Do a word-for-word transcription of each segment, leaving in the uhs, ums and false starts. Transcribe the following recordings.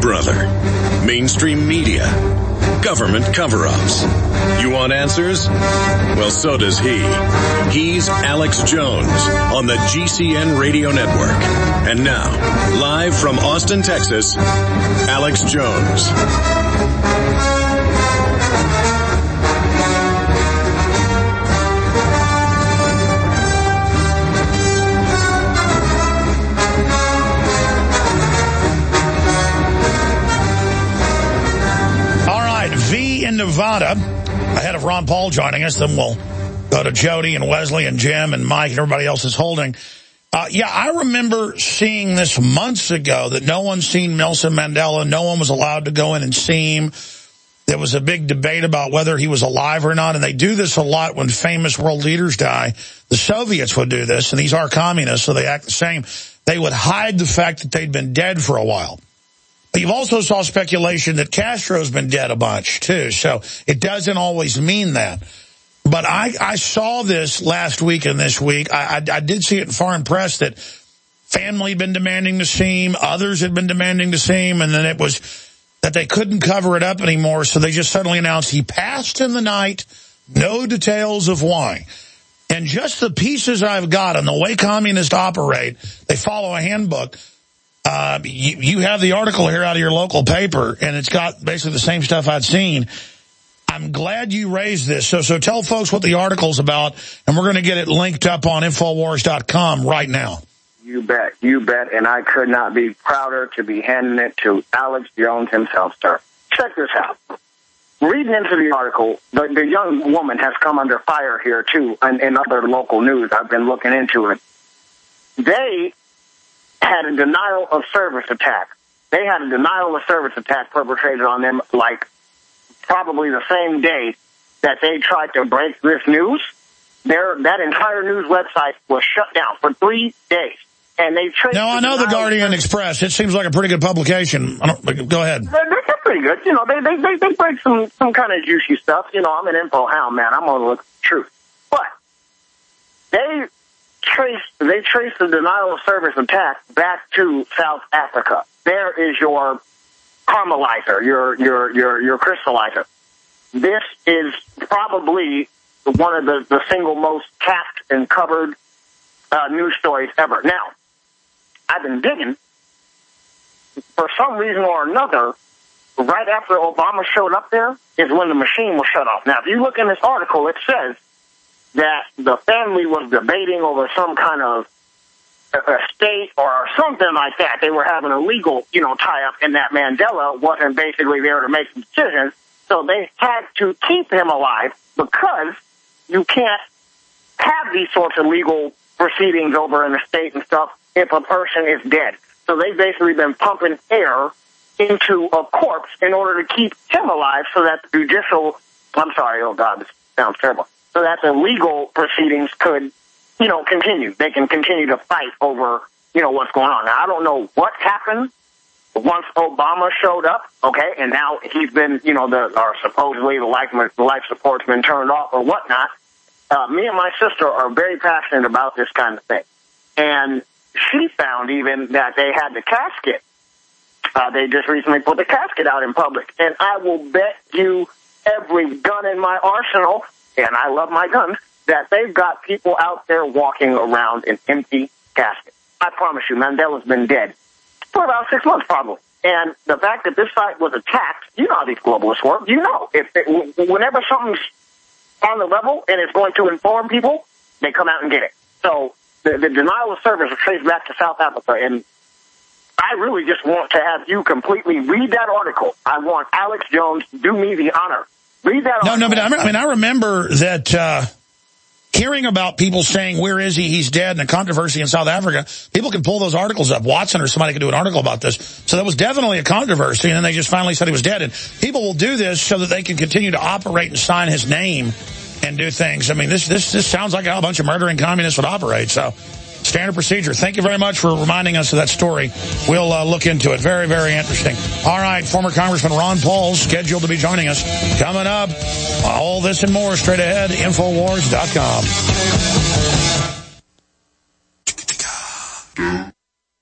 brother. Mainstream media. Government cover-ups. You want answers? Well, so does he. He's Alex Jones on the G C N Radio Network. And now, live from Austin, Texas, Alex Jones. Nevada, ahead of Ron Paul joining us. Then we'll go to Jody and Wesley and Jim and Mike and everybody else is holding. Uh, yeah, I remember seeing this months ago that no one's seen Nelson Mandela. No one was allowed to go in and see him. There was a big debate about whether he was alive or not, and they do this a lot when famous world leaders die. The Soviets would do this, and these are communists, so they act the same. They would hide the fact that they'd been dead for a while. But you've also saw speculation that Castro's been dead a bunch, too, so it doesn't always mean that. But I, I saw this last week and this week. I, I, I did see it in foreign press that family had been demanding to see him, others had been demanding to see him, and then it was that they couldn't cover it up anymore, so they just suddenly announced he passed in the night, no details of why. And just the pieces I've got on the way communists operate, they follow a handbook. Uh, you, you have the article here out of your local paper, and it's got basically the same stuff I'd seen. I'm glad you raised this. So, so tell folks what the article's about, and we're going to get it linked up on Infowars dot com right now. You bet, you bet, and I could not be prouder to be handing it to Alex Jones himself, sir. Check this out. Reading into the article, the, the young woman has come under fire here, too, and in other local news. I've been looking into it. They had a denial of service attack. They had a denial of service attack perpetrated on them like probably the same day that they tried to break this news. Their, that entire news website was shut down for three days. And they traced Now, I know the Guardian Express. It seems like a pretty good publication. I don't, go ahead. They're, they're pretty good. You know, they, they, they, they break some, some kind of juicy stuff. You know, I'm an info hound, man. I'm going to look at the truth. But they Trace, they trace the denial of service attack back to South Africa. There is your caramelizer, your your your your crystallizer. This is probably one of the, the single most capped and covered uh, news stories ever. Now, I've been digging. For some reason or another, right after Obama showed up there is when the machine was shut off. Now, if you look in this article, it says that the family was debating over some kind of estate or something like that. They were having a legal, you know, tie-up, and that Mandela wasn't basically there to make the decisions, so they had to keep him alive because you can't have these sorts of legal proceedings over an estate and stuff if a person is dead. So they've basically been pumping air into a corpse in order to keep him alive so that the judicial, I'm sorry, oh God, this sounds terrible, so that the legal proceedings could, you know, continue. They can continue to fight over, you know, what's going on. Now, I don't know what happened once Obama showed up, okay, and now he's been, you know, the or supposedly the life, the life support's been turned off or whatnot. Uh, me and my sister are very passionate about this kind of thing. And she found even that they had the casket. Uh, they just recently put the casket out in public. And I will bet you every gun in my arsenal, and I love my guns, that they've got people out there walking around in empty caskets. I promise you, Mandela's been dead for about six months probably. And the fact that this site was attacked, you know how these globalists work. You know, if it, whenever something's on the level and it's going to inform people, they come out and get it. So the, the denial of service is traced back to South Africa. And I really just want to have you completely read that article. I want Alex Jones to do me the honor. Read that no, article. No, but I mean, I remember that uh, hearing about people saying, where is he? He's dead, and a controversy in South Africa. People can pull those articles up. Watson or somebody could do an article about this. So that was definitely a controversy, and then they just finally said he was dead. And people will do this so that they can continue to operate and sign his name and do things. I mean, this this this sounds like how a bunch of murdering communists would operate. So standard procedure. Thank you very much for reminding us of that story. We'll uh, look into it. Very, very interesting. All right, former Congressman Ron Paul scheduled to be joining us. Coming up, all this and more straight ahead, Infowars dot com.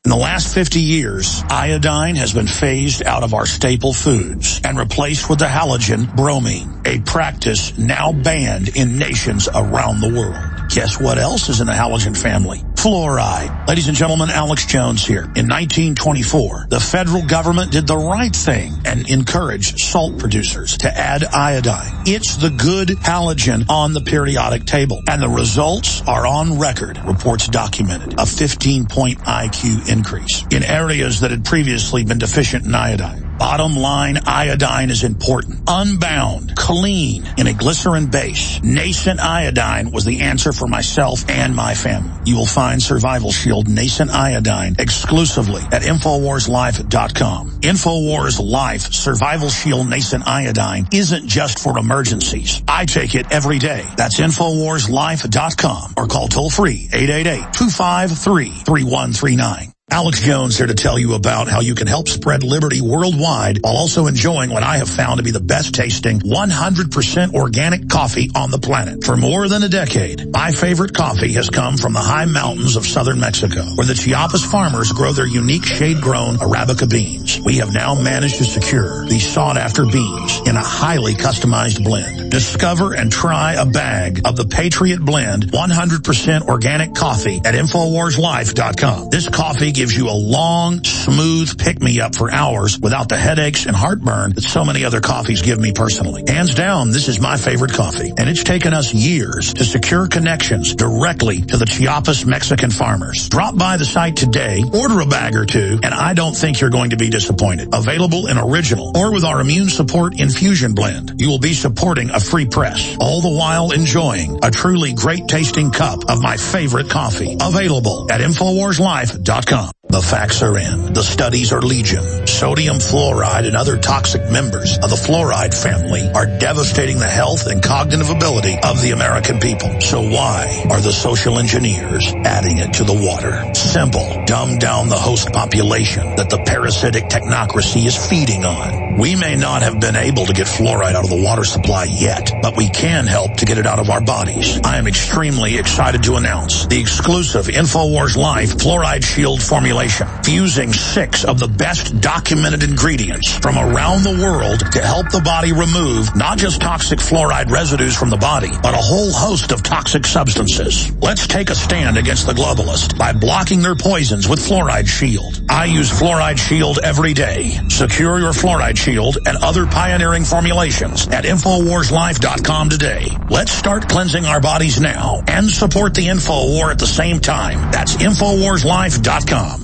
In the last fifty years, iodine has been phased out of our staple foods and replaced with the halogen bromine, a practice now banned in nations around the world. Guess what else is in the halogen family? Fluoride. Ladies and gentlemen, Alex Jones here. In nineteen twenty-four, the federal government did the right thing and encouraged salt producers to add iodine. It's the good halogen on the periodic table, and the results are on record, reports documented. A fifteen-point I Q increase in areas that had previously been deficient in iodine. Bottom line, iodine is important. Unbound, clean, in a glycerin base. Nascent iodine was the answer for myself and my family. You will find Survival Shield Nascent Iodine exclusively at Infowars Life dot com. Infowars Life Survival Shield Nascent Iodine isn't just for emergencies. I take it every day. That's Infowars Life dot com or call toll free eight eight eight, two five three, three one three nine. Alex Jones here to tell you about how you can help spread liberty worldwide while also enjoying what I have found to be the best tasting one hundred percent organic coffee on the planet. For more than a decade, my favorite coffee has come from the high mountains of southern Mexico, where the Chiapas farmers grow their unique shade-grown Arabica beans. We have now managed to secure these sought-after beans in a highly customized blend. Discover and try a bag of the Patriot Blend one hundred percent organic coffee at Infowars Life dot com. This coffee gives you a long, smooth pick-me-up for hours without the headaches and heartburn that so many other coffees give me personally. Hands down, this is my favorite coffee, and it's taken us years to secure connections directly to the Chiapas Mexican farmers. Drop by the site today, order a bag or two, and I don't think you're going to be disappointed. Available in original or with our immune support infusion blend. You will be supporting a free press, all the while enjoying a truly great-tasting cup of my favorite coffee. Available at Infowars Life dot com. The facts are in. The studies are legion. Sodium fluoride and other toxic members of the fluoride family are devastating the health and cognitive ability of the American people. So why are the social engineers adding it to the water? Simple. Dumb down the host population that the parasitic technocracy is feeding on. We may not have been able to get fluoride out of the water supply yet, but we can help to get it out of our bodies. I am extremely excited to announce the exclusive Infowars Life Fluoride Shield formulation, fusing six of the best documented ingredients from around the world to help the body remove not just toxic fluoride residues from the body, but a whole host of toxic substances. Let's take a stand against the globalists by blocking their poisons with Fluoride Shield. I use Fluoride Shield every day. Secure your Fluoride Shield and other pioneering formulations at Infowars Life dot com today. Let's start cleansing our bodies now and support the Info War at the same time. That's Infowars Life dot com.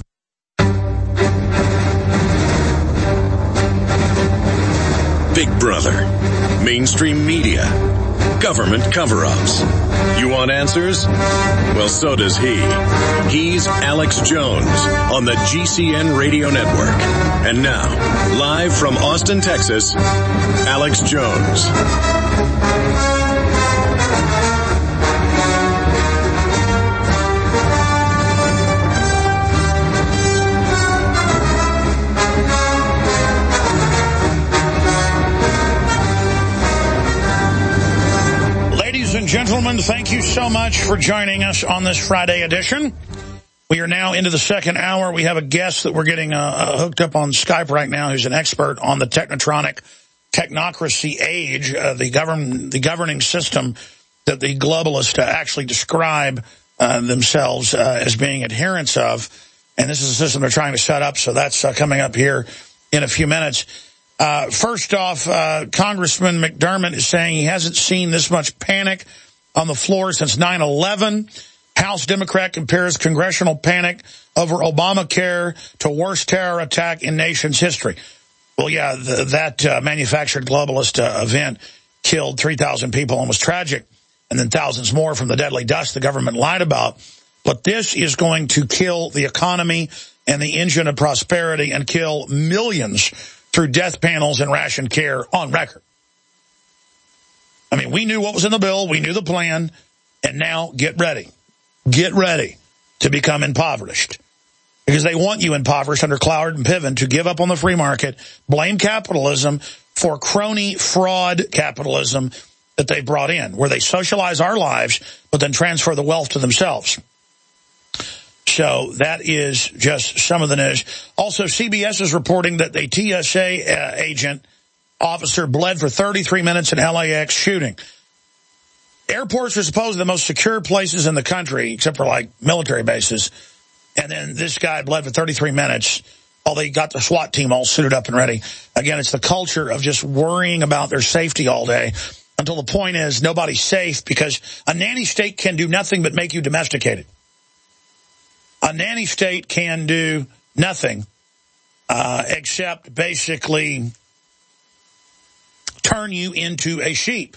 Big Brother, mainstream media, government cover-ups. You want answers? Well, so does he. He's Alex Jones on the G C N Radio Network. And now, live from Austin, Texas, Alex Jones. Gentlemen, thank you so much for joining us on this Friday edition. We are now into the second hour. We have a guest that we're getting uh, hooked up on Skype right now who's an expert on the technotronic technocracy age, uh, the, govern the governing system that the globalists uh, actually describe uh, themselves uh, as being adherents of. And this is a system they're trying to set up, so that's uh, coming up here in a few minutes. Uh, first off, uh, Congressman McDermott is saying he hasn't seen this much panic on the floor since nine eleven. House Democrat compares congressional panic over Obamacare to worst terror attack in nation's history. Well, yeah, the, that uh, manufactured globalist uh, event killed three thousand people and was tragic, and then thousands more from the deadly dust the government lied about. But this is going to kill the economy and the engine of prosperity and kill millions through death panels and ration care on record. I mean, we knew what was in the bill. We knew the plan. And now get ready. Get ready to become impoverished. Because they want you impoverished under Cloward and Piven to give up on the free market, blame capitalism for crony fraud capitalism that they brought in, where they socialize our lives, but then transfer the wealth to themselves. so that is just some of the news. Also, C B S is reporting that a T S A uh, agent officer bled for thirty-three minutes in L A X shooting. Airports are supposedly the most secure places in the country, except for, like, military bases. And then this guy bled for thirty-three minutes. Oh, they got the SWAT team all suited up and ready. Again, it's the culture of just worrying about their safety all day until the point is nobody's safe because a nanny state can do nothing but make you domesticated. A nanny state can do nothing uh, except basically turn you into a sheep.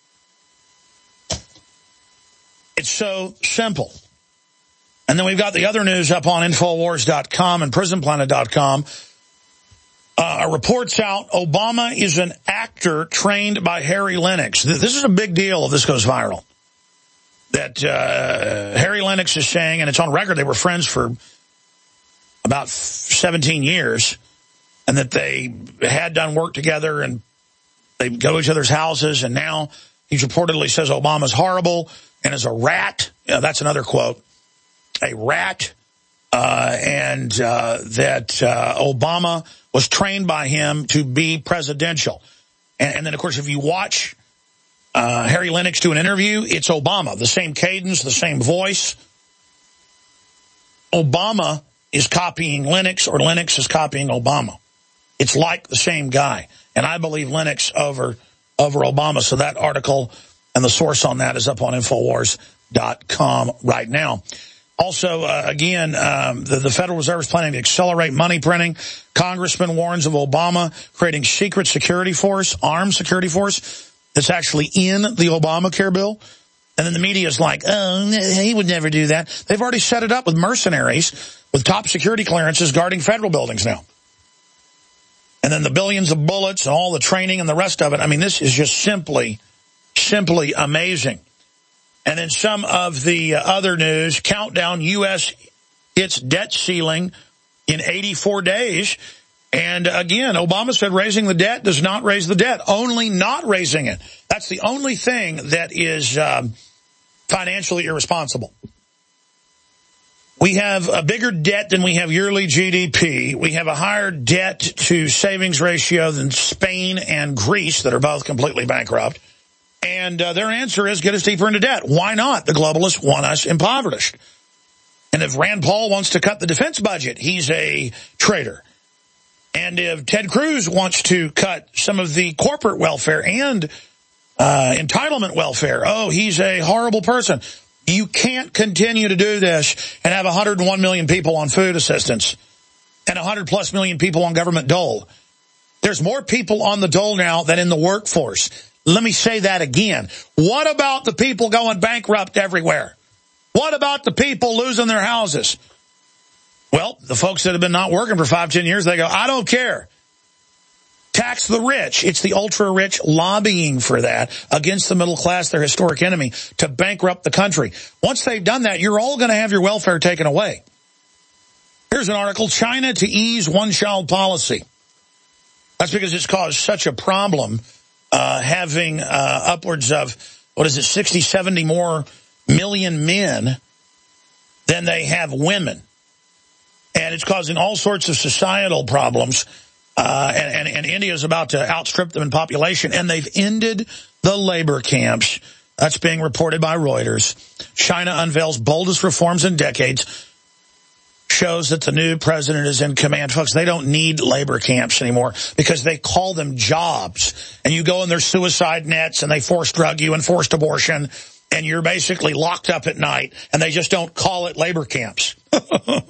It's so simple. And then we've got the other news up on Infowars dot com and Prison Planet dot com. Uh, a report's out. Obama is an actor trained by Harry Lennox. This is a big deal if this goes viral. That uh, Harry Lennox is saying, and it's on record, they were friends for about seventeen years, and that they had done work together, and they go to each other's houses, and now he reportedly says Obama's horrible and is a rat. You know, that's another quote. A rat, uh, and uh, that uh, Obama was trained by him to be presidential. And, and then, of course, if you watch uh, Harry Lennox do an interview, it's Obama, the same cadence, the same voice. Obama is copying Lennox, or Lennox is copying Obama. It's like the same guy. And I believe Lennox over, over Obama. So that article and the source on that is up on Infowars dot com right now. Also, uh, again, um, the, the Federal Reserve is planning to accelerate money printing. Congressman warns of Obama creating secret security force, armed security force, that's actually in the Obamacare bill. And then the media is like, oh, he would never do that. They've already set it up with mercenaries with top security clearances guarding federal buildings now. And then the billions of bullets and all the training and the rest of it. I mean, this is just simply, simply amazing. And then some of the other news, countdown, U S hits debt ceiling in eighty-four days. And again, Obama said raising the debt does not raise the debt, only not raising it. That's the only thing that is um, financially irresponsible. We have a bigger debt than we have yearly G D P. We have a higher debt to savings ratio than Spain and Greece that are both completely bankrupt. And uh, their answer is get us deeper into debt. Why not? The globalists want us impoverished. And if Rand Paul wants to cut the defense budget, he's a traitor. And if Ted Cruz wants to cut some of the corporate welfare and uh, entitlement welfare, oh, he's a horrible person. You can't continue to do this and have one hundred one million people on food assistance and one hundred plus million people on government dole. There's more people on the dole now than in the workforce. Let me say that again. What about the people going bankrupt everywhere? What about the people losing their houses? Well, the folks that have been not working for five, ten years, they go, I don't care. Tax the rich. It's the ultra-rich lobbying for that against the middle class, their historic enemy, to bankrupt the country. Once they've done that, you're all going to have your welfare taken away. Here's an article, China to ease one-child policy. That's because it's caused such a problem. Uh, having uh, upwards of, what is it, sixty, seventy more million men than they have women. And it's causing all sorts of societal problems. Uh, and, and, and India's about to outstrip them in population. And they've ended the labor camps. That's being reported by Reuters. China unveils boldest reforms in decades. Shows that the new president is in command. Folks, they don't need labor camps anymore because they call them jobs. And you go in their suicide nets and they force drug you and forced abortion. And you're basically locked up at night. And they just don't call it labor camps. and,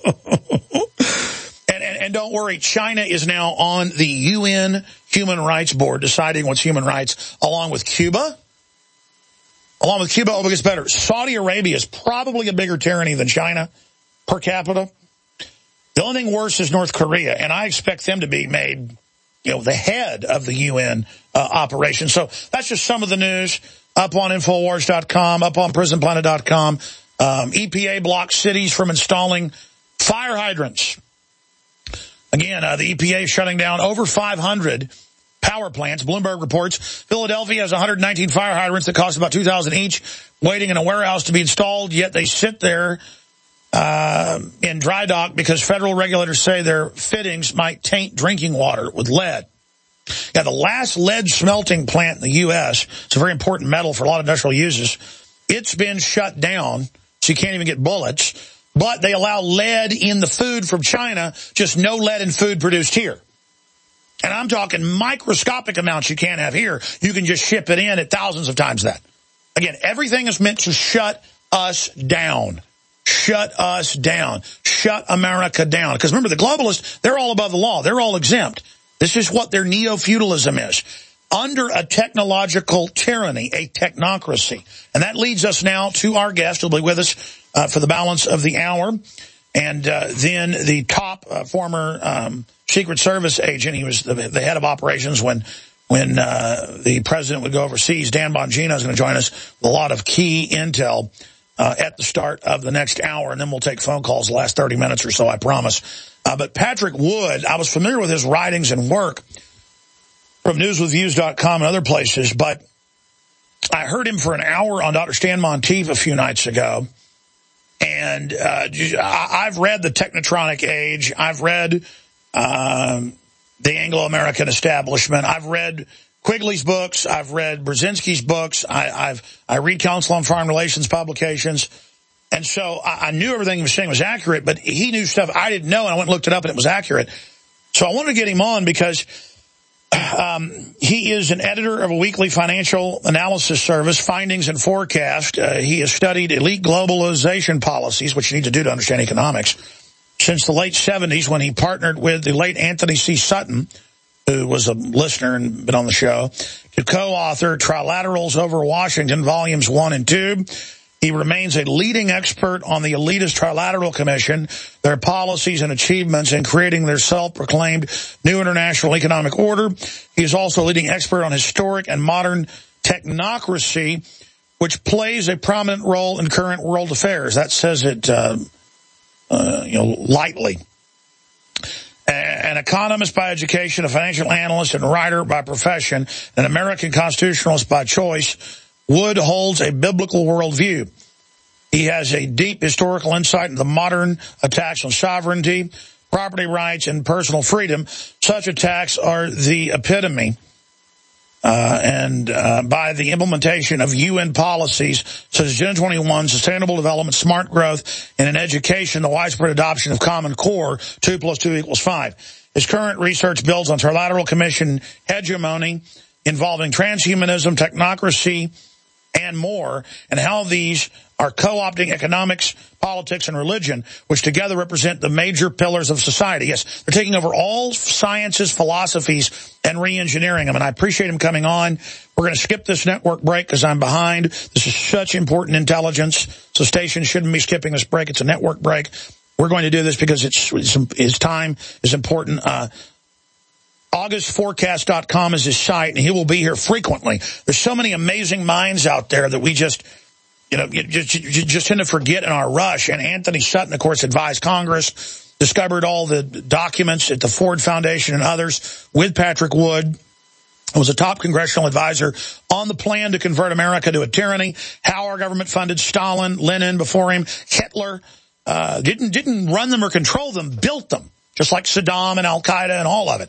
and, and don't worry, China is now on the U N Human Rights Board deciding what's human rights, along with Cuba. Along with Cuba, oh, it gets better. Saudi Arabia is probably a bigger tyranny than China per capita. The only thing worse is North Korea, and I expect them to be made, you know, the head of the U N uh, operation. So that's just some of the news up on Infowars dot com, up on Prison Planet dot com. Um, E P A blocks cities from installing fire hydrants. Again, uh, the E P A is shutting down over five hundred power plants. Bloomberg reports Philadelphia has one hundred nineteen fire hydrants that cost about two thousand dollars each, waiting in a warehouse to be installed, yet they sit there uh, in dry dock because federal regulators say their fittings might taint drinking water with lead. Yeah, the last lead smelting plant in the U S, it's a very important metal for a lot of industrial uses, it's been shut down, so you can't even get bullets. But they allow lead in the food from China, just no lead in food produced here. And I'm talking microscopic amounts you can't have here. You can just ship it in at thousands of times that. Again, everything is meant to shut us down. Shut us down. Shut America down. Because remember, the globalists, they're all above the law. They're all exempt. This is what their neo-feudalism is. Under a technological tyranny, a technocracy. And that leads us now to our guest who will be with us uh, for the balance of the hour. And uh, then the top uh, former um, Secret Service agent, he was the, the head of operations when when uh, the president would go overseas. Dan Bongino is going to join us with a lot of key intel uh, at the start of the next hour. And then we'll take phone calls the last thirty minutes or so, I promise. Uh, but Patrick Wood, I was familiar with his writings and work from news with views dot com and other places, but I heard him for an hour on Doctor Stan Monteith a few nights ago. And uh, I've read The Technotronic Age. I've read um, The Anglo-American Establishment. I've read Quigley's books. I've read Brzezinski's books. I, I've I read Council on Foreign Relations publications. And so I, I knew everything he was saying was accurate, but he knew stuff I didn't know, and I went and looked it up, and it was accurate. So I wanted to get him on because Um, he is an editor of a weekly financial analysis service, Findings and Forecast. Uh, he has studied elite globalization policies, which you need to do to understand economics, since the late seventies when he partnered with the late Anthony C. Sutton, who was a listener and been on the show, to co-author Trilaterals Over Washington, Volumes one and two. He remains a leading expert on the elitist Trilateral Commission, their policies and achievements in creating their self-proclaimed new international economic order. He is also a leading expert on historic and modern technocracy, which plays a prominent role in current world affairs. That says it, uh, uh, you know, lightly. An economist by education, a financial analyst and writer by profession, an American constitutionalist by choice, Wood holds a biblical worldview. He has a deep historical insight into the modern attacks on sovereignty, property rights, and personal freedom. Such attacks are the epitome uh, and uh, by the implementation of U N policies such as Agenda twenty-one, sustainable development, smart growth, and in education, the widespread adoption of Common Core, two plus two equals five. His current research builds on Trilateral Commission hegemony involving transhumanism, technocracy, and more, and how these are co-opting economics, politics, and religion, which together represent the major pillars of society. Yes, they're taking over all sciences, philosophies, and re-engineering them, and I appreciate him coming on. We're going to skip this network break because I'm behind. This is such important intelligence, so stations shouldn't be skipping this break. It's a network break. We're going to do this because it's, it's his time is important. Uh, August Forecast dot com is his site, and he will be here frequently. There's so many amazing minds out there that we just, you know, you just, you just tend to forget in our rush. And Anthony Sutton, of course, advised Congress, discovered all the documents at the Ford Foundation and others with Patrick Wood. Was a top congressional advisor on the plan to convert America to a tyranny, how our government funded Stalin, Lenin before him, Hitler, uh, didn't, didn't run them or control them, built them, just like Saddam and Al-Qaeda and all of it.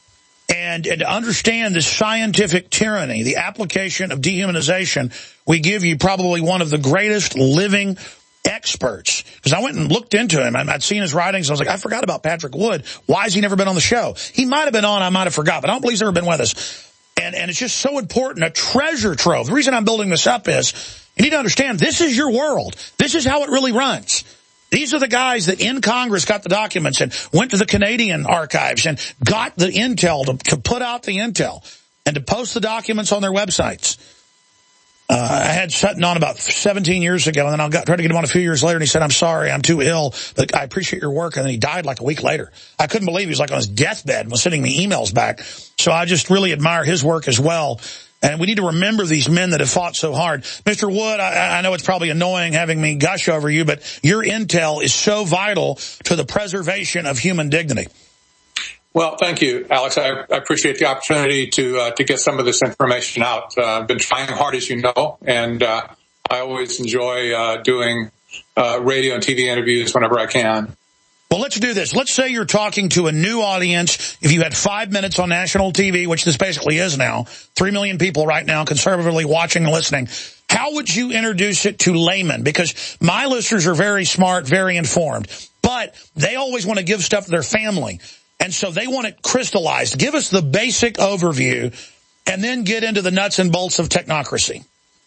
And, and to understand this scientific tyranny, the application of dehumanization, we give you probably one of the greatest living experts. Because I went and looked into him. I'd seen his writings. I was like, I forgot about Patrick Wood. Why has he never been on the show? He might have been on. I might have forgot. But I don't believe he's ever been with us. And, and it's just so important, a treasure trove. The reason I'm building this up is you need to understand this is your world. This is how it really runs. These are the guys that in Congress got the documents and went to the Canadian archives and got the intel to, to put out the intel and to post the documents on their websites. Uh, I had Sutton on about seventeen years ago, and then I got, tried to get him on a few years later, and he said, I'm sorry, I'm too ill, but I appreciate your work. And then he died like a week later. I couldn't believe he was like on his deathbed and was sending me emails back. So I just really admire his work as well. And we need to remember these men that have fought so hard. Mister Wood, I, I know it's probably annoying having me gush over you, but your intel is so vital to the preservation of human dignity. Well, thank you, Alex. I, I appreciate the opportunity to uh, to get some of this information out. Uh, I've been trying hard, as you know, and uh, I always enjoy uh, doing uh, radio and T V interviews whenever I can. Well, let's do this. Let's say you're talking to a new audience. If you had five minutes on national T V, which this basically is now, three million people right now conservatively watching and listening, how would you introduce it to laymen? Because my listeners are very smart, very informed, but they always want to give stuff to their family. And so they want it crystallized. Give us the basic overview and then get into the nuts and bolts of technocracy.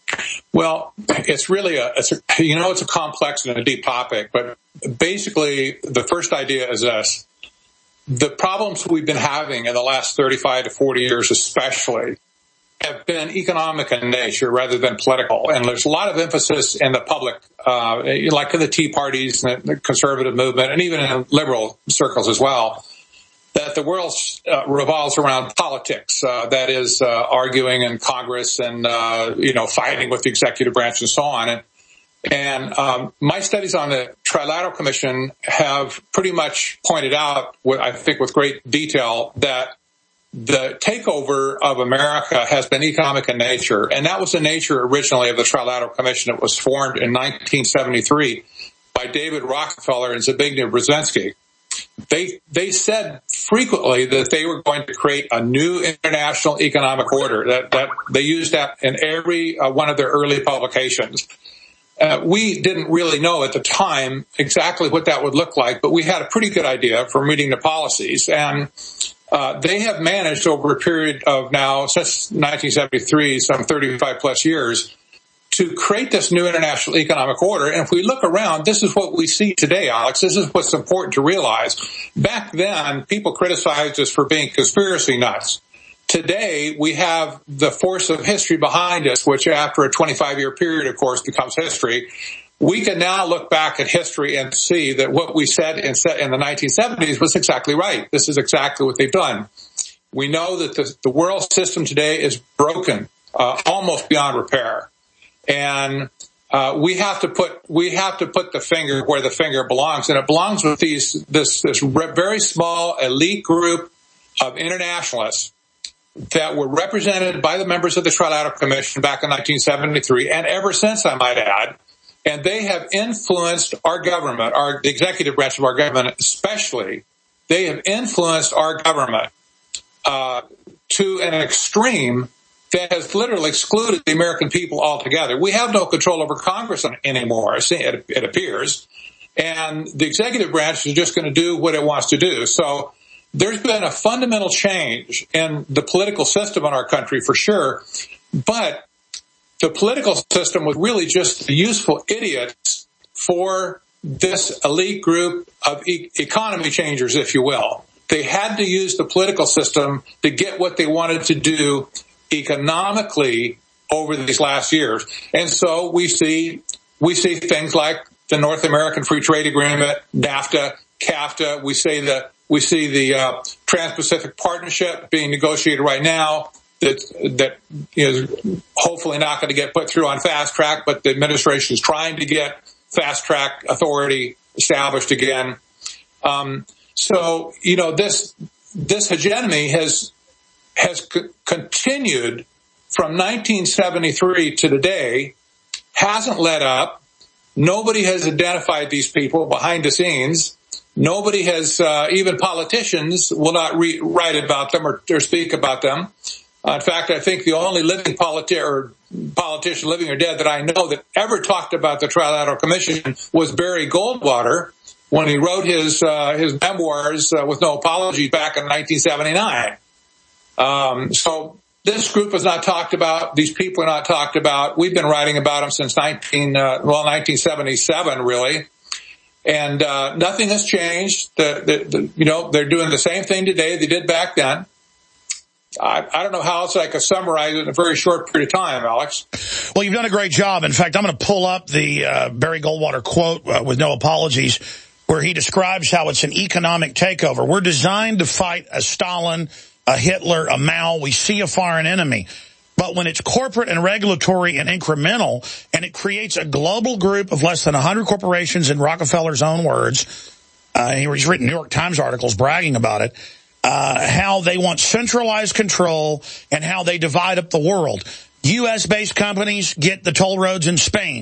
Well, it's really a, it's a, you know, it's a complex and a deep topic, but basically the first idea is this. The problems we've been having in the last thirty-five to forty years especially have been economic in nature rather than political. And there's a lot of emphasis in the public, uh, like in the Tea Parties and the conservative movement and even in liberal circles as well, that the world uh, revolves around politics, uh, that is, uh, arguing in Congress and, uh, you know, fighting with the executive branch and so on. And, and um, my studies on the Trilateral Commission have pretty much pointed out, I think with great detail, that the takeover of America has been economic in nature. And that was the nature originally of the Trilateral Commission. It was formed in nineteen seventy-three by David Rockefeller and Zbigniew Brzezinski. They they said frequently that they were going to create a new international economic order. That that they used that in every uh, one of their early publications. Uh, we didn't really know at the time exactly what that would look like, but we had a pretty good idea from reading the policies. And uh, they have managed over a period of now since nineteen seventy-three, some thirty-five plus years, to create this new international economic order. And if we look around, this is what we see today, Alex. This is what's important to realize. Back then, people criticized us for being conspiracy nuts. Today, we have the force of history behind us, which after a twenty-five year period, of course, becomes history. We can now look back at history and see that what we said in the nineteen seventies was exactly right. This is exactly what they've done. We know that the, the world system today is broken, uh, almost beyond repair. And uh, we have to put we have to put the finger where the finger belongs, and it belongs with these this this very small elite group of internationalists that were represented by the members of the Trilateral Commission back in nineteen seventy-three, and ever since, I might add. And they have influenced our government, our the executive branch of our government, especially. They have influenced our government uh, to an extreme that has literally excluded the American people altogether. We have no control over Congress anymore, it, it appears. And the executive branch is just going to do what it wants to do. So there's been a fundamental change in the political system in our country for sure. But the political system was really just the useful idiots for this elite group of e- economy changers, if you will. They had to use the political system to get what they wanted to do economically over these last years. And so we see, we see things like the North American Free Trade Agreement, NAFTA, CAFTA. We say the, we see the, uh, Trans-Pacific Partnership being negotiated right now that, that is hopefully not going to get put through on fast track, but the administration is trying to get fast track authority established again. Um, so, you know, this, this hegemony has, has c- continued from nineteen seventy-three to today, hasn't let up. Nobody has identified these people behind the scenes. Nobody has, uh, even politicians will not re- write about them or, or speak about them. Uh, in fact, I think the only living politi- or politician, living or dead, that I know that ever talked about the Trilateral Commission was Barry Goldwater when he wrote his uh, his memoirs uh, with no apology back in nineteen seventy-nine. Um, so this group is not talked about. These people are not talked about. We've been writing about them since nineteen uh, well nineteen seventy-seven, really. And uh, nothing has changed. The, the, the, you know, they're doing the same thing today they did back then. I, I don't know how else I could summarize it in a very short period of time, Alex. Well, you've done a great job. In fact, I'm going to pull up the uh, Barry Goldwater quote uh, with no apologies, where he describes how it's an economic takeover. We're designed to fight a Stalin, a Hitler, a Mao. We see a foreign enemy. But when it's corporate and regulatory and incremental, and it creates a global group of less than one hundred corporations, in Rockefeller's own words, uh, he's written New York Times articles bragging about it, uh, how they want centralized control and how they divide up the world. U S-based companies get the toll roads in Spain.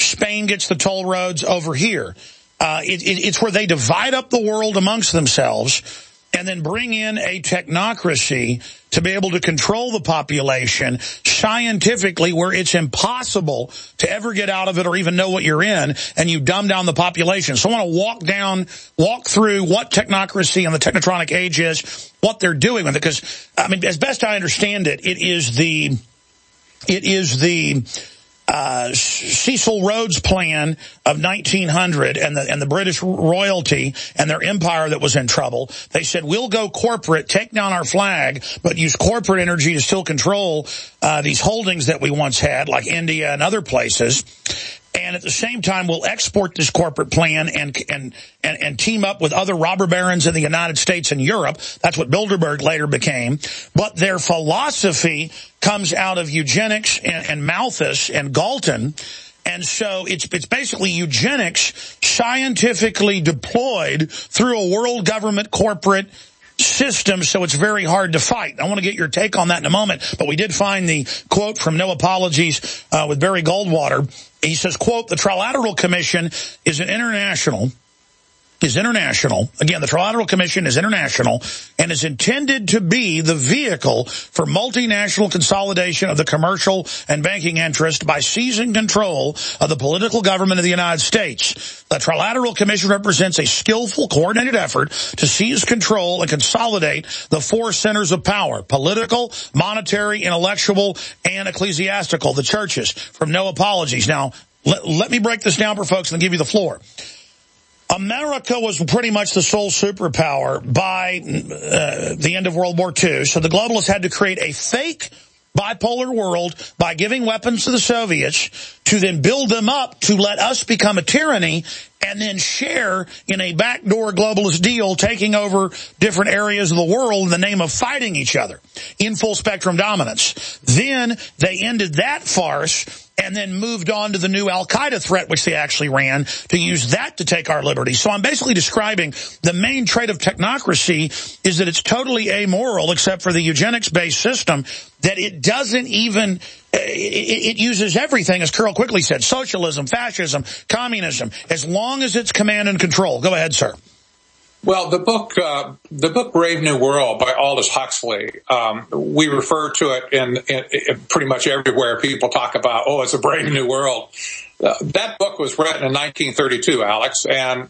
Spain gets the toll roads over here. Uh, it, it, it's where they divide up the world amongst themselves and then bring in a technocracy to be able to control the population scientifically, where it's impossible to ever get out of it or even know what you're in, and you dumb down the population. So I want to walk down, walk through what technocracy and the technotronic age is, what they're doing with it, because, I mean, as best I understand it, it is the, it is the, Uh, Cecil Rhodes plan of nineteen hundred and the, and the British royalty and their empire that was in trouble. They said, we'll go corporate, take down our flag, but use corporate energy to still control uh, these holdings that we once had, like India and other places. And at the same time, we'll export this corporate plan and, and, and, and team up with other robber barons in the United States and Europe. That's what Bilderberg later became. But their philosophy comes out of eugenics and, and Malthus and Galton. And so it's, it's basically eugenics scientifically deployed through a world government corporate system, so it's very hard to fight. I want to get your take on that in a moment, but we did find the quote from No Apologies uh, with Barry Goldwater. He says, quote, the Trilateral Commission is an international, is international. Again, the Trilateral Commission is international and is intended to be the vehicle for multinational consolidation of the commercial and banking interest by seizing control of the political government of the United States. The Trilateral Commission represents a skillful, coordinated effort to seize control and consolidate the four centers of power: political, monetary, intellectual, and ecclesiastical, the churches, from No Apologies. Now, let, let me break this down for folks and give you the floor. America was pretty much the sole superpower by uh, the end of World War Two, so the globalists had to create a fake bipolar world by giving weapons to the Soviets to then build them up to let us become a tyranny and then share in a backdoor globalist deal, taking over different areas of the world in the name of fighting each other in full spectrum dominance. Then they ended that farce and then moved on to the new Al-Qaeda threat, which they actually ran, to use that to take our liberty. So I'm basically describing the main trait of technocracy is that it's totally amoral, except for the eugenics-based system, that it doesn't even, it, it uses everything, as Carl quickly said, socialism, fascism, communism, as long as it's command and control. Go ahead, sir. Well, the book, uh, the book Brave New World by Aldous Huxley, um, we refer to it in, in, in pretty much everywhere people talk about, oh, it's a brave new world. Uh, that book was written in nineteen thirty-two, Alex, and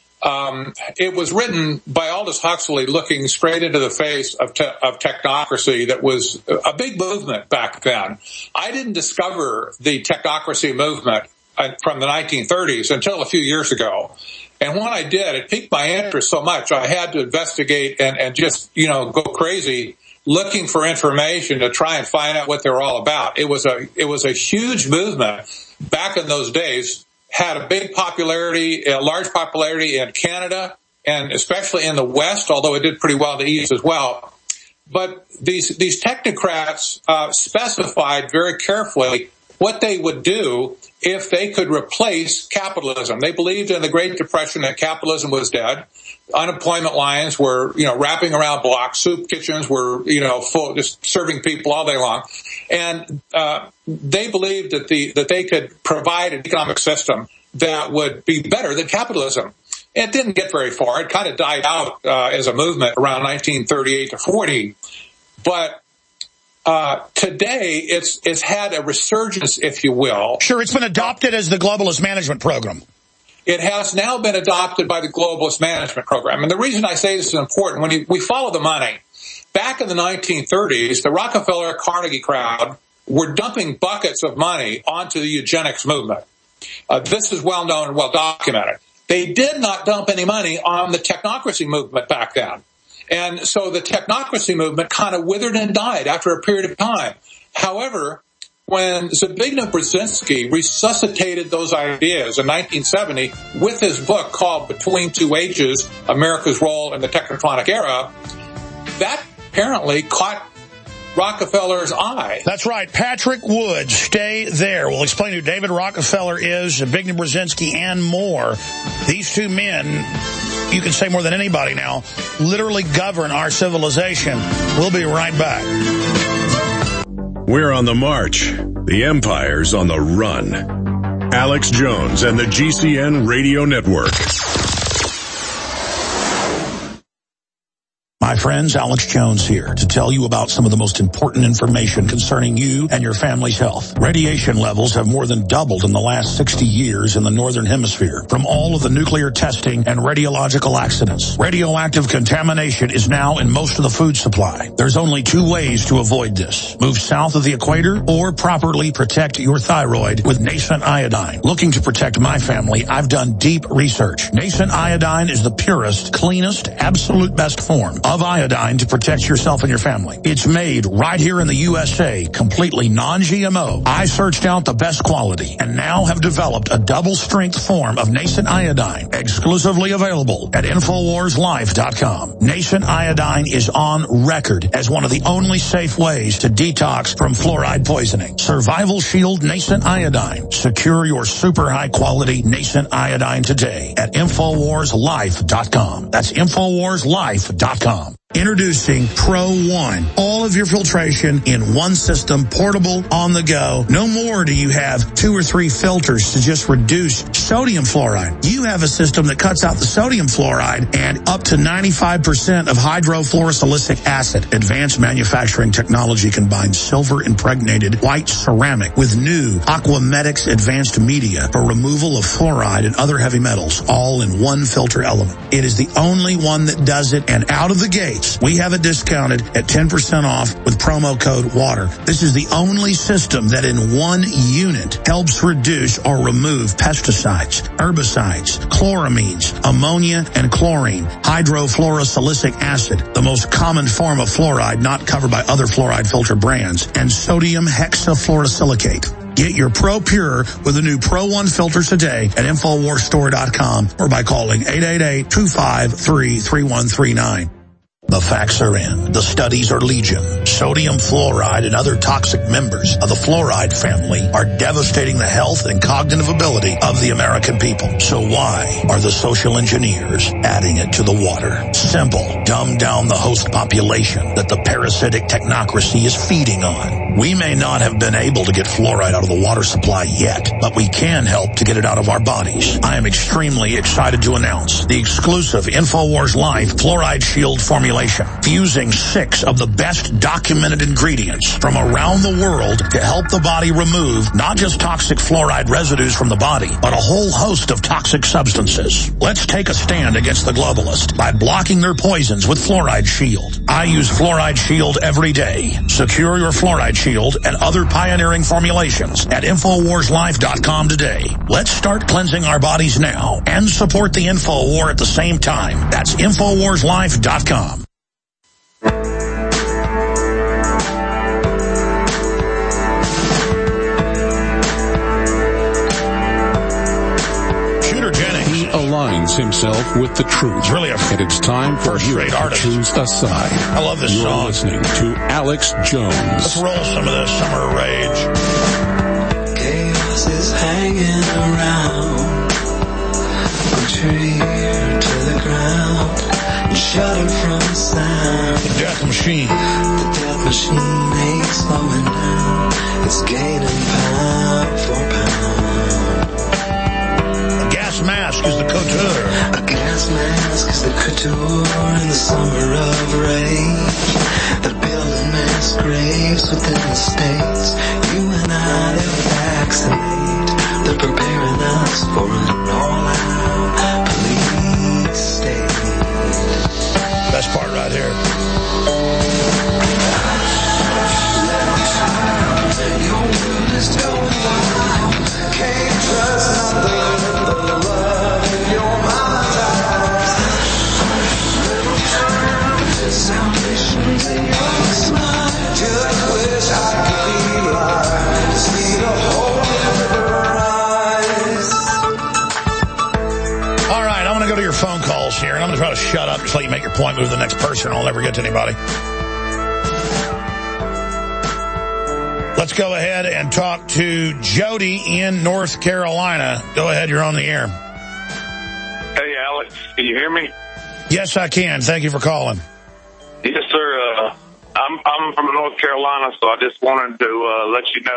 um, it was written by Aldous Huxley looking straight into the face of, te- of technocracy that was a big movement back then. I didn't discover the technocracy movement from the nineteen thirties until a few years ago. And when I did, it piqued my interest so much, I had to investigate and, and just, you know, go crazy looking for information to try and find out what they're all about. It was a, it was a huge movement back in those days, had a big popularity, a large popularity in Canada and especially in the West, although it did pretty well in the East as well. But these, these technocrats, uh, specified very carefully what they would do if they could replace capitalism. They believed in the Great Depression that capitalism was dead. Unemployment lines were, you know, wrapping around blocks. Soup kitchens were, you know, full, just serving people all day long. And, uh, they believed that the, that they could provide an economic system that would be better than capitalism. It didn't get very far. It kind of died out, uh, as a movement around nineteen thirty-eight to forty. But, Uh, today, it's, it's had a resurgence, if you will. Sure, it's been adopted as the globalist management program. It has now been adopted by the globalist management program. And the reason I say this is important, when you, we follow the money, back in the nineteen thirties, the Rockefeller Carnegie crowd were dumping buckets of money onto the eugenics movement. Uh, this is well known and well documented. They did not dump any money on the technocracy movement back then. And so the technocracy movement kind of withered and died after a period of time. However, when Zbigniew Brzezinski resuscitated those ideas in nineteen seventy with his book called Between Two Ages, America's Role in the Technotronic Era, that apparently caught Rockefeller's eye. That's right. Patrick Wood, stay there. We'll explain who David Rockefeller is, Zbigniew Brzezinski, and more. These two men, you can say more than anybody now, literally govern our civilization. We'll be right back. We're on the march. The empire's on the run. Alex Jones and the G C N Radio Network. My friends, Alex Jones here to tell you about some of the most important information concerning you and your family's health. Radiation levels have more than doubled in the last sixty years in the Northern Hemisphere from all of the nuclear testing and radiological accidents. Radioactive contamination is now in most of the food supply. There's only two ways to avoid this. Move south of the equator or properly protect your thyroid with Nascent Iodine. Looking to protect my family, I've done deep research. Nascent Iodine is the purest, cleanest, absolute best form of iodine to protect yourself and your family. It's made right here in the U S A, completely non G M O. I searched out the best quality and now have developed a double-strength form of Nascent Iodine, exclusively available at Infowars Life dot com. Nascent Iodine is on record as one of the only safe ways to detox from fluoride poisoning. Survival Shield Nascent Iodine. Secure your super high-quality Nascent Iodine today at Infowars Life dot com. That's Infowars Life dot com. Introducing Pro One. All of your filtration in one system, portable, on the go. No more do you have two or three filters to just reduce sodium fluoride. You have a system that cuts out the sodium fluoride and up to ninety-five percent of hydrofluorosilicic acid. Advanced manufacturing technology combines silver impregnated white ceramic with new Aquamedics advanced media for removal of fluoride and other heavy metals, all in one filter element. It is the only one that does it, and out of the gates, we have it discounted at ten percent off with promo code WATER. This is the only system that in one unit helps reduce or remove pesticides, herbicides, chloramines, ammonia, and chlorine, hydrofluorosilicic acid, the most common form of fluoride not covered by other fluoride filter brands, and sodium hexafluorosilicate. Get your Pro Pure with the new Pro One filters today at Infowars Store dot com or by calling eight eight eight, two five three, three one three nine. The facts are in. The studies are legion. Sodium fluoride and other toxic members of the fluoride family are devastating the health and cognitive ability of the American people. So why are the social engineers adding it to the water? Simple. Dumb down the host population that the parasitic technocracy is feeding on. We may not have been able to get fluoride out of the water supply yet, but we can help to get it out of our bodies. I am extremely excited to announce the exclusive Infowars Life Fluoride Shield formulation, fusing six of the best documented ingredients from around the world to help the body remove not just toxic fluoride residues from the body, but a whole host of toxic substances. Let's take a stand against the globalists by blocking their poisons with Fluoride Shield. I use Fluoride Shield every day. Secure your Fluoride Shield and other pioneering formulations at Infowars Life dot com today. Let's start cleansing our bodies now and support the Info War at the same time. That's Infowars Life dot com. Aligns himself with the truth. It's really a and it's time for you to artist. choose a side. I love this You're song. listening to Alex Jones. Let's roll some of this Summer of Rage. Chaos is hanging around. I'm triggered to the ground and shudder from the sound. The Death Machine. The Death Machine ain't slowing down. It's gaining pound for pound. Gas mask is the couture. A gas mask is the couture in the summer of rage. They're building mass graves within the states. You and I, they'll vaccinate. They're preparing us for an all-out police state. Best part right here. Your world is going wild. Can't trust nothing. Salvation's in your smile. Just wish I could be blind to see the whole rise. All right, I'm going to go to your phone calls here, and I'm going to try to shut up, just let you make your point, move to the next person. I'll never get to anybody. Let's go ahead and talk to Jody in North Carolina. Go ahead, you're on the air. Hey, Alex, can you hear me? Yes, I can. Thank you for calling. Yes, sir. Uh, I'm I'm from North Carolina, so I just wanted to uh, let you know that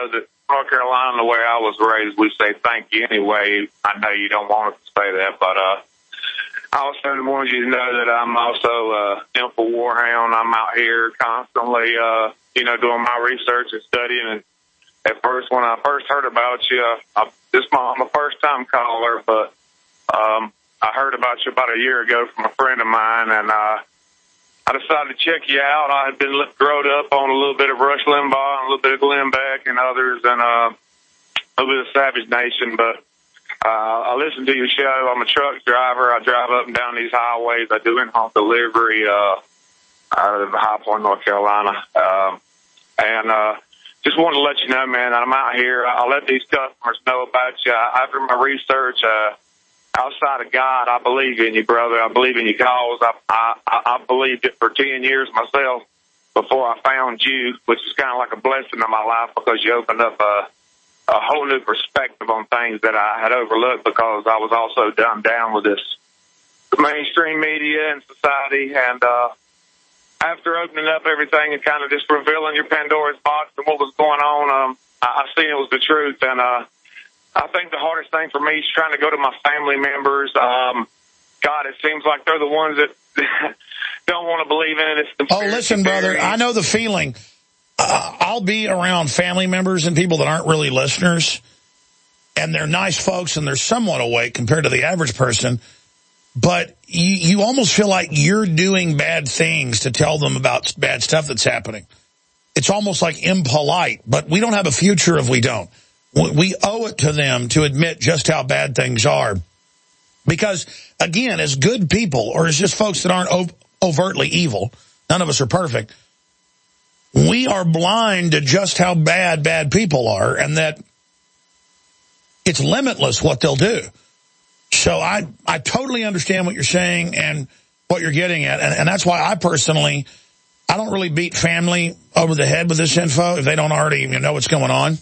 North Carolina, the way I was raised, we say thank you anyway. I know you don't want us to say that, but uh, I also wanted you to know that I'm also uh, Info Warhound. I'm out here constantly, uh, you know, doing my research and studying. And at first, when I first heard about you, I, this is my, I'm a first-time caller, but um, I heard about you about a year ago from a friend of mine, and uh, I decided to check you out. I had been growed up on a little bit of Rush Limbaugh, a little bit of Glenn Beck and others, and uh, a little bit of Savage Nation, but Uh, I listen to your show. I'm a truck driver. I drive up and down these highways. I do in-home delivery uh, out of High Point, North Carolina. Um, and uh, just wanted to let you know, man, that I'm out here. I'll let these customers know about you. After my research, uh, outside of God, I believe in you, brother. I believe in your cause. I, I, I believed it for ten years myself before I found you, which is kind of like a blessing in my life because you opened up a a whole new perspective on things that I had overlooked because I was also dumbed down with this mainstream media and society. And uh, after opening up everything and kind of just revealing your Pandora's box and what was going on, um, I, I seen it was the truth. And uh, I think the hardest thing for me is trying to go to my family members. Um, God, it seems like they're the ones that don't want to believe in it. It's oh, listen, brother, I know the feeling. Uh, I'll be around family members and people that aren't really listeners, and they're nice folks, and they're somewhat awake compared to the average person, but you, you almost feel like you're doing bad things to tell them about bad stuff that's happening. It's almost like impolite, but we don't have a future if we don't. We owe it to them to admit just how bad things are, because, again, as good people, or as just folks that aren't ov- overtly evil, none of us are perfect, we are blind to just how bad bad people are, and that it's limitless what they'll do. So I, I totally understand what you're saying and what you're getting at, and, and that's why I personally, I don't really beat family over the head with this info if they don't already even know what's going on.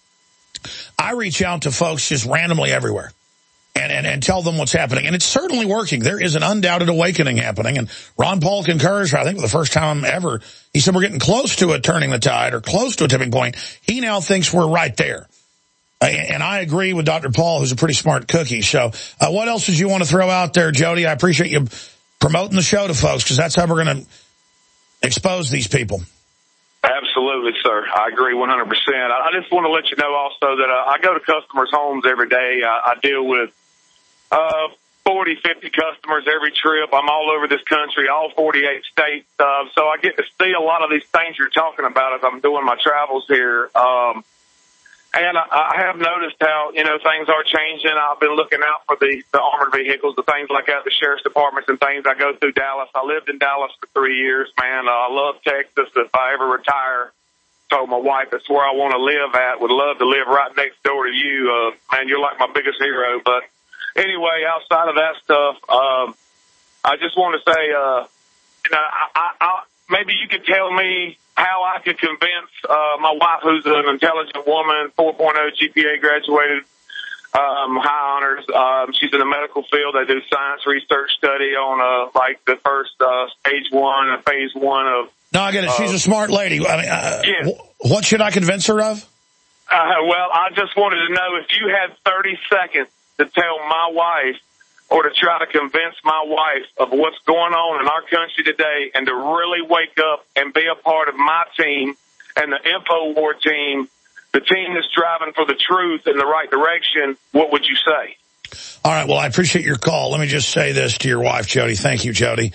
I reach out to folks just randomly everywhere and, and, and tell them what's happening, and it's certainly working. There is an undoubted awakening happening, and Ron Paul concurs. I think for the first time ever, he said we're getting close to a turning the tide or close to a tipping point. He now thinks we're right there. And I agree with Doctor Paul, who's a pretty smart cookie. So uh, what else did you want to throw out there, Jody? I appreciate you promoting the show to folks, because that's how we're going to expose these people. Absolutely, sir. I agree one hundred percent. I just want to let you know also that uh, I go to customers' homes every day. I, I deal with uh, forty, fifty customers every trip. I'm all over this country, all forty-eight states. Uh, so I get to see a lot of these things you're talking about as I'm doing my travels here. Um, and I, I have noticed how, you know, things are changing. I've been looking out for the, the armored vehicles, the things like that, the sheriff's departments and things. I go through Dallas. I lived in Dallas for three years, man. Uh, I love Texas. If I ever retire, told my wife that's where I want to live at. Would love to live right next door to you. Uh, man, you're like my biggest hero. But anyway, outside of that stuff, um, I just want to say, uh, you know, I, I, I, maybe you could tell me how I could convince uh, my wife, who's an intelligent woman, four point oh G P A graduated, um, high honors. Um, she's in the medical field. They do science research study on uh, like the first uh, stage one and phase one of. No, I get it. She's uh, a smart lady. I mean, uh, yeah. What should I convince her of? Uh, well, I just wanted to know if you had thirty seconds to tell my wife or to try to convince my wife of what's going on in our country today and to really wake up and be a part of my team and the InfoWar team, the team that's driving for the truth in the right direction, what would you say? All right, well, I appreciate your call. Let me just say this to your wife, Jody. Thank you, Jody.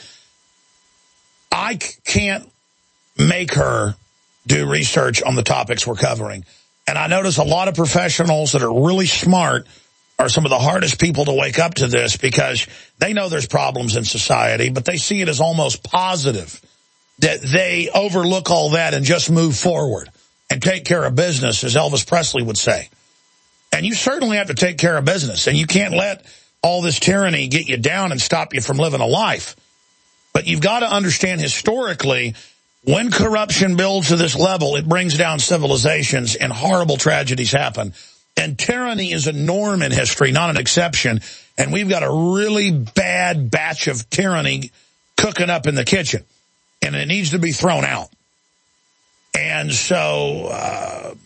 I can't make her do research on the topics we're covering. And I notice a lot of professionals that are really smart are some of the hardest people to wake up to this, because they know there's problems in society, but they see it as almost positive, that they overlook all that and just move forward and take care of business, as Elvis Presley would say. And you certainly have to take care of business, and you can't let all this tyranny get you down and stop you from living a life. But you've got to understand historically, when corruption builds to this level, it brings down civilizations and horrible tragedies happen. And tyranny is a norm in history, not an exception. And we've got a really bad batch of tyranny cooking up in the kitchen, and it needs to be thrown out. And so uh, I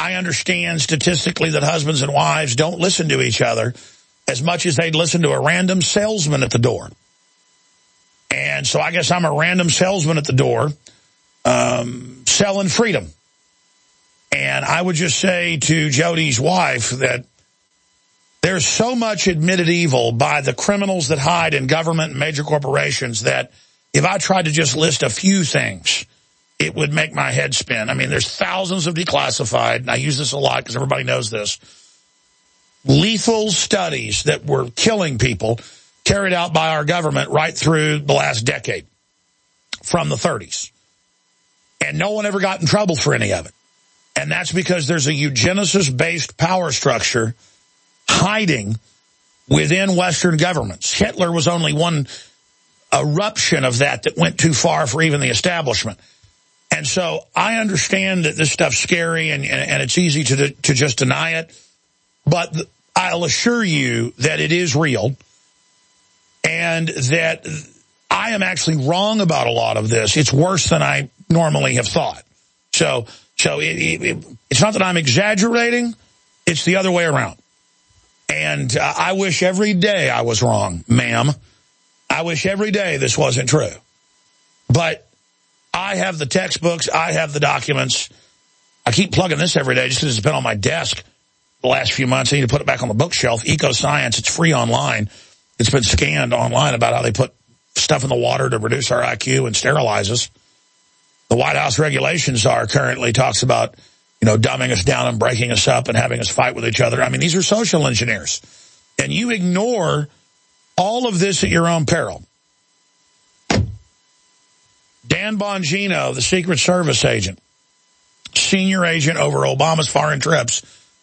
I understand statistically that husbands and wives don't listen to each other as much as they'd listen to a random salesman at the door. And so I guess I'm a random salesman at the door um, selling freedom. And I would just say to Jody's wife that there's so much admitted evil by the criminals that hide in government and major corporations that if I tried to just list a few things, it would make my head spin. I mean, there's thousands of declassified, and I use this a lot because everybody knows this, lethal studies that were killing people carried out by our government right through the last decade from the thirties. And no one ever got in trouble for any of it. And that's because there's a eugenicist-based power structure hiding within Western governments. Hitler was only one eruption of that that went too far for even the establishment. And so I understand that this stuff's scary and, and, and it's easy to, to just deny it. But I'll assure you that it is real and that I am actually wrong about a lot of this. It's worse than I normally have thought. So so it, it, it's not that I'm exaggerating. It's the other way around. And uh, I wish every day I was wrong, ma'am. I wish every day this wasn't true. But I have the textbooks. I have the documents. I keep plugging this every day just because it's been on my desk the last few months. I need to put it back on the bookshelf. Ecoscience, it's free online. It's been scanned online about how they put stuff in the water to reduce our I Q and sterilize us. The White House regulations czar currently talks about, you know, dumbing us down and breaking us up and having us fight with each other. I mean, these are social engineers. And you ignore all of this at your own peril. Dan Bongino, the Secret Service agent, senior agent over Obama's foreign trips,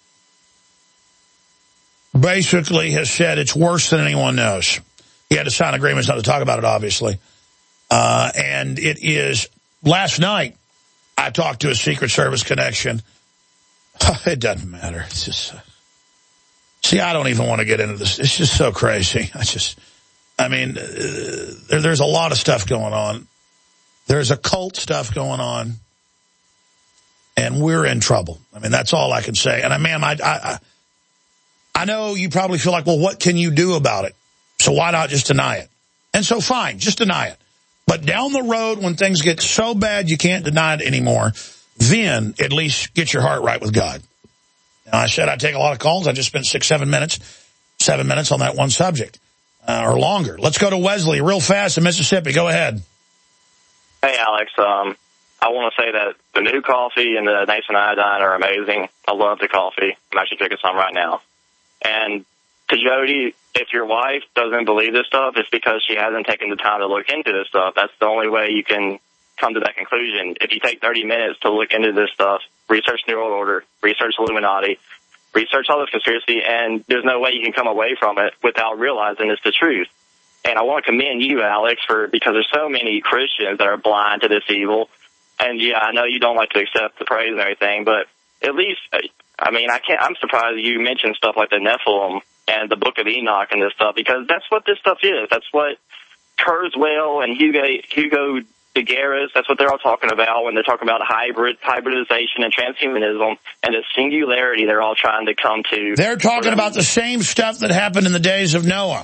basically has said it's worse than anyone knows. He had to sign agreements not to talk about it, obviously. Uh, and it is, last night, I talked to a Secret Service connection. It doesn't matter. It's just, uh, see, I don't even want to get into this. It's just so crazy. I just, I mean, uh, there, there's a lot of stuff going on. There's occult stuff going on. And we're in trouble. I mean, that's all I can say. And, I, ma'am, I, I, I know you probably feel like, well, what can you do about it? So why not just deny it? And so, fine, just deny it. But down the road, when things get so bad you can't deny it anymore, then at least get your heart right with God. Now, I said I'd take a lot of calls. I just spent six, seven minutes, seven minutes on that one subject, uh, or longer. Let's go to Wesley real fast in Mississippi. Go ahead. Hey, Alex. Um, I want to say that the new coffee and the Nathan Iodine are amazing. I love the coffee. I'm actually drinking some right now. And to Jody, if your wife doesn't believe this stuff, it's because she hasn't taken the time to look into this stuff. That's the only way you can come to that conclusion. If you take thirty minutes to look into this stuff, research New World Order, research Illuminati, research all this conspiracy, and there's no way you can come away from it without realizing it's the truth. And I want to commend you, Alex, for because there's so many Christians that are blind to this evil. And, yeah, I know you don't like to accept the praise and everything, but at least, I mean, I can't, I'm surprised you mentioned stuff like the Nephilim and the Book of Enoch and this stuff, because that's what this stuff is. That's what Kurzweil and Hugo, Hugo de Garis, that's what they're all talking about when they're talking about hybrid hybridization and transhumanism and the singularity they're all trying to come to. They're talking about the same stuff that happened in the days of Noah.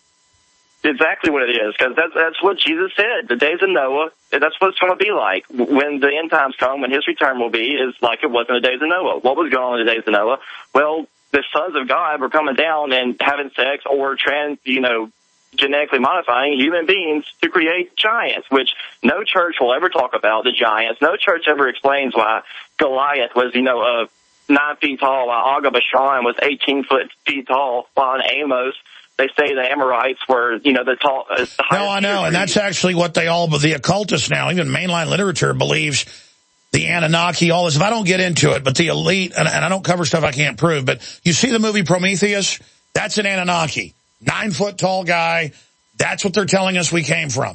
Exactly what it is, because that's, that's what Jesus said. The days of Noah, that's what it's going to be like. When the end times come, when his return will be, is like it was in the days of Noah. What was going on in the days of Noah? Well, the sons of God were coming down and having sex or trans, you know, genetically modifying human beings to create giants, which no church will ever talk about, the giants. No church ever explains why Goliath was, you know, uh, nine feet tall, while Aga Bashan was eighteen foot feet tall, while in Amos, they say the Amorites were, you know, the tall. Uh, the no, I know, and that's actually what they all, the occultists now, even mainline literature believes the Anunnaki, all this. If I don't get into it, but the elite, and, and I don't cover stuff I can't prove, but you see the movie Prometheus? That's an Anunnaki. Nine-foot-tall guy. That's what they're telling us we came from.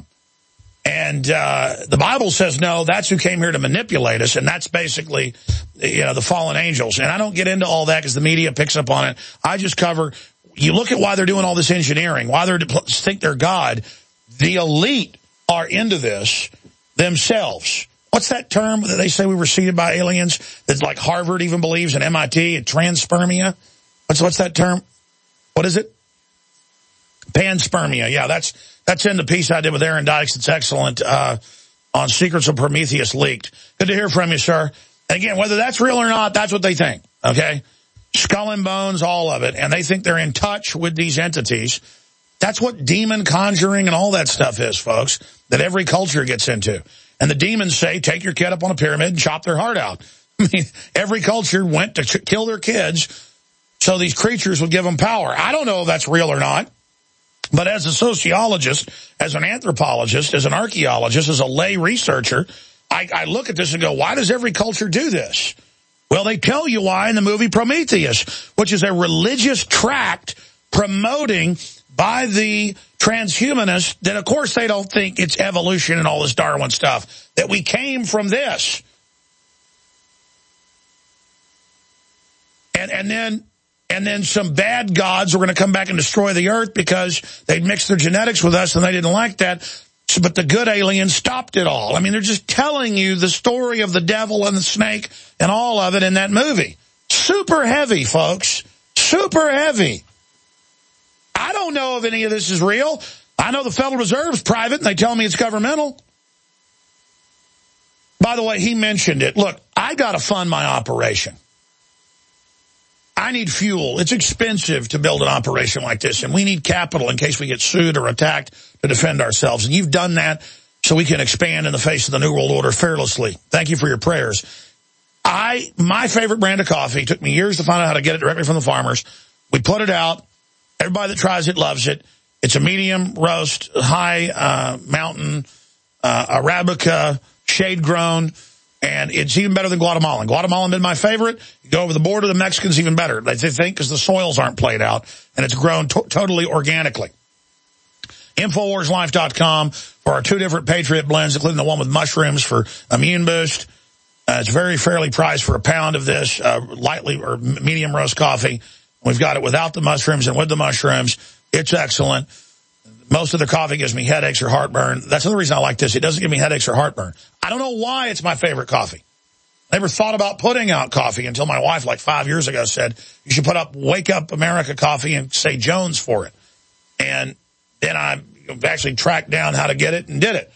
And uh, the Bible says, no, that's who came here to manipulate us, and that's basically, you know, the fallen angels. And I don't get into all that because the media picks up on it. I just cover, you look at why they're doing all this engineering, why they think they're God. The elite are into this themselves. What's that term that they say we were seeded by aliens? That like Harvard even believes, and M I T, transpermia. What's what's that term? What is it? Panspermia. Yeah, that's that's in the piece I did with Aaron Dykes. It's excellent uh, on Secrets of Prometheus Leaked. Good to hear from you, sir. And again, whether that's real or not, that's what they think. Okay, skull and bones, all of it, and they think they're in touch with these entities. That's what demon conjuring and all that stuff is, folks. That every culture gets into. And the demons say, take your kid up on a pyramid and chop their heart out. I mean, every culture went to ch- kill their kids so these creatures would give them power. I don't know if that's real or not. But as a sociologist, as an anthropologist, as an archaeologist, as a lay researcher, I, I look at this and go, why does every culture do this? Well, they tell you why in the movie Prometheus, which is a religious tract promoting by the transhumanists that, of course, they don't think it's evolution and all this Darwin stuff, that we came from this. And, and then and then some bad gods were going to come back and destroy the earth because they'd mixed their genetics with us and they didn't like that. So, but the good aliens stopped it all. I mean, they're just telling you the story of the devil and the snake and all of it in that movie. Super heavy, folks. Super heavy. I don't know if any of this is real. I know the Federal Reserve's private, and they tell me it's governmental. By the way, he mentioned it. Look, I got to fund my operation. I need fuel. It's expensive to build an operation like this, and we need capital in case we get sued or attacked to defend ourselves. And you've done that so we can expand in the face of the New World Order fearlessly. Thank you for your prayers. I, my favorite brand of coffee, took me years to find out how to get it directly from the farmers. We put it out. Everybody that tries it loves it. It's a medium roast, high uh, mountain, uh, Arabica, shade grown, and it's even better than Guatemalan. Guatemalan been my favorite. You go over the border, the Mexicans even better. They think because the soils aren't played out, and it's grown to- totally organically. Infowars Life dot com for our two different Patriot blends, including the one with mushrooms for immune boost. Uh, it's very fairly priced for a pound of this uh, lightly or medium roast coffee. We've got it without the mushrooms and with the mushrooms. It's excellent. Most of the coffee gives me headaches or heartburn. That's the reason I like this. It doesn't give me headaches or heartburn. I don't know why it's my favorite coffee. I never thought about putting out coffee until my wife like five years ago said, you should put up Wake Up America coffee and say Jones for it. And then I actually tracked down how to get it and did it.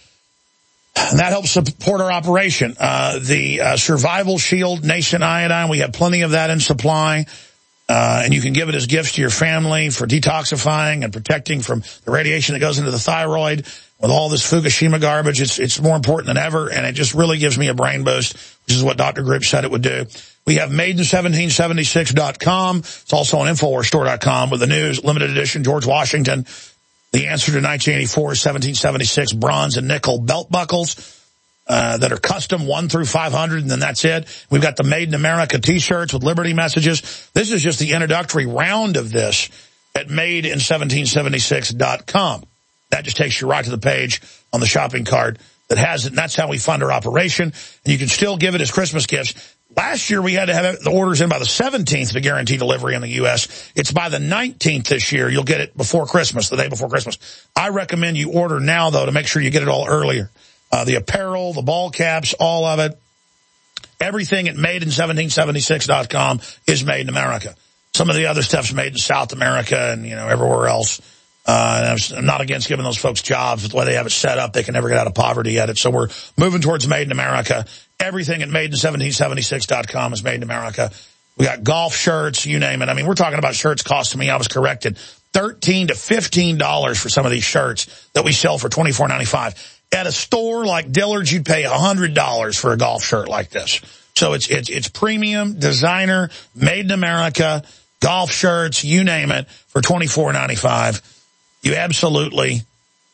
And that helps support our operation. Uh, the uh, Survival Shield Nation Iodine, we have plenty of that in supply. Uh, and you can give it as gifts to your family for detoxifying and protecting from the radiation that goes into the thyroid. With all this Fukushima garbage, it's it's more important than ever, and it just really gives me a brain boost, which is what Doctor Grip said it would do. We have made in seventeen seventy-six dot com. It's also on Infowars Store dot com with the news, limited edition, George Washington, the answer to nineteen eighty-four, seventeen seventy-six bronze and nickel belt buckles. Uh, that are custom one through five hundred, and then that's it. We've got the Made in America t-shirts with Liberty messages. This is just the introductory round of this at made in seventeen seventy-six dot com. That just takes you right to the page on the shopping cart that has it, and that's how we fund our operation. And you can still give it as Christmas gifts. Last year, we had to have the orders in by the seventeenth to guarantee delivery in the U S. It's by the nineteenth this year. You'll get it before Christmas, the day before Christmas. I recommend you order now, though, to make sure you get it all earlier. Uh, the apparel, the ball caps, all of it. Everything at made in seventeen seventy-six dot com is made in America. Some of the other stuff's made in South America and, you know, everywhere else. Uh, I'm not against giving those folks jobs. The way they have it set up, they can never get out of poverty at it. So we're moving towards made in America. Everything at made in seventeen seventy-six dot com is made in America. We got golf shirts, you name it. I mean, we're talking about shirts costing me, I was corrected, thirteen to fifteen dollars for some of these shirts that we sell for twenty-four ninety-five. At a store like Dillard's, you'd pay one hundred dollars for a golf shirt like this. So it's it's it's premium, designer, made in America, golf shirts, you name it, for twenty-four ninety-five. You absolutely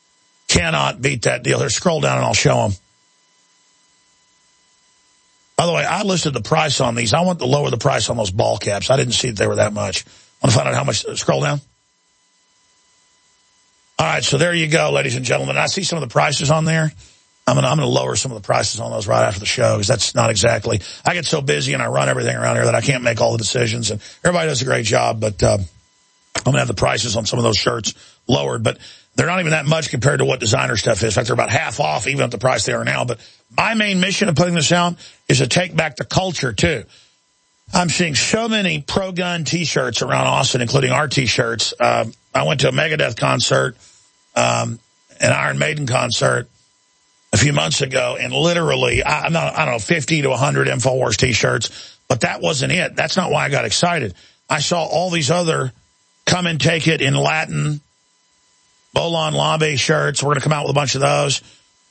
cannot beat that deal. Here, scroll down and I'll show them. By the way, I listed the price on these. I want to lower the price on those ball caps. I didn't see that they were that much. I want to find out how much. Scroll down. All right, so there you go, ladies and gentlemen. I see some of the prices on there. I'm going to I'm going to lower some of the prices on those right after the show because that's not exactly. I get so busy and I run everything around here that I can't make all the decisions. And everybody does a great job, but uh, I'm going to have the prices on some of those shirts lowered. But They're not even that much compared to what designer stuff is. In fact, they're about half off even at the price they are now. But my main mission of putting this out is to take back the culture, too. I'm seeing so many pro-gun T-shirts around Austin, including our T-shirts. Uh, I went to a Megadeth concert, um, an Iron Maiden concert a few months ago, and literally, I, I'm not, I don't know, fifty to one hundred InfoWars T-shirts, but that wasn't it. That's not why I got excited. I saw all these other come and take it in Latin, Bolon Labe shirts. We're going to come out with a bunch of those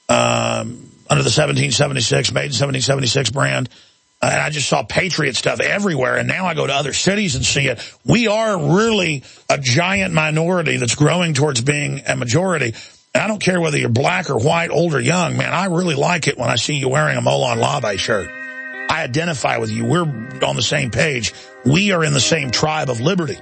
um, under the seventeen seventy-six, Maiden seventeen seventy-six brand. Uh, and I just saw Patriot stuff everywhere, and now I go to other cities and see it. We are really a giant minority that's growing towards being a majority. And I don't care whether you're black or white, old or young, man, I really like it when I see you wearing a Molon Labe shirt. I identify with you. We're on the same page. We are in the same tribe of liberty.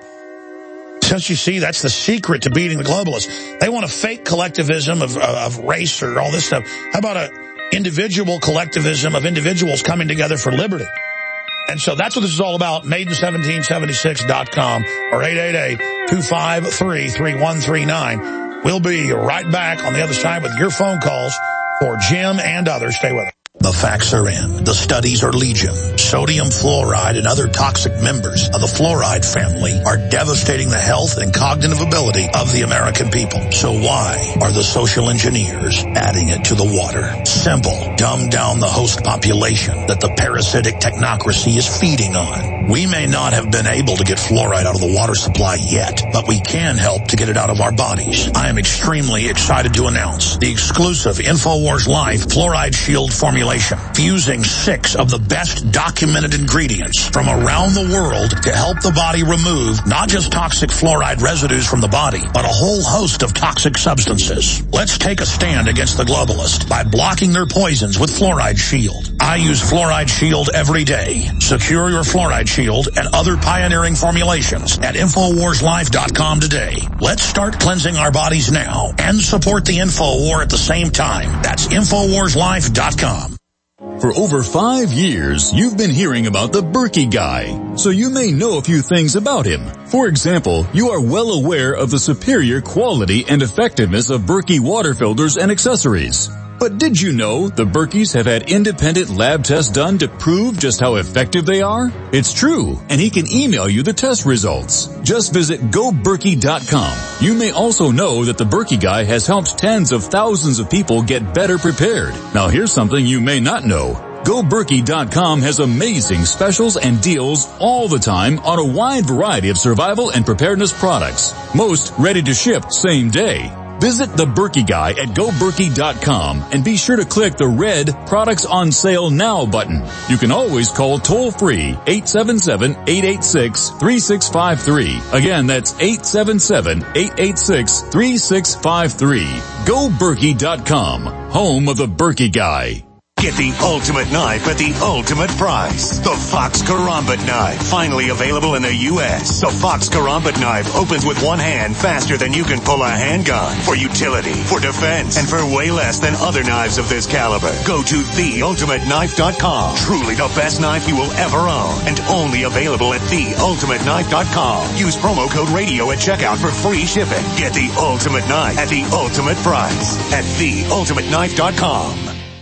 Since you see, that's the secret to beating the globalists. They want a fake collectivism of, of race or all this stuff. How about a individual collectivism of individuals coming together for liberty? And so that's what this is all about. Maiden seventeen seventy-six dot com or eight eight eight, two five three, three one three nine. We'll be right back on the other side with your phone calls for Jim and others. Stay with us. The facts are in. The studies are legion. Sodium fluoride and other toxic members of the fluoride family are devastating the health and cognitive ability of the American people. So why are the social engineers adding it to the water? Simple. Dumb down the host population that the parasitic technocracy is feeding on. We may not have been able to get fluoride out of the water supply yet, but we can help to get it out of our bodies. I am extremely excited to announce the exclusive InfoWars Life Fluoride Shield formulation, fusing six of the best documented ingredients from around the world to help the body remove not just toxic fluoride residues from the body, but a whole host of toxic substances. Let's take a stand against the globalists by blocking their poisons with Fluoride Shield. I use Fluoride Shield every day. Secure your Fluoride Shield and other pioneering formulations at Infowars Life dot com today. Let's start cleansing our bodies now and support the info war at the same time. That's Infowars Life dot com. For over five years, you've been hearing about the Berkey Guy, so you may know a few things about him. For example, you are well aware of the superior quality and effectiveness of Berkey water filters and accessories. But did you know the Berkeys have had independent lab tests done to prove just how effective they are? It's true, and he can email you the test results. Just visit go berkey dot com. You may also know that the Berkey Guy has helped tens of thousands of people get better prepared. Now here's something you may not know. go berkey dot com has amazing specials and deals all the time on a wide variety of survival and preparedness products. Most ready to ship same day. Visit the Berkey Guy at go berkey dot com and be sure to click the red Products on Sale Now button. You can always call toll-free eight seven seven, eight eight six, three six five three. Again, that's eight seven seven, eight eight six, three six five three. go berkey dot com, home of the Berkey Guy. Get the ultimate knife at the ultimate price. The Fox Karambit knife, finally available in the U S The Fox Karambit knife opens with one hand faster than you can pull a handgun. For utility, for defense, and for way less than other knives of this caliber. Go to the ultimate knife dot com. Truly the best knife you will ever own. And only available at the ultimate knife dot com. Use promo code radio at checkout for free shipping. Get the ultimate knife at the ultimate price at the ultimate knife dot com.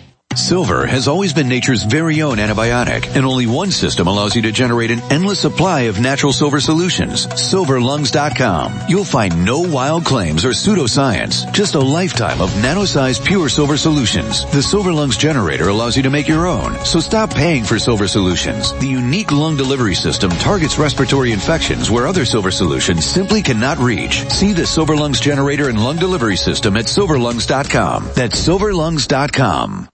Silver has always been nature's very own antibiotic, and only one system allows you to generate an endless supply of natural silver solutions. silver lungs dot com. You'll find no wild claims or pseudoscience, just a lifetime of nano-sized pure silver solutions. The Silver Lungs generator allows you to make your own, so stop paying for silver solutions. The unique lung delivery system targets respiratory infections where other silver solutions simply cannot reach. See the Silver Lungs generator and lung delivery system at silver lungs dot com. That's silver lungs dot com.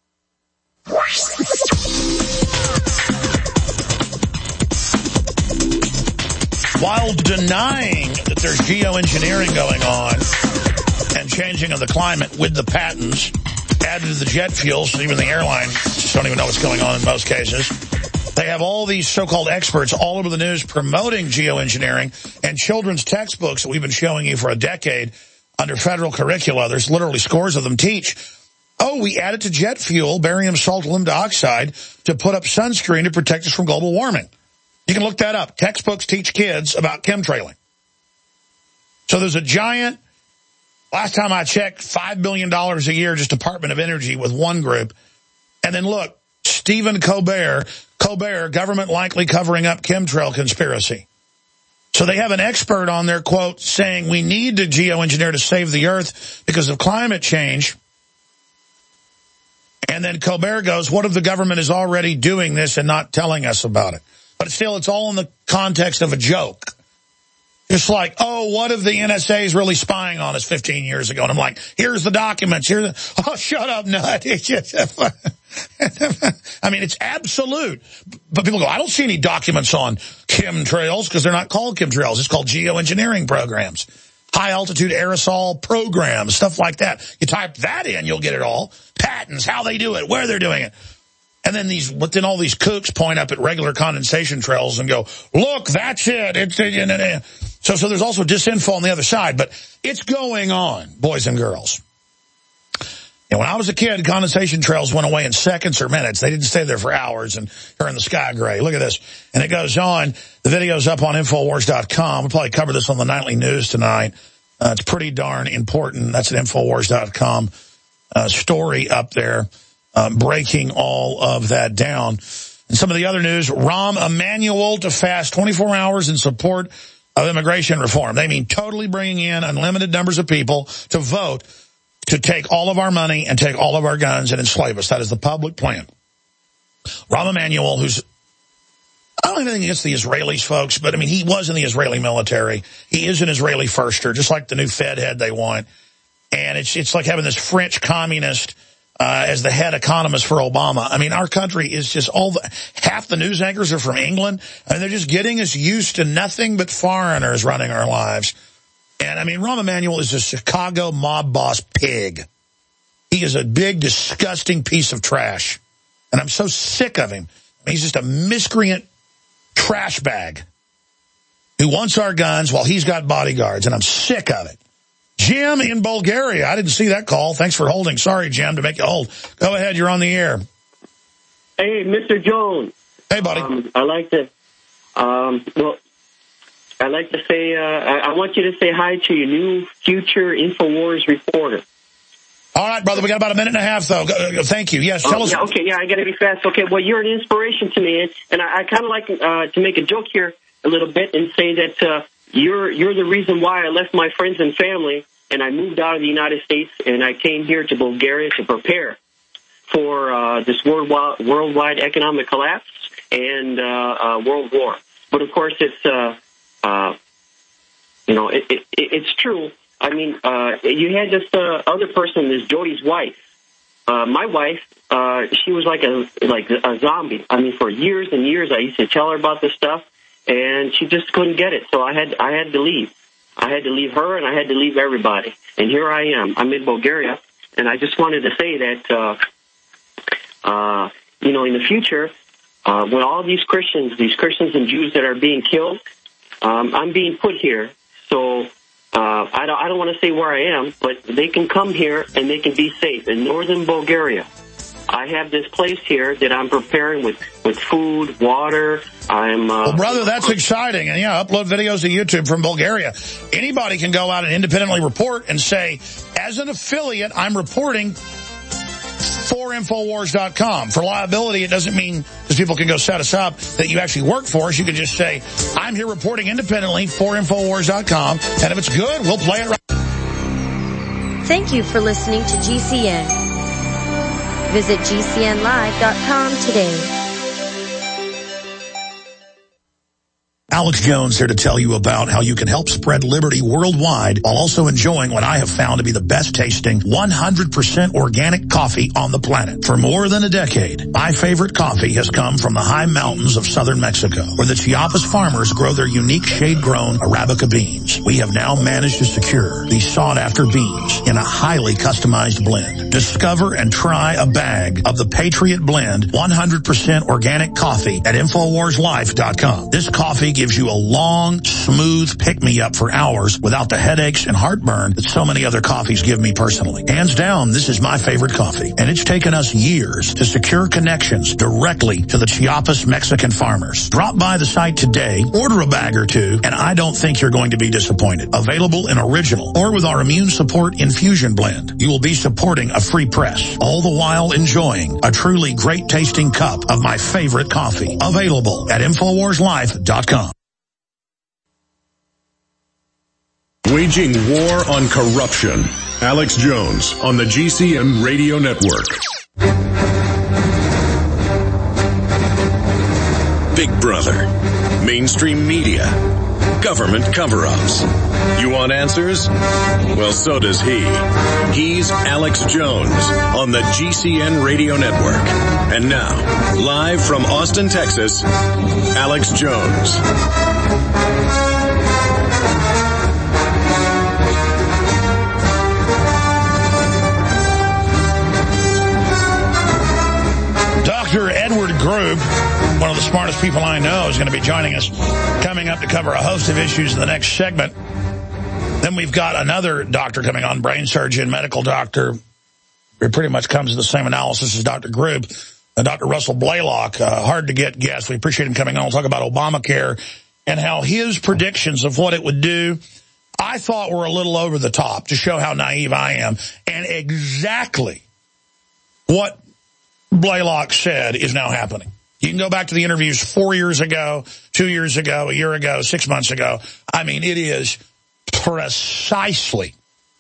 While denying that there's geoengineering going on and changing of the climate with the patents added to the jet fuel, so even the airlines don't even know what's going on in most cases, they have all these so-called experts all over the news promoting geoengineering, and children's textbooks that we've been showing you for a decade under federal curricula, there's literally scores of them, teach, oh, we added to jet fuel barium salt aluminum dioxide to put up sunscreen to protect us from global warming. You can look that up. Textbooks teach kids about chemtrailing. So there's a giant Last time I checked, five billion dollars a year, just Department of Energy with one group. And then look, Stephen Colbert, Colbert, government likely covering up chemtrail conspiracy. So they have an expert on their quote saying we need to geoengineer to save the earth because of climate change. And then Colbert goes, what if the government is already doing this and not telling us about it? But still, it's all in the context of a joke. It's like, oh, what if the N S A is really spying on us fifteen years ago? And I'm like, here's the documents. Here's the, oh, shut up, nut. I mean, it's absolute. But people go, I don't see any documents on chemtrails because they're not called chemtrails. It's called geoengineering programs, high-altitude aerosol programs, stuff like that. You type that in, you'll get it all. Patents, how they do it, where they're doing it. And then these, but then all these kooks point up at regular condensation trails and go, look, that's it. It's, so, so there's also disinfo on the other side, but it's going on, boys and girls. And when I was a kid, condensation trails went away in seconds or minutes. They didn't stay there for hours and are in the sky gray. Look at this. And it goes on. The video's up on Infowars dot com. We'll probably cover this on the nightly news tonight. Uh, it's pretty darn important. That's an Infowars dot com uh, story up there. Um, breaking all of that down. And some of the other news, Rahm Emanuel to fast twenty-four hours in support of immigration reform. They mean totally bringing in unlimited numbers of people to vote to take all of our money and take all of our guns and enslave us. That is the public plan. Rahm Emanuel, who's, I don't have anything against the Israelis, folks, but I mean, he was in the Israeli military. He is an Israeli firster, just like the new Fed head they want. And it's, it's like having this French communist Uh, as the head economist for Obama. I mean, our country is just all the, half the news anchors are from England, and they're just getting us used to nothing but foreigners running our lives. And I mean, Rahm Emanuel is a Chicago mob boss pig. He is a big, disgusting piece of trash. And I'm so sick of him. I mean, he's just a miscreant trash bag who wants our guns while he's got bodyguards, and I'm sick of it. Jim in Bulgaria. I didn't see that call. Thanks for holding. Sorry, Jim, to make you hold. Go ahead. You're on the air. Hey, Mister Jones. Hey, buddy. Um, I like to, um, well, I like to say, uh, I, I want you to say hi to your new future InfoWars reporter. All right, brother. We got about a minute and a half, though. Uh, thank you. Yes, tell oh, us. Yeah, okay, yeah, I got to be fast. Okay, well, you're an inspiration to me, and, and I, I kind of like uh, to make a joke here a little bit and say that uh, you're you're the reason why I left my friends and family. And I moved out of the United States, and I came here to Bulgaria to prepare for uh, this worldwide, worldwide economic collapse and uh, uh, world war. But, of course, it's, uh, uh, you know, it, it, it's true. I mean, uh, you had this uh, other person, this Jody's wife. Uh, my wife, uh, she was like a like a zombie. I mean, for years and years, I used to tell her about this stuff, and she just couldn't get it. So I had I had to leave. I had to leave her, and I had to leave everybody. And here I am. I'm in Bulgaria, and I just wanted to say that, uh, uh, you know, in the future, uh, when all these Christians, these Christians and Jews that are being killed, um, I'm being put here. So uh, I don't, I don't want to say where I am, but they can come here, and they can be safe in northern Bulgaria. I have this place here that I'm preparing with, with food, water. I'm uh, well, brother, that's exciting. And, yeah, upload videos to YouTube from Bulgaria. Anybody can go out and independently report and say, as an affiliate, I'm reporting for Infowars dot com. For liability, it doesn't mean, because people can go set us up, that you actually work for us. You can just say, I'm here reporting independently for Infowars dot com. And if it's good, we'll play it right. Thank you for listening to G C N. Visit G C N live dot com today. Alex Jones here to tell you about how you can help spread liberty worldwide while also enjoying what I have found to be the best tasting one hundred percent organic coffee on the planet. For more than a decade, my favorite coffee has come from the high mountains of southern Mexico, where the Chiapas farmers grow their unique shade-grown Arabica beans. We have now managed to secure these sought-after beans in a highly customized blend. Discover and try a bag of the Patriot Blend one hundred percent organic coffee at Infowars Life dot com. This coffee gives you a long, smooth pick-me-up for hours without the headaches and heartburn that so many other coffees give me personally. Hands down, this is my favorite coffee, and it's taken us years to secure connections directly to the Chiapas Mexican farmers. Drop by the site today, order a bag or two, and I don't think you're going to be disappointed. Available in original or with our immune support infusion blend. You will be supporting a free press, all the while enjoying a truly great-tasting cup of my favorite coffee. Available at Infowars Life dot com. Waging war on corruption. Alex Jones on the G C N Radio Network. Big Brother. Mainstream media. Government cover-ups. You want answers? Well, so does he. He's Alex Jones on the G C N Radio Network. And now, live from Austin, Texas, Alex Jones. Doctor Edward Grube, one of the smartest people I know, is going to be joining us coming up to cover a host of issues in the next segment. Then we've got another doctor coming on, brain surgeon, medical doctor. It pretty much comes to the same analysis as Doctor Grube. Uh, Doctor Russell Blaylock, uh, hard to get guest. We appreciate him coming on. We'll talk about Obamacare and how his predictions of what it would do, I thought were a little over the top to show how naive I am. And exactly what Blaylock said is now happening. You can go back to the interviews four years ago, two years ago, a year ago, six months ago. I mean, it is precisely,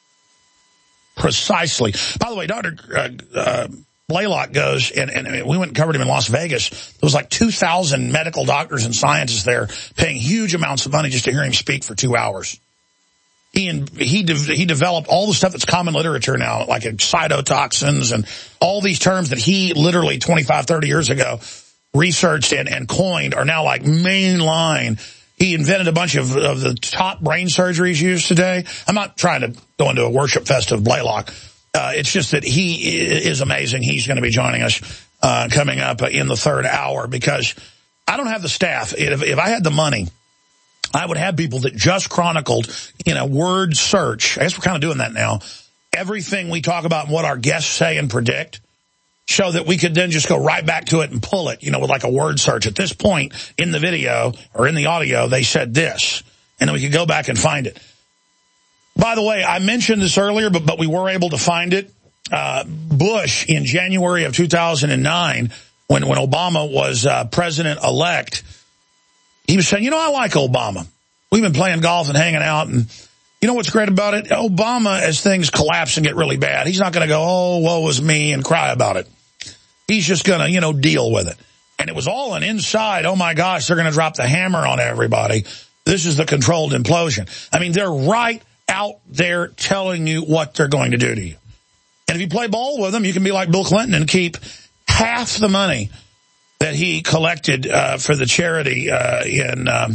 precisely. By the way, Doctor Uh, uh, Blaylock goes, and, and we went and covered him in Las Vegas. There was like two thousand medical doctors and scientists there paying huge amounts of money just to hear him speak for two hours. He and he de he developed all the stuff that's common literature now, like cytotoxins and all these terms that he literally twenty-five, thirty years ago researched and, and coined are now like mainline. He invented a bunch of, of the top brain surgeries used today. I'm not trying to go into a worship fest of Blaylock. Uh, it's just that he is amazing. He's going to be joining us uh, coming up in the third hour because I don't have the staff. If, if I had the money, I would have people that just chronicled in a word search. I guess we're kind of doing that now. Everything we talk about and what our guests say and predict, so that we could then just go right back to it and pull it, you know, with like a word search. At this point in the video or in the audio, they said this, and then we could go back and find it. By the way, I mentioned this earlier, but, but we were able to find it. Uh, Bush in January of two thousand nine, when, when Obama was uh, president-elect, he was saying, you know, I like Obama. We've been playing golf and hanging out, and you know what's great about it? Obama, as things collapse and get really bad, he's not going to go, oh, woe is me, and cry about it. He's just going to, you know, deal with it. And it was all an inside, oh, my gosh, they're going to drop the hammer on everybody. This is the controlled implosion. I mean, they're right out there telling you what they're going to do to you. And if you play ball with them, you can be like Bill Clinton and keep half the money that he collected uh, for the charity uh, in um,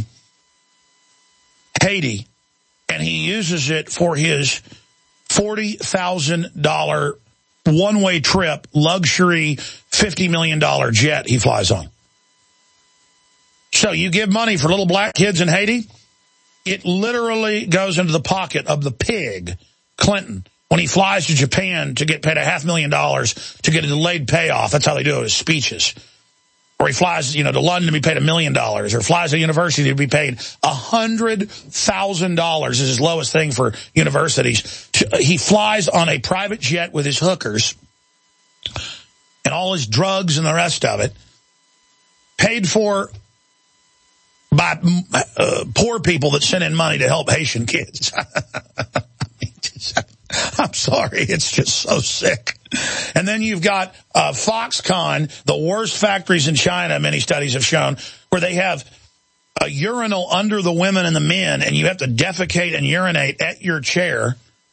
Haiti, and he uses it for his forty thousand dollar one-way trip, luxury fifty million dollar jet he flies on. So you give money for little black kids in Haiti, it literally goes into the pocket of the pig, Clinton, when he flies to Japan to get paid a half million dollars to get a delayed payoff. That's how they do it, his speeches. Or he flies, you know, to London to be paid a million dollars, or flies to university to be paid a hundred thousand dollars is his lowest thing for universities. He flies on a private jet with his hookers and all his drugs and the rest of it, paid for by uh, poor people that send in money to help Haitian kids. I'm sorry, it's just so sick. And then you've got uh, Foxconn, the worst factories in China, many studies have shown, where they have a urinal under the women and the men, and you have to defecate and urinate at your chair.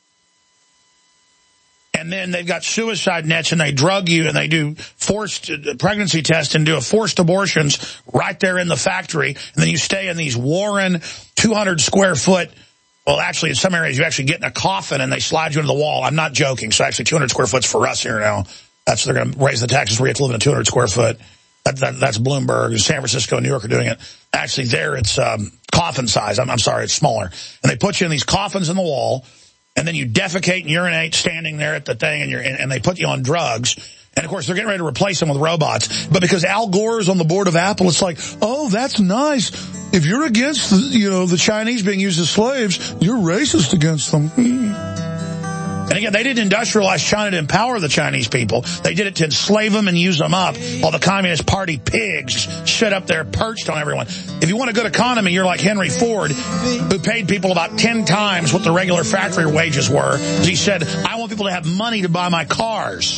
And then they've got suicide nets, and they drug you, and they do forced pregnancy tests and do a forced abortions right there in the factory. And then you stay in these Warren two hundred square foot Well, actually, in some areas, you actually get in a coffin and they slide you into the wall. I'm not joking. So actually, two hundred square foot's for us here now. That's they're going to raise the taxes where you have to live in a two hundred square foot. That, that, that's Bloomberg. San Francisco and New York are doing it. Actually, there it's um, coffin size. I'm, I'm sorry, it's smaller. And they put you in these coffins in the wall, and then you defecate and urinate standing there at the thing, and, you're, and, and they put you on drugs. And, of course, they're getting ready to replace them with robots. But because Al Gore is on the board of Apple, it's like, oh, that's nice. If you're against, the, you know, the Chinese being used as slaves, you're racist against them. And again, they didn't industrialize China to empower the Chinese people. They did it to enslave them and use them up while the Communist Party pigs sit up there perched on everyone. If you want a good economy, you're like Henry Ford, who paid people about ten times what the regular factory wages were. He said, I want people to have money to buy my cars.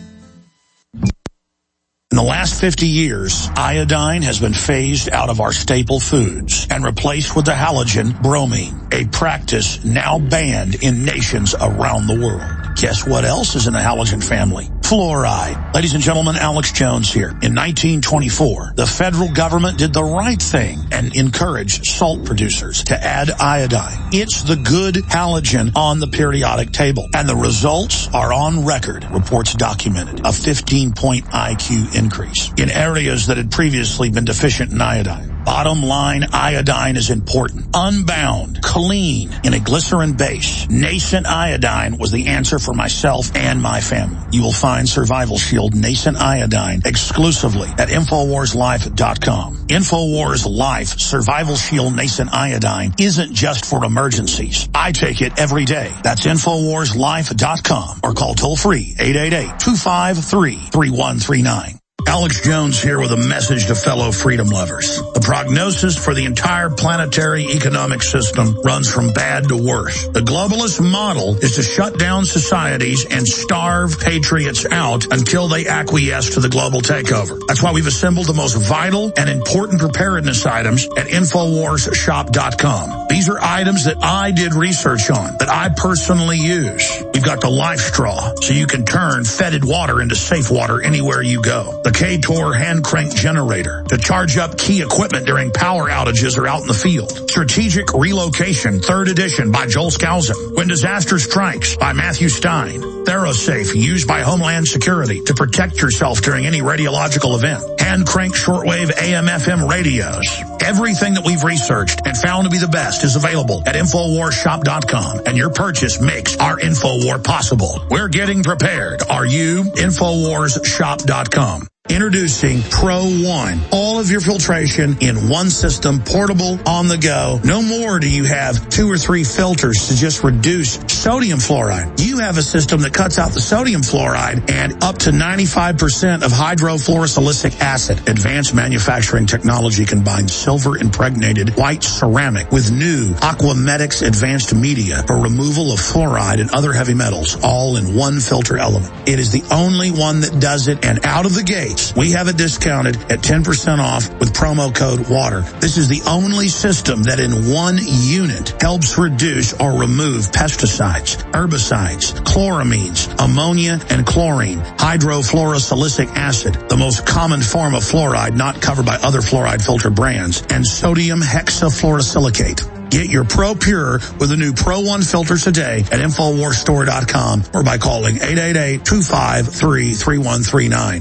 In the last fifty years, iodine has been phased out of our staple foods and replaced with the halogen bromine, a practice now banned in nations around the world. Guess what else is in the halogen family? Fluoride. Ladies and gentlemen, Alex Jones here. In nineteen twenty-four, the federal government did the right thing and encouraged salt producers to add iodine. It's the good halogen on the periodic table, and the results are on record. Reports documented a fifteen point I Q increase in areas that had previously been deficient in iodine. Bottom line, iodine is important. Unbound, clean, in a glycerin base. Nascent iodine was the answer for myself and my family. You will find Survival Shield Nascent Iodine exclusively at Infowars Life dot com. Infowars Life Survival Shield Nascent Iodine isn't just for emergencies. I take it every day. That's Infowars Life dot com or call toll free eight eight eight, two five three, three one three nine. Alex Jones here with a message to fellow freedom lovers. The prognosis for the entire planetary economic system runs from bad to worse. The globalist model is to shut down societies and starve patriots out until they acquiesce to the global takeover. That's why we've assembled the most vital and important preparedness items at Infowars Shop dot com. These are items that I did research on, that I personally use. We've got the Life Straw, so you can turn fetid water into safe water anywhere you go. The K-Tor hand crank generator to charge up key equipment during power outages or out in the field. Strategic Relocation, third edition by Joel Skousen. When Disaster Strikes by Matthew Stein. ThyroSafe, used by Homeland Security to protect yourself during any radiological event. Hand crank shortwave A M F M radios. Everything that we've researched and found to be the best is available at Infowars Shop dot com, and your purchase makes our InfoWar possible. We're getting prepared. Are you? Infowars Shop dot com. Introducing Pro One. All of your filtration in one system, portable, on the go. No more do you have two or three filters to just reduce sodium fluoride. You have a system that cuts out the sodium fluoride and up to ninety-five percent of hydrofluorosilicic acid. Advanced manufacturing technology combines silver impregnated white ceramic with new Aquamedics advanced media for removal of fluoride and other heavy metals, all in one filter element. It is the only one that does it, and out of the gate, we have it discounted at ten percent off with promo code WATER. This is the only system that in one unit helps reduce or remove pesticides, herbicides, chloramines, ammonia, and chlorine, hydrofluorosilicic acid, the most common form of fluoride not covered by other fluoride filter brands, and sodium hexafluorosilicate. Get your Pro Pure with the new Pro One filter today at Infowars Store dot com or by calling eight eight eight, two five three, three one three nine.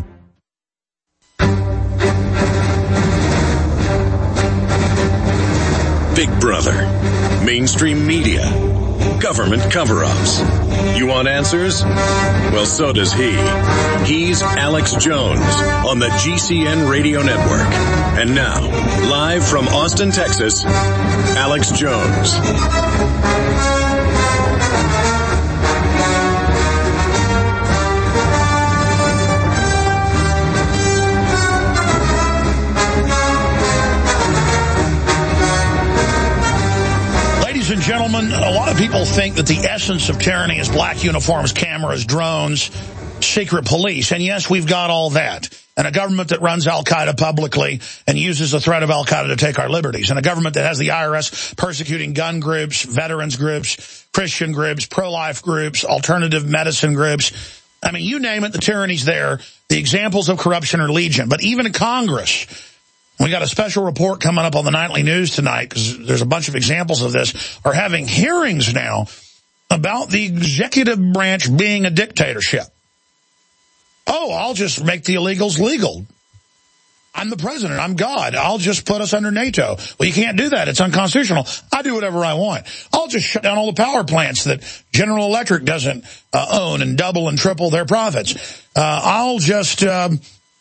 Big Brother, mainstream media, government cover-ups. You want answers? Well, so does he. He's Alex Jones on the G C N Radio Network. And now, live from Austin, Texas, Alex Jones. Ladies and gentlemen, a lot of people think that the essence of tyranny is black uniforms, cameras, drones, secret police. And yes, we've got all that. And a government that runs Al-Qaeda publicly and uses the threat of Al-Qaeda to take our liberties. And a government that has the I R S persecuting gun groups, veterans groups, Christian groups, pro-life groups, alternative medicine groups. I mean, you name it, the tyranny's there. The examples of corruption are legion. But even in Congress, We got a special report coming up on the nightly news tonight, because there's a bunch of examples of this, are having hearings now about the executive branch being a dictatorship. Oh, I'll just make the illegals legal. I'm the president. I'm God. I'll just put us under NATO. Well, you can't do that. It's unconstitutional. I do whatever I want. I'll just shut down all the power plants that General Electric doesn't uh, own and double and triple their profits. Uh, I'll just um,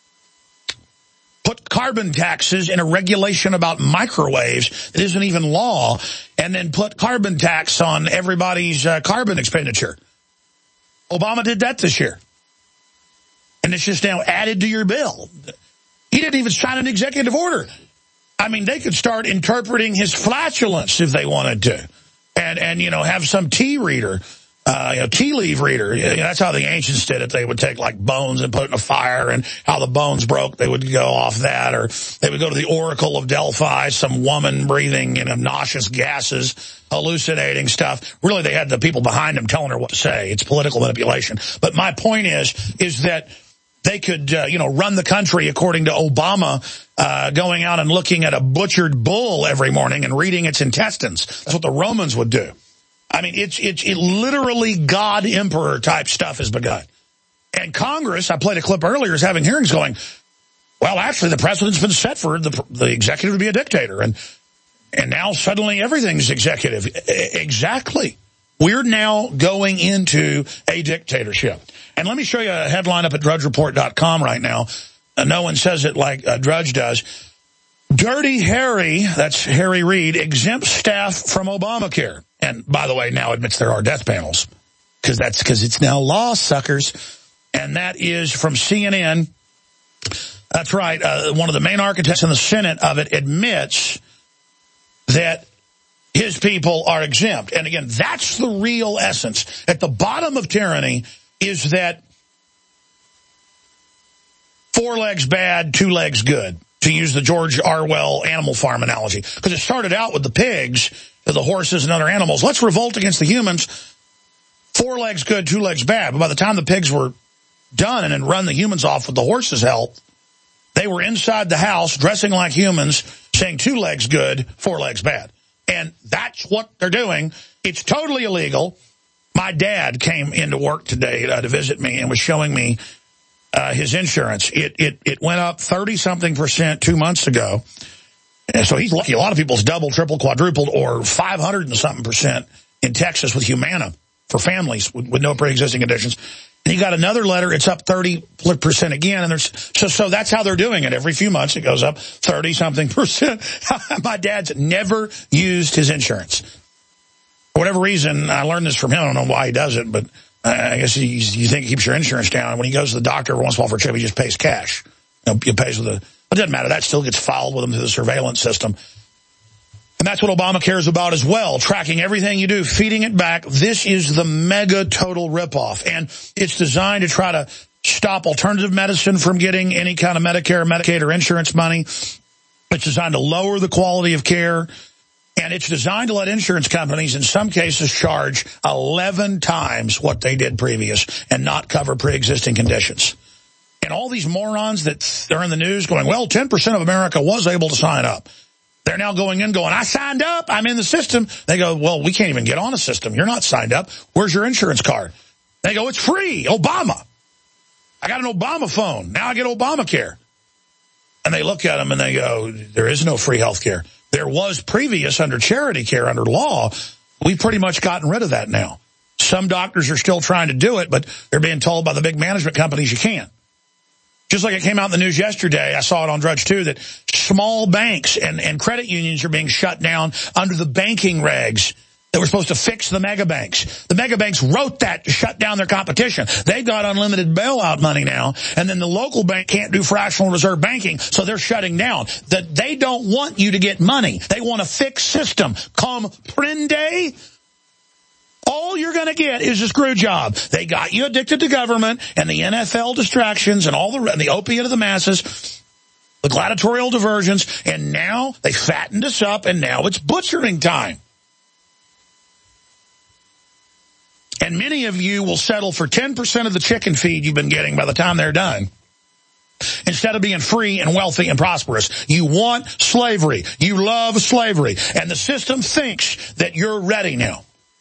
put carbon taxes in a regulation about microwaves that isn't even law, and then put carbon tax on everybody's uh, carbon expenditure. Obama did that this year. And it's just now added to your bill. He didn't even sign an executive order. I mean, they could start interpreting his flatulence if they wanted to. And, and you know, have some tea reader, uh, you know, tea leaf reader. You know, that's how the ancients did it. They would take, like, bones and put it in a fire, and how the bones broke, they would go off that. Or they would go to the Oracle of Delphi, some woman breathing, you know, nauseous gases, hallucinating stuff. Really, they had the people behind them telling her what to say. It's political manipulation. But my point is, is that they could, uh, you know, run the country according to Obama, uh, going out and looking at a butchered bull every morning and reading its intestines. That's what the Romans would do. I mean, it's, it's it literally God emperor type stuff has begun. And Congress, I played a clip earlier, is having hearings going, well, actually, the precedent's been set for the, the executive to be a dictator. And, and now suddenly everything's executive. Exactly. We're now going into a dictatorship. And let me show you a headline up at drudge report dot com right now. Uh, no one says it like uh, Drudge does. Dirty Harry, that's Harry Reid, exempts staff from Obamacare. And by the way, now admits there are death panels, because that's because it's now law, suckers. And that is from C N N. That's right. Uh, one of the main architects in the Senate of it admits that his people are exempt. And again, that's the real essence. At the bottom of tyranny is that four legs bad, two legs good, to use the George Orwell Animal Farm analogy. Because it started out with the pigs, the horses and other animals. Let's revolt against the humans. Four legs good, two legs bad. But by the time the pigs were done and then run the humans off with the horses' help, they were inside the house dressing like humans, saying two legs good, four legs bad. And that's what they're doing. It's totally illegal. My dad came into work today uh, to visit me and was showing me uh, his insurance. It it it went up thirty something percent two months ago. And so he's lucky. A lot of people's double, triple, quadrupled, or five hundred and something percent in Texas with Humana for families with, with no pre-existing conditions. And he got another letter. It's up thirty percent again. And there's so so that's how they're doing it. Every few months it goes up thirty something percent. My dad's never used his insurance. For whatever reason, I learned this from him. I don't know why he does it, but uh, I guess he's, you think he keeps your insurance down. And when he goes to the doctor every once in a while for a chip, he just pays cash. You know, he pays with a, it doesn't matter. That still gets filed with him through the surveillance system. And that's what Obamacare is about as well, tracking everything you do, feeding it back. This is the mega total ripoff. And it's designed to try to stop alternative medicine from getting any kind of Medicare, Medicaid, or insurance money. It's designed to lower the quality of care. And it's designed to let insurance companies, in some cases, charge eleven times what they did previous and not cover pre-existing conditions. And all these morons that are in the news going, well, ten percent of America was able to sign up. They're now going in going, I signed up. I'm in the system. They go, well, we can't even get on a system. You're not signed up. Where's your insurance card? They go, it's free. Obama. I got an Obama phone. Now I get Obamacare. And they look at them and they go, there is no free health care. There was previous under charity care, under law. We've pretty much gotten rid of that now. Some doctors are still trying to do it, but they're being told by the big management companies you can't. Just like it came out in the news yesterday, I saw it on Drudge too, that small banks and, and credit unions are being shut down under the banking regs that were supposed to fix the mega banks. The mega banks wrote that to shut down their competition. They got unlimited bailout money now, and then the local bank can't do fractional reserve banking, so they're shutting down. That they don't want you to get money. They want a fixed system. Comprende? All you're going to get is a screw job. They got you addicted to government and the N F L distractions and all the, and the opiate of the masses, the gladiatorial diversions, and now they fattened us up, and now it's butchering time. And many of you will settle for ten percent of the chicken feed you've been getting by the time they're done. Instead of being free and wealthy and prosperous. You want slavery. You love slavery. And the system thinks that you're ready now.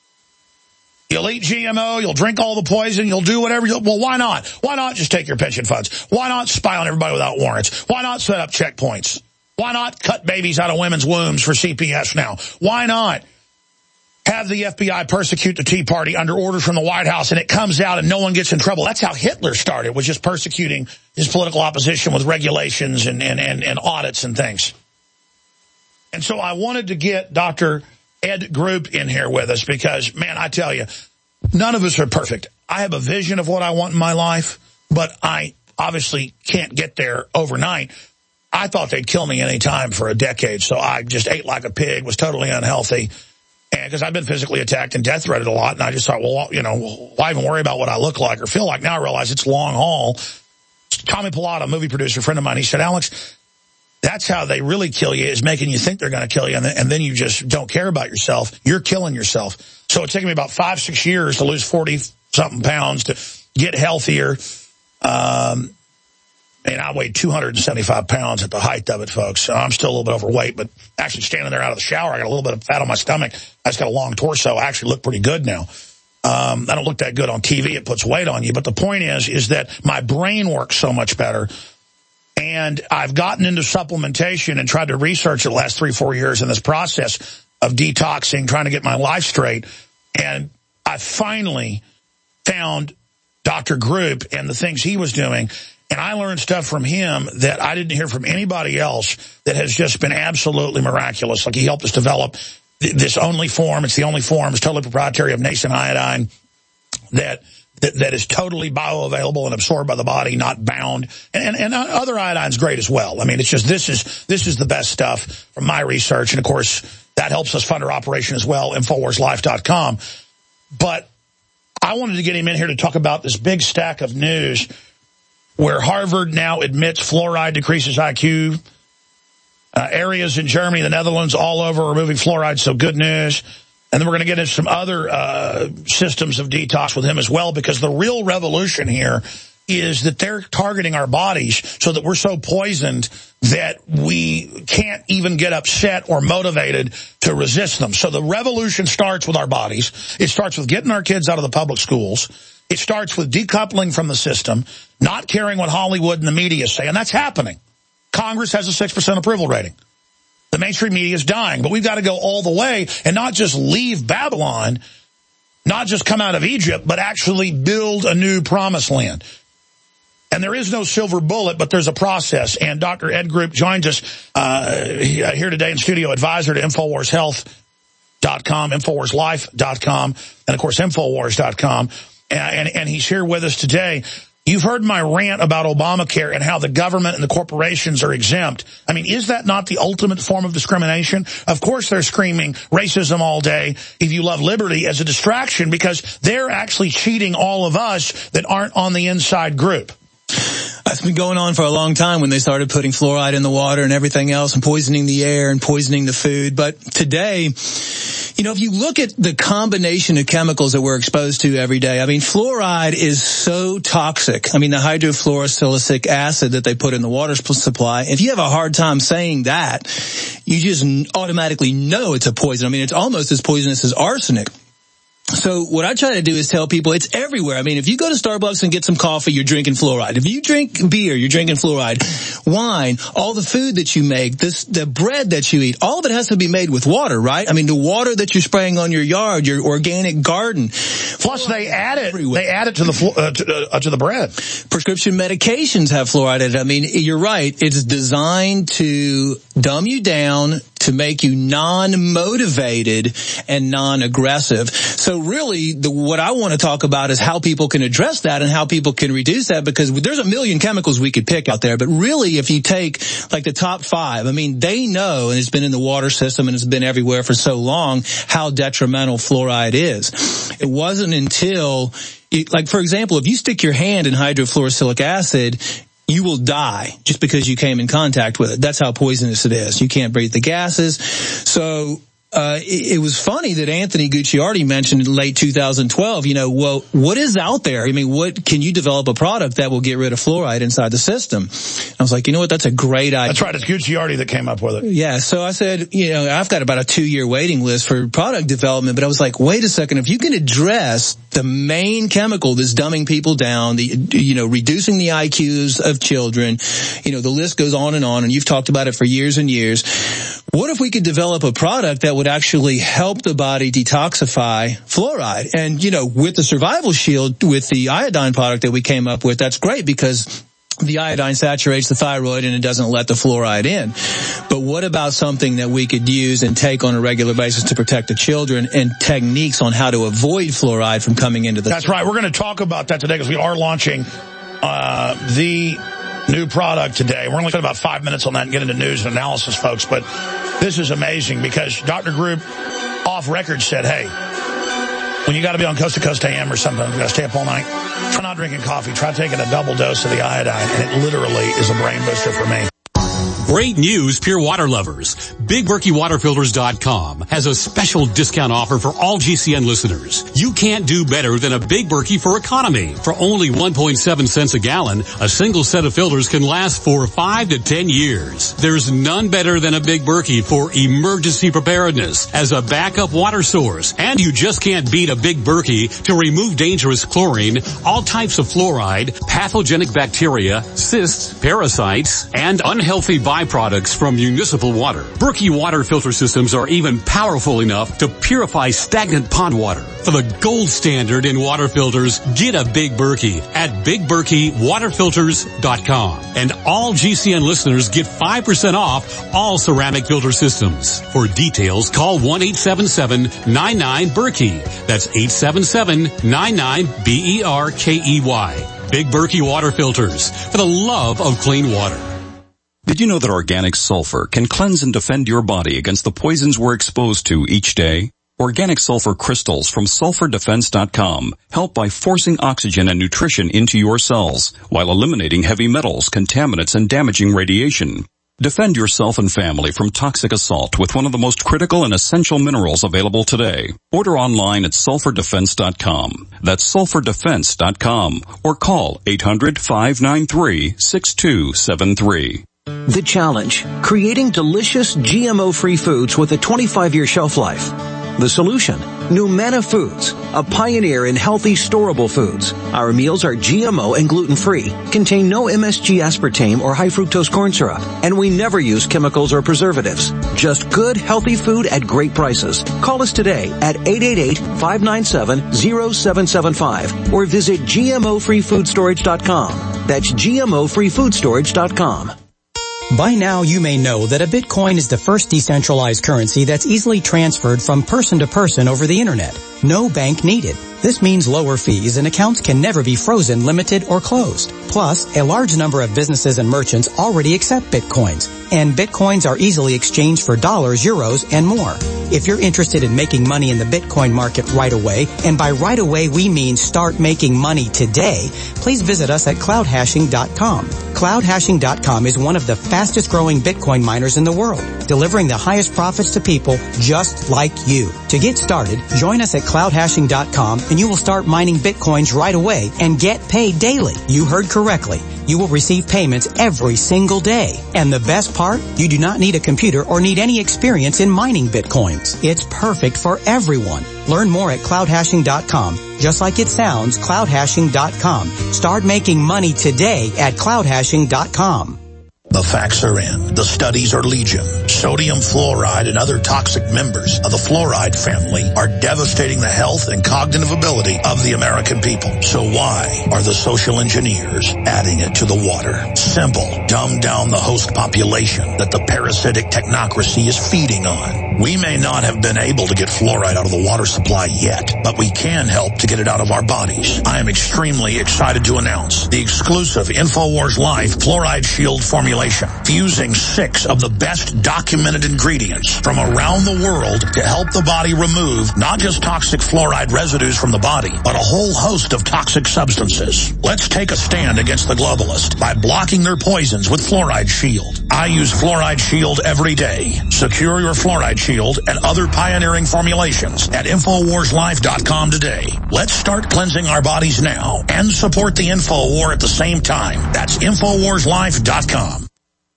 You'll eat G M O, you'll drink all the poison, you'll do whatever you... Well, why not? Why not just take your pension funds? Why not spy on everybody without warrants? Why not set up checkpoints? Why not cut babies out of women's wombs for C P S now? Why not have the F B I persecute the Tea Party under orders from the White House, and it comes out and no one gets in trouble? That's how Hitler started, was just persecuting his political opposition with regulations and, and, and, and audits and things. And so I wanted to get Doctor Ed Group in here with us because, man, I tell you, none of us are perfect. I have a vision of what I want in my life, but I obviously can't get there overnight. I thought they'd kill me any time for a decade, so I just ate like a pig, was totally unhealthy. And because I've been physically attacked and death threatened a lot, and I just thought, well, you know, why even worry about what I look like or feel like? Now I realize it's long haul. Tommy Pilata, movie producer, friend of mine, he said, Alex, that's how they really kill you, is making you think they're going to kill you, and then, and then you just don't care about yourself. You're killing yourself. So it's taken me about five, six years to lose forty-something pounds, to get healthier. Um, and I weighed two hundred seventy-five pounds at the height of it, folks. So I'm still a little bit overweight, but actually standing there out of the shower, I got a little bit of fat on my stomach. I just got a long torso. I actually look pretty good now. Um, I don't look that good on T V. It puts weight on you. But the point is, is that my brain works so much better. And I've gotten into supplementation and tried to research it the last three, four years in this process of detoxing, trying to get my life straight. And I finally found Doctor Group and the things he was doing. And I learned stuff from him that I didn't hear from anybody else that has just been absolutely miraculous. Like, he helped us develop this only form. It's the only form. It's totally proprietary of nascent iodine that that, that is totally bioavailable and absorbed by the body, not bound. And, and, and other iodine's great as well. I mean, it's just this is this is the best stuff from my research. And, of course, that helps us fund our operation as well, Infowars Life dot com. But I wanted to get him in here to talk about this big stack of news where Harvard now admits fluoride decreases I Q. Uh, areas in Germany, the Netherlands, all over are removing fluoride, so good news. And then we're going to get into some other uh, systems of detox with him as well, because the real revolution here is that they're targeting our bodies so that we're so poisoned that we can't even get upset or motivated to resist them. So the revolution starts with our bodies. It starts with getting our kids out of the public schools. It starts with decoupling from the system, not caring what Hollywood and the media say, and that's happening. Congress has a six percent approval rating. The mainstream media is dying, but we've got to go all the way and not just leave Babylon, not just come out of Egypt, but actually build a new promised land. And there is no silver bullet, but there's a process. And Doctor Ed Group joins us uh, here today in studio, advisor to Infowars Health dot com, Infowars Life dot com, and, of course, Infowars dot com. And, and, and he's here with us today. You've heard my rant about Obamacare and how the government and the corporations are exempt. I mean, is that not the ultimate form of discrimination? Of course they're screaming racism all day if you love liberty as a distraction, because they're actually cheating all of us that aren't on the inside group. That's been going on for a long time when they started putting fluoride in the water and everything else and poisoning the air and poisoning the food. But today, you know, if you look at the combination of chemicals that we're exposed to every day, I mean, fluoride is so toxic. I mean, the hydrofluorosilicic acid that they put in the water supply, if you have a hard time saying that, you just automatically know it's a poison. I mean, it's almost as poisonous as arsenic. So what I try to do is tell people it's everywhere. I mean, if you go to Starbucks and get some coffee, you're drinking fluoride. If you drink beer, you're drinking fluoride. Wine, all the food that you make, this, the bread that you eat, all of it has to be made with water, right? I mean, the water that you're spraying on your yard, your organic garden. Plus, they add it. Everywhere. They add it to the uh, to, uh, to the bread. Prescription medications have fluoride in it. I mean, you're right. It's designed to dumb you down, to make you non-motivated and non-aggressive. So really, the, what I want to talk about is how people can address that and how people can reduce that, because there's a million chemicals we could pick out there. But really, if you take like the top five, I mean, they know, and it's been in the water system and it's been everywhere for so long, how detrimental fluoride is. It wasn't until, like, for example, if you stick your hand in hydrofluorosilicic acid, you will die just because you came in contact with it. That's how poisonous it is. You can't breathe the gases. So uh, it, it was funny that Anthony Gucciardi mentioned in late two thousand twelve, you know, well, what is out there? I mean, what can you develop a product that will get rid of fluoride inside the system? And I was like, you know what? That's a great idea. That's right. It's Gucciardi that came up with it. Yeah. So I said, you know, I've got about a two year waiting list for product development, but I was like, wait a second. If you can address the main chemical that's dumbing people down, the, you know, reducing the I Qs of children, you know, the list goes on and on, and you've talked about it for years and years. What if we could develop a product that would actually help the body detoxify fluoride? And, you know, with the Survival Shield, with the iodine product that we came up with, that's great because the iodine saturates the thyroid and it doesn't let the fluoride in. But what about something that we could use and take on a regular basis to protect the children, and techniques on how to avoid fluoride from coming into the... That's right. We're going to talk about that today because we are launching uh the new product today. We're only got about five minutes on that and get into news and analysis, folks. But this is amazing because Doctor Group off record said, hey, when you got to be on Coast to Coast A M or something, you got to stay up all night, try not drinking coffee. Try taking a double dose of the iodine, and it literally is a brain booster for me. Great news, pure water lovers. Big Berkey Water Filters dot com has a special discount offer for all G C N listeners. You can't do better than a Big Berkey for economy. For only one point seven cents a gallon, a single set of filters can last for five to ten years. There's none better than a Big Berkey for emergency preparedness as a backup water source. And you just can't beat a Big Berkey to remove dangerous chlorine, all types of fluoride, pathogenic bacteria, cysts, parasites, and unhealthy byproducts from municipal water. Berkey water filter systems are even powerful enough to purify stagnant pond water. For the gold standard in water filters, get a Big Berkey at Big Berkey Water Filters dot com. And all G C N listeners get five percent off all ceramic filter systems. For details, call one eight seven seven nine nine Berkey. That's eight seven seven nine nine B E R K E Y. Big Berkey Water Filters, for the love of clean water. Did you know that organic sulfur can cleanse and defend your body against the poisons we're exposed to each day? Organic sulfur crystals from sulfur defense dot com help by forcing oxygen and nutrition into your cells while eliminating heavy metals, contaminants, and damaging radiation. Defend yourself and family from toxic assault with one of the most critical and essential minerals available today. Order online at sulfur defense dot com. That's sulfur defense dot com, or call eight hundred five nine three six two seven three. The challenge, creating delicious G M O-free foods with a twenty-five year shelf life. The solution, Numena Foods, a pioneer in healthy storable foods. Our meals are G M O and gluten-free, contain no M S G aspartame or high fructose corn syrup, and we never use chemicals or preservatives. Just good, healthy food at great prices. Call us today at eight eight eight, five nine seven, zero seven seven five or visit G M O free food storage dot com. That's G M O free food storage dot com. By now you may know that a Bitcoin is the first decentralized currency that's easily transferred from person to person over the internet. No bank needed. This means lower fees and accounts can never be frozen, limited, or closed. Plus, a large number of businesses and merchants already accept Bitcoins, and Bitcoins are easily exchanged for dollars, euros, and more. If you're interested in making money in the Bitcoin market right away, and by right away we mean start making money today, please visit us at cloud hashing dot com. cloud hashing dot com is one of the fastest growing Bitcoin miners in the world, delivering the highest profits to people just like you. To get started, join us at cloud hashing dot com and you will start mining Bitcoins right away and get paid daily. You heard correctly. You will receive payments every single day. And the best part, you do not need a computer or need any experience in mining Bitcoins. It's perfect for everyone. Learn more at cloud hashing dot com. Just like it sounds, cloud hashing dot com. Start making money today at cloud hashing dot com. The facts are in. The studies are legion. Sodium fluoride and other toxic members of the fluoride family are devastating the health and cognitive ability of the American people. So why are the social engineers adding it to the water? Simple. Dumb down the host population that the parasitic technocracy is feeding on. We may not have been able to get fluoride out of the water supply yet, but we can help to get it out of our bodies. I am extremely excited to announce the exclusive InfoWars Life Fluoride Shield formulation, fusing six of the best documented ingredients from around the world to help the body remove not just toxic fluoride residues from the body, but a whole host of toxic substances. Let's take a stand against the globalists by blocking their poisons with Fluoride Shield. I use Fluoride Shield every day. Secure your Fluoride Shield and other pioneering formulations at Infowars Life dot com today. Let's start cleansing our bodies now and support the Info War at the same time. That's Infowars Life dot com.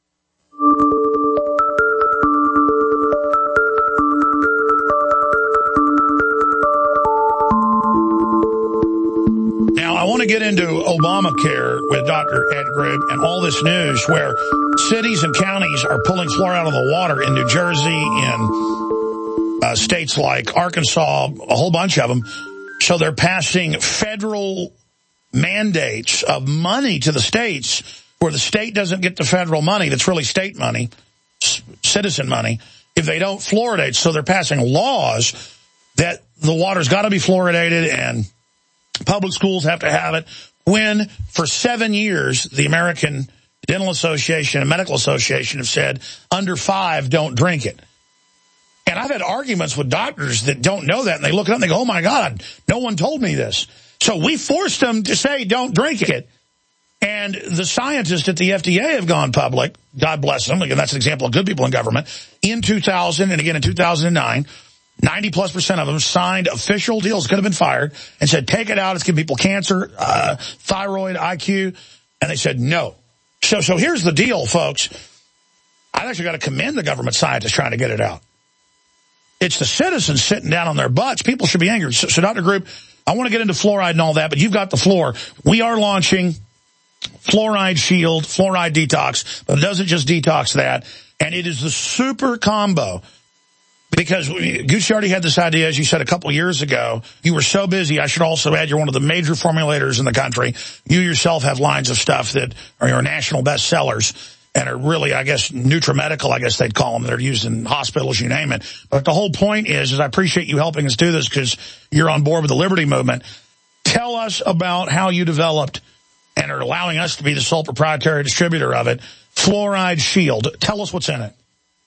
Now, I want to get into Obamacare with Doctor Ed Grube and all this news where cities and counties are pulling fluoride out of the water in New Jersey, in uh, states like Arkansas, a whole bunch of them. So they're passing federal mandates of money to the states where the state doesn't get the federal money. That's really state money, c- citizen money, if they don't fluoridate. So they're passing laws that the water's got to be fluoridated and public schools have to have it, when for seven years the American Dental Association and Medical Association have said under five don't drink it. And I've had arguments with doctors that don't know that, and they look it up and they go, oh my God, no one told me this. So we forced them to say don't drink it. And the scientists at the F D A have gone public, God bless them, and that's an example of good people in government, in two thousand and again in two thousand nine, ninety plus percent of them signed official deals, could have been fired, and said, take it out, it's giving people cancer, uh, thyroid, I Q. And they said, no. So, so here's the deal, folks. I've actually got to commend the government scientists trying to get it out. It's the citizens sitting down on their butts. People should be angry. So, so Doctor Grube, I want to get into fluoride and all that, but you've got the floor. We are launching Fluoride Shield, Fluoride Detox, but it doesn't just detox that. And it is the super combo. Because Gucci already had this idea, as you said, a couple of years ago. You were so busy, I should also add, you're one of the major formulators in the country. You yourself have lines of stuff that are your national bestsellers and are really, I guess, NutriMedical, I guess they'd call them. They're used in hospitals, you name it. But the whole point is, is I appreciate you helping us do this because you're on board with the Liberty Movement. Tell us about how you developed and are allowing us to be the sole proprietary distributor of it, Fluoride Shield. Tell us what's in it.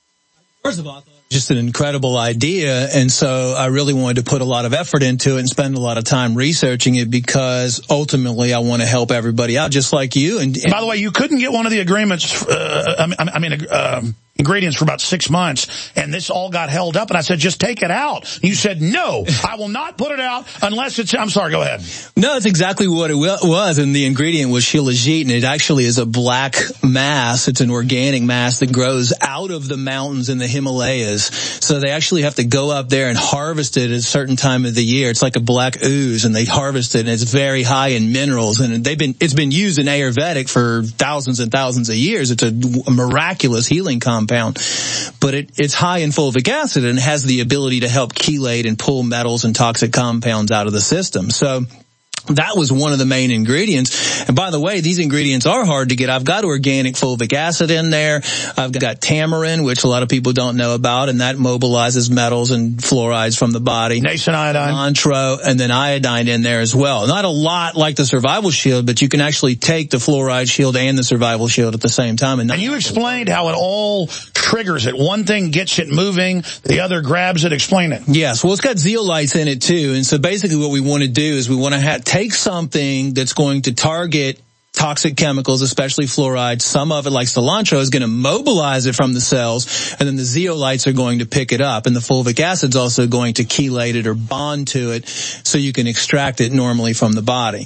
First of all, just an incredible idea, and so I really wanted to put a lot of effort into it and spend a lot of time researching it because ultimately I want to help everybody out, just like you. And, and by the way, you couldn't get one of the agreements, uh, I mean, uh, ingredients for about six months, and this all got held up, and I said, just take it out. You said, no, I will not put it out unless it's, I'm sorry, go ahead. No, that's exactly what it was, and the ingredient was shilajit, and it actually is a black mass. It's an organic mass that grows out of the mountains in the Himalayas. So they actually have to go up there and harvest it at a certain time of the year. It's like a black ooze, and they harvest it, and it's very high in minerals, and they've been, it's been used in Ayurvedic for thousands and thousands of years. It's a, a miraculous healing compound. But it, it's high in fulvic acid and has the ability to help chelate and pull metals and toxic compounds out of the system. So that was one of the main ingredients. And by the way, these ingredients are hard to get. I've got organic fulvic acid in there. I've got tamarin, which a lot of people don't know about, and that mobilizes metals and fluorides from the body. Nascent iodine. Montrose, and then iodine in there as well. Not a lot like the Survival Shield, but you can actually take the Fluoride Shield and the Survival Shield at the same time. And, and you explained how it all triggers it. One thing gets it moving, the other grabs it. Explain it. Yes. Well, it's got zeolites in it too. And so basically what we want to do is we want to have take something that's going to target toxic chemicals, especially fluoride. Some of it, like cilantro, is going to mobilize it from the cells, and then the zeolites are going to pick it up, and the fulvic acid's also going to chelate it or bond to it so you can extract it normally from the body.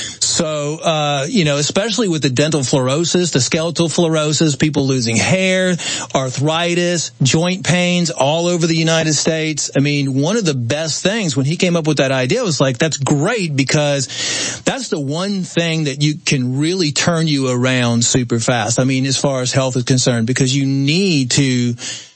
So, uh, you know, especially with the dental fluorosis, the skeletal fluorosis, people losing hair, arthritis, joint pains all over the United States. I mean, one of the best things when he came up with that idea was like, that's great because that's the one thing that you can really turn you around super fast. I mean, as far as health is concerned, because you need to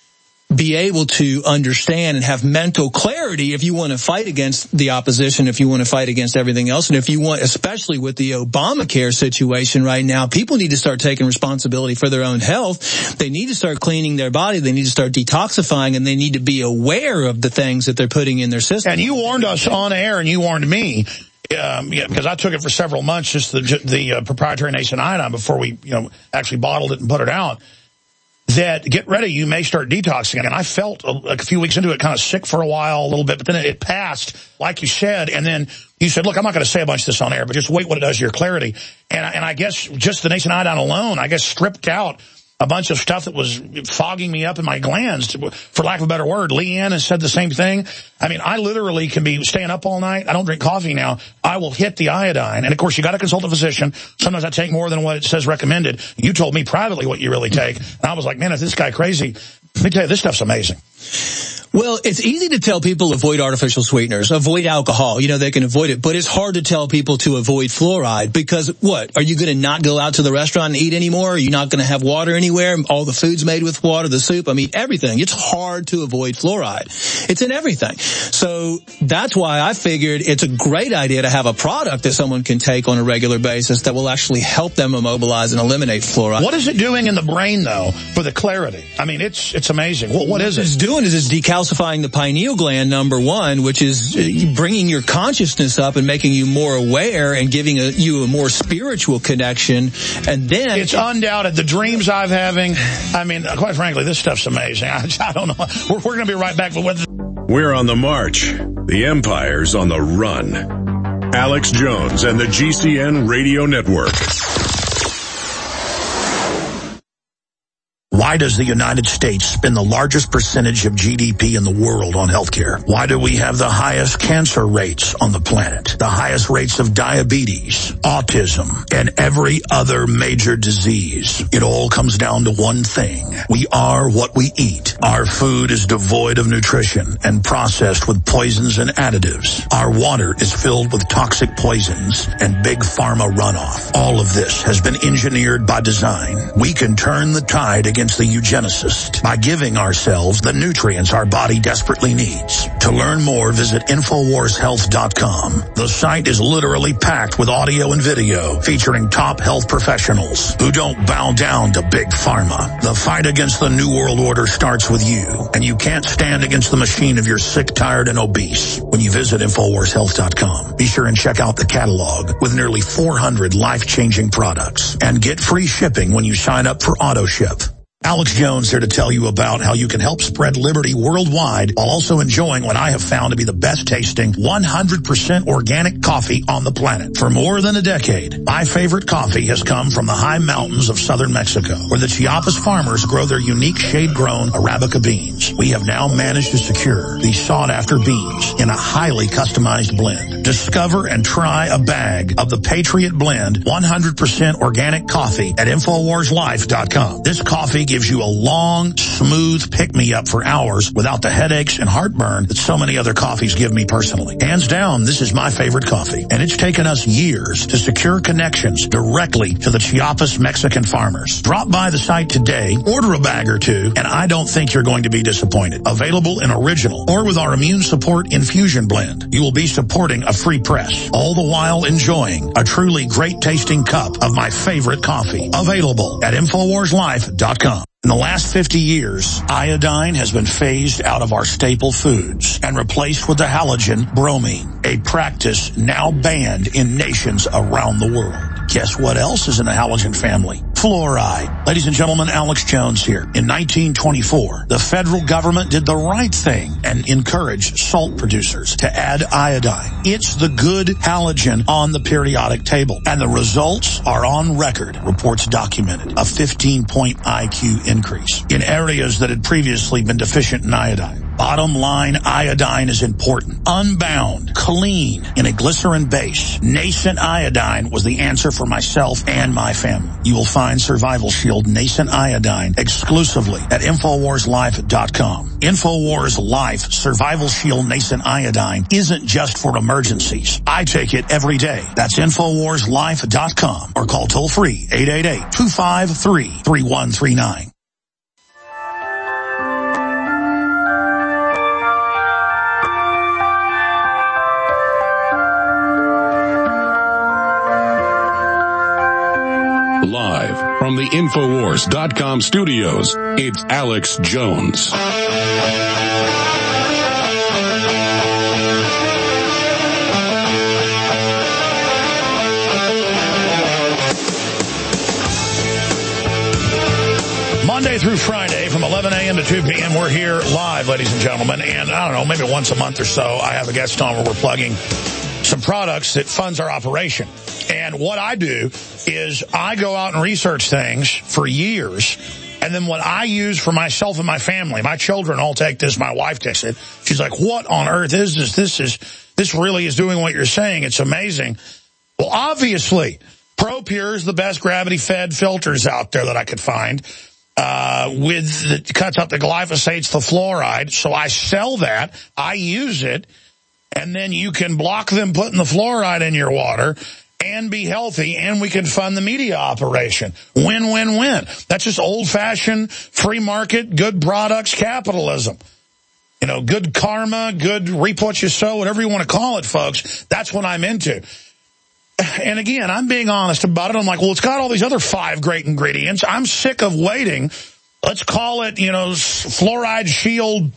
be able to understand and have mental clarity if you want to fight against the opposition, if you want to fight against everything else. And if you want, especially with the Obamacare situation right now, people need to start taking responsibility for their own health. They need to start cleaning their body. They need to start detoxifying, and they need to be aware of the things that they're putting in their system. And you warned us on air, and you warned me, um, yeah, because I took it for several months, just the, the uh, proprietary nascent iodine before we, you know, actually bottled it and put it out. That get ready, you may start detoxing. And I felt a, like a few weeks into it kind of sick for a while, a little bit, but then it passed, like you said. And then you said, look, I'm not going to say a bunch of this on air, but just wait what it does to your clarity. And, and I guess just the nascent iodine alone, I guess stripped out a bunch of stuff that was fogging me up in my glands, for lack of a better word. Leanne has said the same thing. I mean, I literally can be staying up all night. I don't drink coffee now. I will hit the iodine. And, of course, you got to consult a physician. Sometimes I take more than what it says recommended. You told me privately what you really take. And I was like, man, is this guy crazy? Let me tell you, this stuff's amazing. Well, it's easy to tell people avoid artificial sweeteners, avoid alcohol. You know, they can avoid it. But it's hard to tell people to avoid fluoride because, what, are you going to not go out to the restaurant and eat anymore? Are you not going to have water anywhere? All the food's made with water, the soup, I mean, everything. It's hard to avoid fluoride. It's in everything. So that's why I figured it's a great idea to have a product that someone can take on a regular basis that will actually help them immobilize and eliminate fluoride. What is it doing in the brain, though, for the clarity? I mean, it's it's amazing. What, what is it? What it's doing is it's decalcifying the pineal gland, number one, which is bringing your consciousness up and making you more aware and giving a, you a more spiritual connection. And then it's undoubted. The dreams I'm having, I mean, quite frankly, this stuff's amazing. I, I don't know. We're, we're going to be right back. But with We're on the march. The empire's on the run. Alex Jones and the G C N Radio Network. Why does the United States spend the largest percentage of G D P in the world on healthcare? Why do we have the highest cancer rates on the planet, the highest rates of diabetes, autism, and every other major disease? It all comes down to one thing. We are what we eat. Our food is devoid of nutrition and processed with poisons and additives. Our water is filled with toxic poisons and big pharma runoff. All of this has been engineered by design. We can turn the tide against the eugenicist by giving ourselves the nutrients our body desperately needs. To learn more, visit Infowars Health dot com. The site is literally packed with audio and video featuring top health professionals who don't bow down to big pharma. The fight against the New World Order starts with you, and you can't stand against the machine if you're sick, tired, and obese when you visit Infowars Health dot com. Be sure and check out the catalog with nearly four hundred life-changing products and get free shipping when you sign up for AutoShip. Alex Jones here to tell you about how you can help spread liberty worldwide while also enjoying what I have found to be the best tasting one hundred percent organic coffee on the planet. For more than a decade, my favorite coffee has come from the high mountains of southern Mexico, where the Chiapas farmers grow their unique shade-grown Arabica beans. We have now managed to secure these sought-after beans in a highly customized blend. Discover and try a bag of the Patriot Blend one hundred percent organic coffee at Infowars Life dot com. This coffee gives you a long, smooth pick-me-up for hours without the headaches and heartburn that so many other coffees give me personally. Hands down, this is my favorite coffee, and it's taken us years to secure connections directly to the Chiapas Mexican farmers. Drop by the site today, order a bag or two, and I don't think you're going to be disappointed. Available in original or with our immune support infusion blend. You will be supporting a free press, all the while enjoying a truly great-tasting cup of my favorite coffee. Available at Infowars Life dot com. In the last fifty years, iodine has been phased out of our staple foods and replaced with the halogen bromine, a practice now banned in nations around the world. Guess what else is in the halogen family? Fluoride. Ladies and gentlemen, Alex Jones here. In nineteen twenty-four, the federal government did the right thing and encouraged salt producers to add iodine. It's the good halogen on the periodic table, and the results are on record. Reports documented a fifteen-point I Q increase in areas that had previously been deficient in iodine. Bottom line, iodine is important. Unbound, clean, in a glycerin base. Nascent iodine was the answer for myself and my family. You will find Survival Shield Nascent Iodine exclusively at Infowars Life dot com. Infowars Life Survival Shield Nascent Iodine isn't just for emergencies. I take it every day. That's Infowars Life dot com or call toll free eight eight eight, two five three, three one three nine. Live from the Infowars dot com studios, it's Alex Jones. Monday through Friday from eleven a.m. to two p.m. we're here live, ladies and gentlemen. And I don't know, maybe once a month or so, I have a guest on where we're plugging some products that funds our operation. And what I do is I go out and research things for years And then what I use for myself and my family, my children all take this, my wife takes it. She's like, what on earth is this? This is, this really is doing what you're saying. It's amazing. Well, obviously, ProPure is the best gravity-fed filters out there that I could find. Uh, with the, cuts out the glyphosates, the fluoride. So I sell that. I use it. And then you can block them putting the fluoride in your water and be healthy, and we can fund the media operation. Win, win, win. That's just old-fashioned free market, good products capitalism. You know, good karma, good reap what you sow, whatever you want to call it, folks. That's what I'm into. And again, I'm being honest about it. I'm like, well, it's got all these other five great ingredients. I'm sick of waiting. Let's call it, you know, Fluoride Shield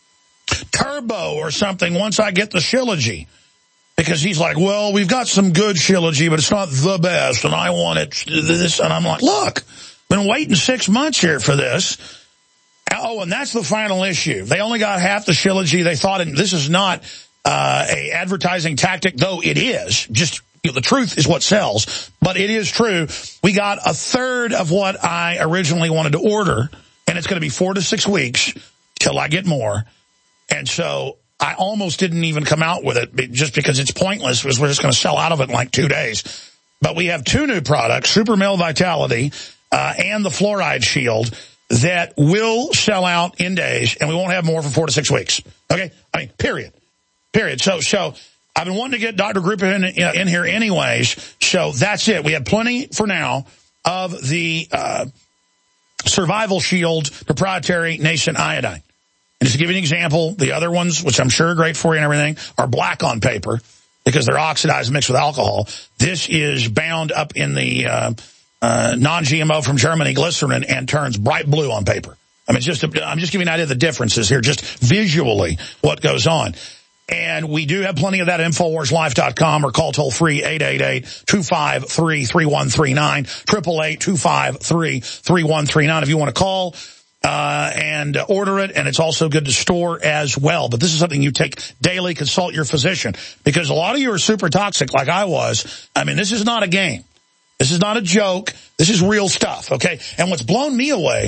Turbo or something once I get the Shilajit. Because he's like, well, we've got some good Shilajit, but it's not the best, and I want it this. And I'm like, look, been waiting six months here for this. Oh, and that's the final issue. They only got half the Shilajit. They thought it, this is not uh, a advertising tactic, though it is. Just you know, the truth is what sells, but it is true. We got a third of what I originally wanted to order, and it's going to be four to six weeks till I get more. And so I almost didn't even come out with it just because it's pointless, because we're just going to sell out of it in like two days. But we have two new products, Super Male Vitality uh, and the Fluoride Shield, that will sell out in days, and we won't have more for four to six weeks. Okay? I mean, period. Period. So, so I've been wanting to get Doctor Group in, in here anyways, so that's it. We have plenty for now of the uh, Survival Shield proprietary nascent iodine. And just to give you an example, the other ones, which I'm sure are great for you and everything, are black on paper because they're oxidized and mixed with alcohol. This is bound up in the uh, uh, non-G M O from Germany glycerin and turns bright blue on paper. I mean, it's just a, I'm just giving you an idea of the differences here, just visually what goes on. And we do have plenty of that at Infowars Life dot com or call toll-free eight eight eight, two five three, three one three nine, eight eight eight, two five three, three one three nine if you want to call. Uh, and uh, order it, and it's also good to store as well. But this is something you take daily. Consult your physician, because a lot of you are super toxic like I was. I mean, this is not a game. This is not a joke. This is real stuff, okay? And what's blown me away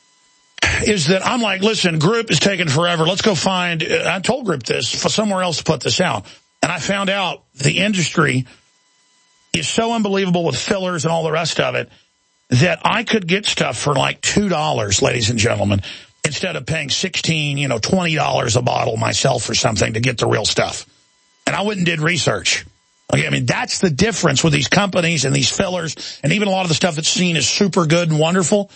is that I'm like, listen, Group is taking forever. Let's go find, I told Group this, for somewhere else to put this out. And I found out the industry is so unbelievable with fillers and all the rest of it that I could get stuff for like two dollars, ladies and gentlemen, instead of paying sixteen, you know, twenty dollars a bottle myself or something to get the real stuff. And I went and did research. Okay, I mean, that's the difference with these companies and these fillers, and even a lot of the stuff that's seen as super good and wonderful.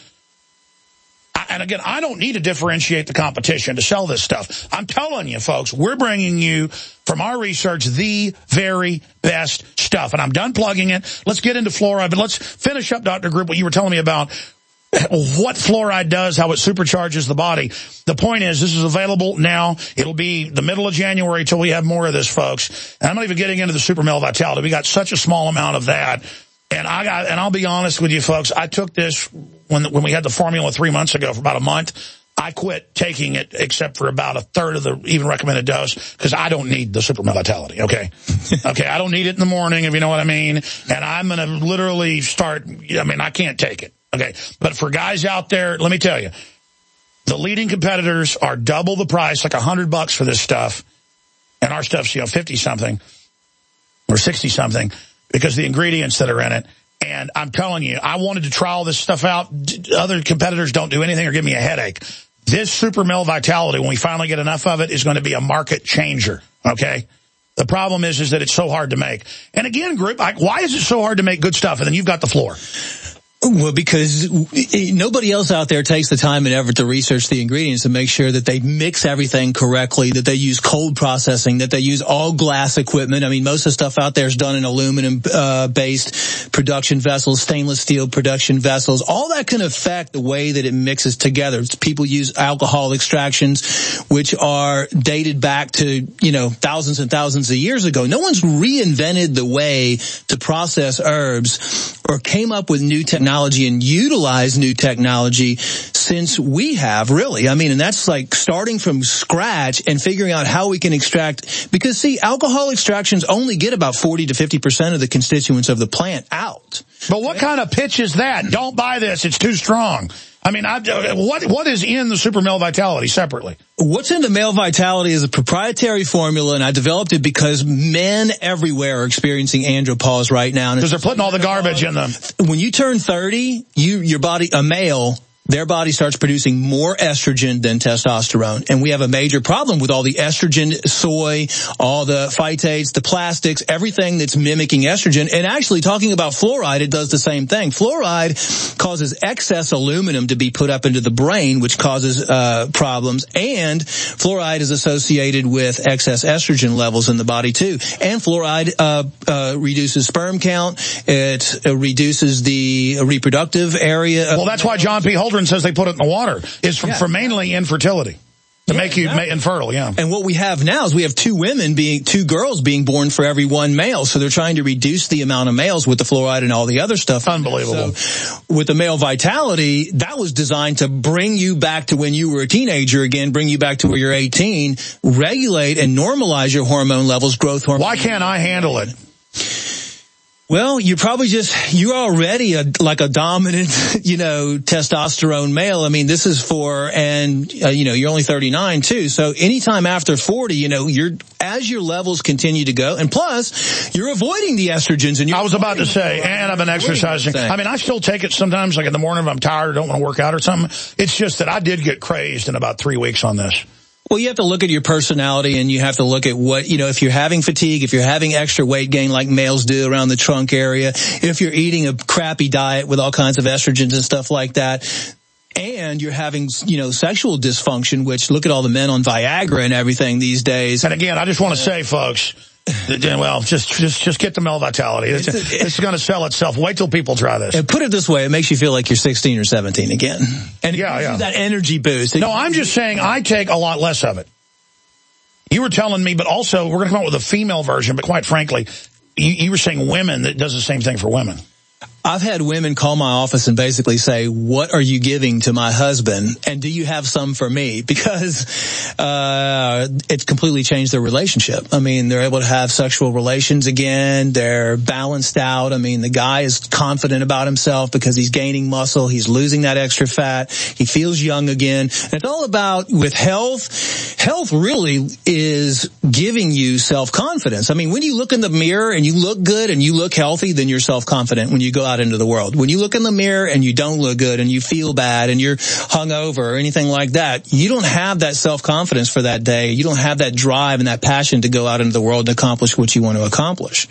And again, I don't need to differentiate the competition to sell this stuff. I'm telling you, folks, we're bringing you, from our research, the very best stuff. And I'm done plugging it. Let's get into fluoride, but let's finish up, Doctor Group, what you were telling me about what fluoride does, how it supercharges the body. The point is, this is available now. It'll be the middle of January till we have more of this, folks. And I'm not even getting into the Super Male Vitality. We got such a small amount of that. And I got, and I'll be honest with you, folks, I took this when when we had the formula three months ago for about a month. I quit taking it except for about a third of the even recommended dose because I don't need the Super Male Vitality, okay? Okay, I don't need it in the morning, if you know what I mean. And I'm going to literally start, I mean, I can't take it, okay? But for guys out there, let me tell you, the leading competitors are double the price, like a hundred bucks for this stuff. And our stuff's, you know, fifty-something or sixty-something. Because the ingredients that are in it. And I'm telling you, I wanted to try all this stuff out. Other competitors don't do anything or give me a headache. This Super Male Vitality, when we finally get enough of it, is going to be a market changer, okay? The problem is, is that it's so hard to make. And again, Group, I, why is it so hard to make good stuff? And then you've got the floor. Well, because nobody else out there takes the time and effort to research the ingredients to make sure that they mix everything correctly, that they use cold processing, that they use all glass equipment. I mean, most of the stuff out there is done in aluminum-based uh, production vessels, stainless steel production vessels. All that can affect the way that it mixes together. It's, people use alcohol extractions, which are dated back to, you know, thousands and thousands of years ago. No one's reinvented the way to process herbs or came up with new technology and utilize new technology since we have, really. I mean, and that's like starting from scratch and figuring out how we can extract, because see, alcohol extractions only get about forty to fifty percent of the constituents of the plant out. But what kind of pitch is that? Don't buy this, it's too strong. I mean, I, what what is in the Super Male Vitality separately? What's in the Male Vitality is a proprietary formula, and I developed it because men everywhere are experiencing andropause right now. Because they're putting all the garbage in them. When you turn thirty, you your body, a male, their body starts producing more estrogen than testosterone. And we have a major problem with all the estrogen, soy, all the phytates, the plastics, everything that's mimicking estrogen. And actually, talking about fluoride, it does the same thing. Fluoride causes excess aluminum to be put up into the brain, which causes uh problems. And fluoride is associated with excess estrogen levels in the body, too. And fluoride uh, uh reduces sperm count. It uh, reduces the reproductive area. Well, that's why John P. Holdren says they put it in the water. It's for, yeah. for mainly infertility. To yeah, make you exactly. infertile, yeah. And what we have now is we have two women being, two girls being born for every one male. So they're trying to reduce the amount of males with the fluoride and all the other stuff. Unbelievable. So with the Male Vitality, that was designed to bring you back to when you were a teenager again, bring you back to where you're eighteen, regulate and normalize your hormone levels, growth hormone. Why can't I handle it? Well, you're probably just, you're already a, like a dominant, you know, testosterone male. I mean, this is for, and, uh, you know, you're only thirty-nine too. So anytime after forty, you know, you're, as your levels continue to go, and plus, you're avoiding the estrogens. And you're I was about to say, and I've been exercising. I mean, I still take it sometimes, like in the morning if I'm tired or don't want to work out or something. It's just that I did get crazed in about three weeks on this. Well, you have to look at your personality, and you have to look at what, you know, if you're having fatigue, if you're having extra weight gain like males do around the trunk area, if you're eating a crappy diet with all kinds of estrogens and stuff like that, and you're having, you know, sexual dysfunction, which look at all the men on Viagra and everything these days. And again, I just want to say, folks, well, just just just get the Male Vitality. It's, it's going to sell itself. Wait till people try this. And put it this way, it makes you feel like you're sixteen or seventeen again. And yeah, yeah. that energy boost. No, I'm just saying I take a lot less of it. You were telling me, but also we're going to come up with a female version, but quite frankly, you, you were saying women that does the same thing for women. I've had women call my office and basically say, what are you giving to my husband? And do you have some for me? Because uh it's completely changed their relationship. I mean, they're able to have sexual relations again. They're balanced out. I mean, the guy is confident about himself because he's gaining muscle. He's losing that extra fat. He feels young again. And it's all about, with health, health really is giving you self-confidence. I mean, when you look in the mirror and you look good and you look healthy, then you're self-confident when you go out into the world. When you look in the mirror and you don't look good and you feel bad and you're hungover or anything like that, you don't have that self-confidence for that day. You don't have that drive and that passion to go out into the world and accomplish what you want to accomplish.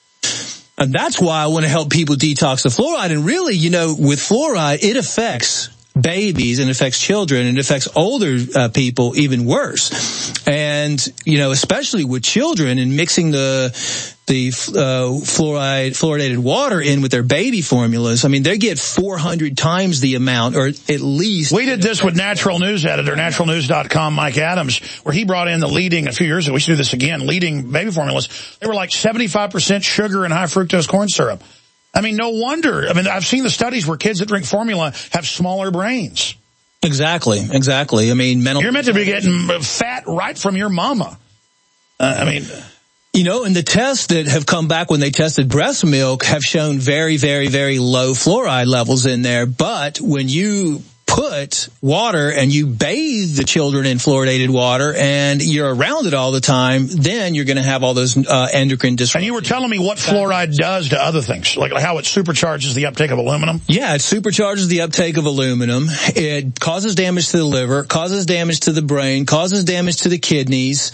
And that's why I want to help people detox the fluoride. And really, you know, with fluoride, it affects babies and affects children and affects older uh, people even worse. And, you know, especially with children and mixing the the uh, fluoride, fluoridated water in with their baby formulas. I mean, they get four hundred times the amount, or at least. We did this with Natural News editor, natural news dot com, Mike Adams, where he brought in the leading, a few years ago, we should do this again, leading baby formulas. They were like seventy-five percent sugar and high fructose corn syrup. I mean, no wonder. I mean, I've seen the studies where kids that drink formula have smaller brains. Exactly, exactly. I mean, mental. You're meant to be getting fat right from your mama. Uh, I mean. You know, and the tests that have come back when they tested breast milk have shown very, very, very low fluoride levels in there. But when you put water and you bathe the children in fluoridated water and you're around it all the time, then you're going to have all those uh, endocrine disruptions. And you were telling me what fluoride does to other things, like how it supercharges the uptake of aluminum? Yeah, it supercharges the uptake of aluminum. It causes damage to the liver, causes damage to the brain, causes damage to the kidneys.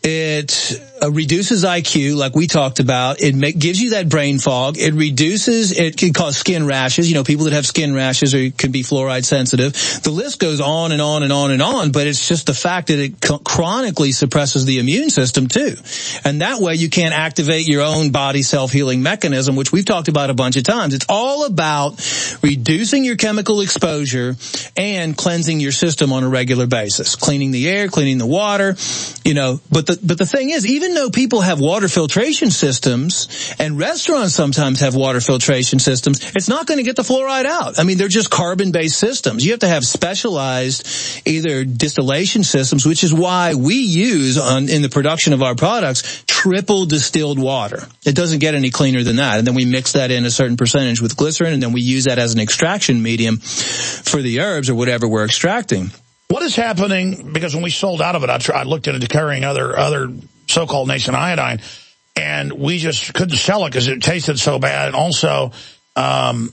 It uh, reduces I Q, like we talked about. It make, gives you that brain fog. It reduces, it can cause skin rashes. You know, people that have skin rashes or can be fluoride sensitive. The list goes on and on and on and on, but it's just the fact that it chronically suppresses the immune system too. And that way you can't activate your own body self-healing mechanism, which we've talked about a bunch of times. It's all about reducing your chemical exposure and cleansing your system on a regular basis. Cleaning the air, cleaning the water, you know, but the, but the thing is, even though people have water filtration systems and restaurants sometimes have water filtration systems, it's not going to get the fluoride out. I mean, they're just carbon-based systems. You have to have specialized either distillation systems, which is why we use on, in the production of our products, triple distilled water. It doesn't get any cleaner than that. And then we mix that in a certain percentage with glycerin, and then we use that as an extraction medium for the herbs or whatever we're extracting. What is happening? Because when we sold out of it, I, tried, I looked into carrying other other so-called nascent iodine, and we just couldn't sell it because it tasted so bad. And also, um,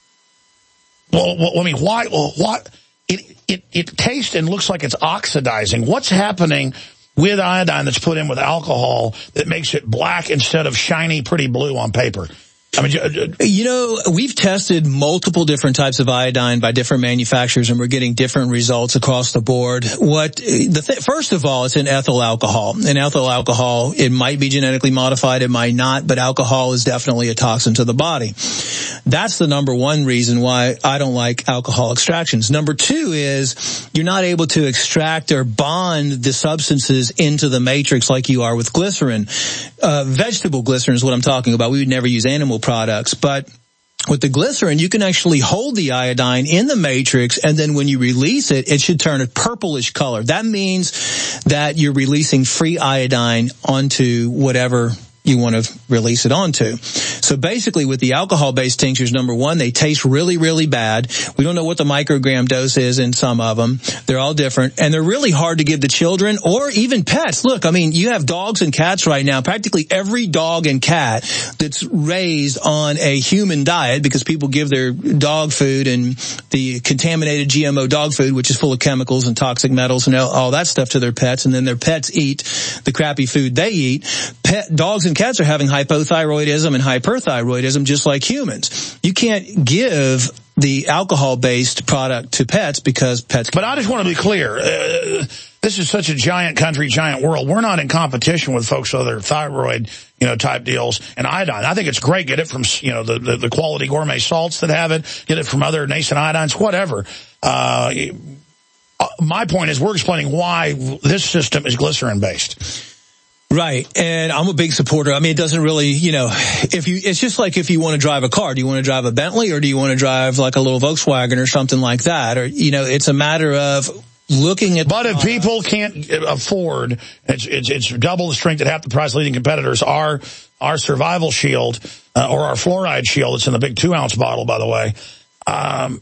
well, well, I mean, why? Well, what? It it it tastes and looks like it's oxidizing. What's happening with iodine that's put in with alcohol that makes it black instead of shiny, pretty blue on paper? I mean, you know, we've tested multiple different types of iodine by different manufacturers, and we're getting different results across the board. What the th- first of all, it's in ethyl alcohol. In ethyl alcohol, it might be genetically modified, it might not, but alcohol is definitely a toxin to the body. That's the number one reason why I don't like alcohol extractions. Number two is you're not able to extract or bond the substances into the matrix like you are with glycerin. Uh, vegetable glycerin is what I'm talking about. We would never use animal products, but with the glycerin, you can actually hold the iodine in the matrix, and then when you release it, it should turn a purplish color. That means that you're releasing free iodine onto whatever you want to release it onto. So basically with the alcohol-based tinctures, number one, they taste really, really bad. We don't know what the microgram dose is in some of them. They're all different, and they're really hard to give to children or even pets. Look, I mean, you have dogs and cats right now. Practically every dog and cat that's raised on a human diet, because people give their dog food and the contaminated G M O dog food, which is full of chemicals and toxic metals and all that stuff, to their pets, and then their pets eat the crappy food they eat. Pet dogs and cats are having hypothyroidism and hyperthyroidism just like humans. You can't give the alcohol-based product to pets because pets... But I just want to be clear. Uh, this is such a giant country, giant world. We're not in competition with folks with other thyroid, you know, type deals and iodine. I think it's great. Get it from, you know, the, the, the quality gourmet salts that have it. Get it from other nascent iodines, whatever. Uh, my point is we're explaining why this system is glycerin-based. Right. And I'm a big supporter. I mean, it doesn't really, you know, if you, it's just like if you want to drive a car, do you want to drive a Bentley or do you want to drive like a little Volkswagen or something like that? Or, you know, it's a matter of looking at. But if people can't afford, it's, it's, it's double the strength at half the price leading competitors. Our, our survival shield, uh, or our fluoride shield, it's in the big two ounce bottle, by the way. Um,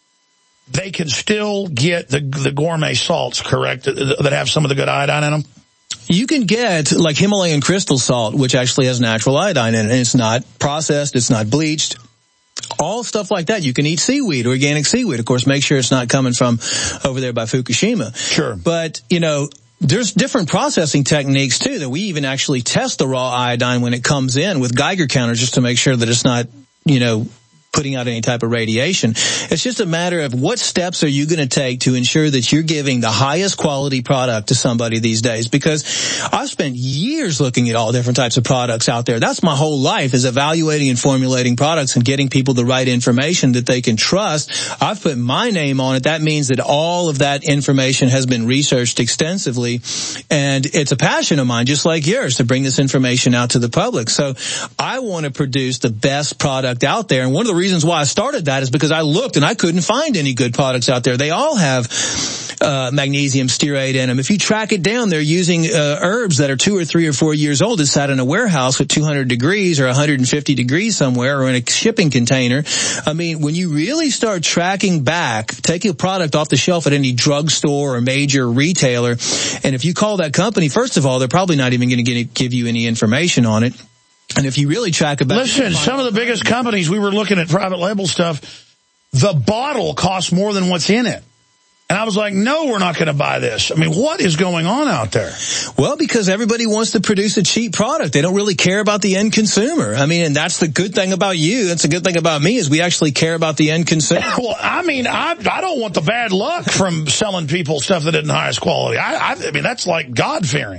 they can still get the, the gourmet salts, correct, that, that have some of the good iodine in them. You can get like Himalayan crystal salt, which actually has natural iodine in it, and it's not processed, it's not bleached. All stuff like that. You can eat seaweed, organic seaweed. Of course, make sure it's not coming from over there by Fukushima. Sure. But, you know, there's different processing techniques, too, that we even actually test the raw iodine when it comes in with Geiger counters just to make sure that it's not, you know, putting out any type of radiation. It's just a matter of what steps are you going to take to ensure that you're giving the highest quality product to somebody these days, because I've spent years looking at all different types of products out there. That's my whole life, is evaluating and formulating products and getting people the right information that they can trust. I've put my name on it. That means that all of that information has been researched extensively, and it's a passion of mine, just like yours, to bring this information out to the public. So I want to produce the best product out there, and one of the reasons why I started that is because I looked and I couldn't find any good products out there. They all have uh magnesium stearate in them. If you track it down, they're using uh, herbs that are two or three or four years old that sat in a warehouse at two hundred degrees or one hundred fifty degrees somewhere, or in a shipping container. I mean, when you really start tracking back, take a product off the shelf at any drugstore or major retailer, and if you call that company, first of all, they're probably not even going to give you any information on it. And if you really track about... Listen, some of the biggest companies, we were looking at private label stuff, the bottle costs more than what's in it. And I was like, no, we're not going to buy this. I mean, what is going on out there? Well, because everybody wants to produce a cheap product. They don't really care about the end consumer. I mean, and that's the good thing about you. That's the good thing about me, is we actually care about the end consumer. Well, I mean, I, I don't want the bad luck from selling people stuff that isn't the highest quality. I, I, I mean, that's like God-fearing.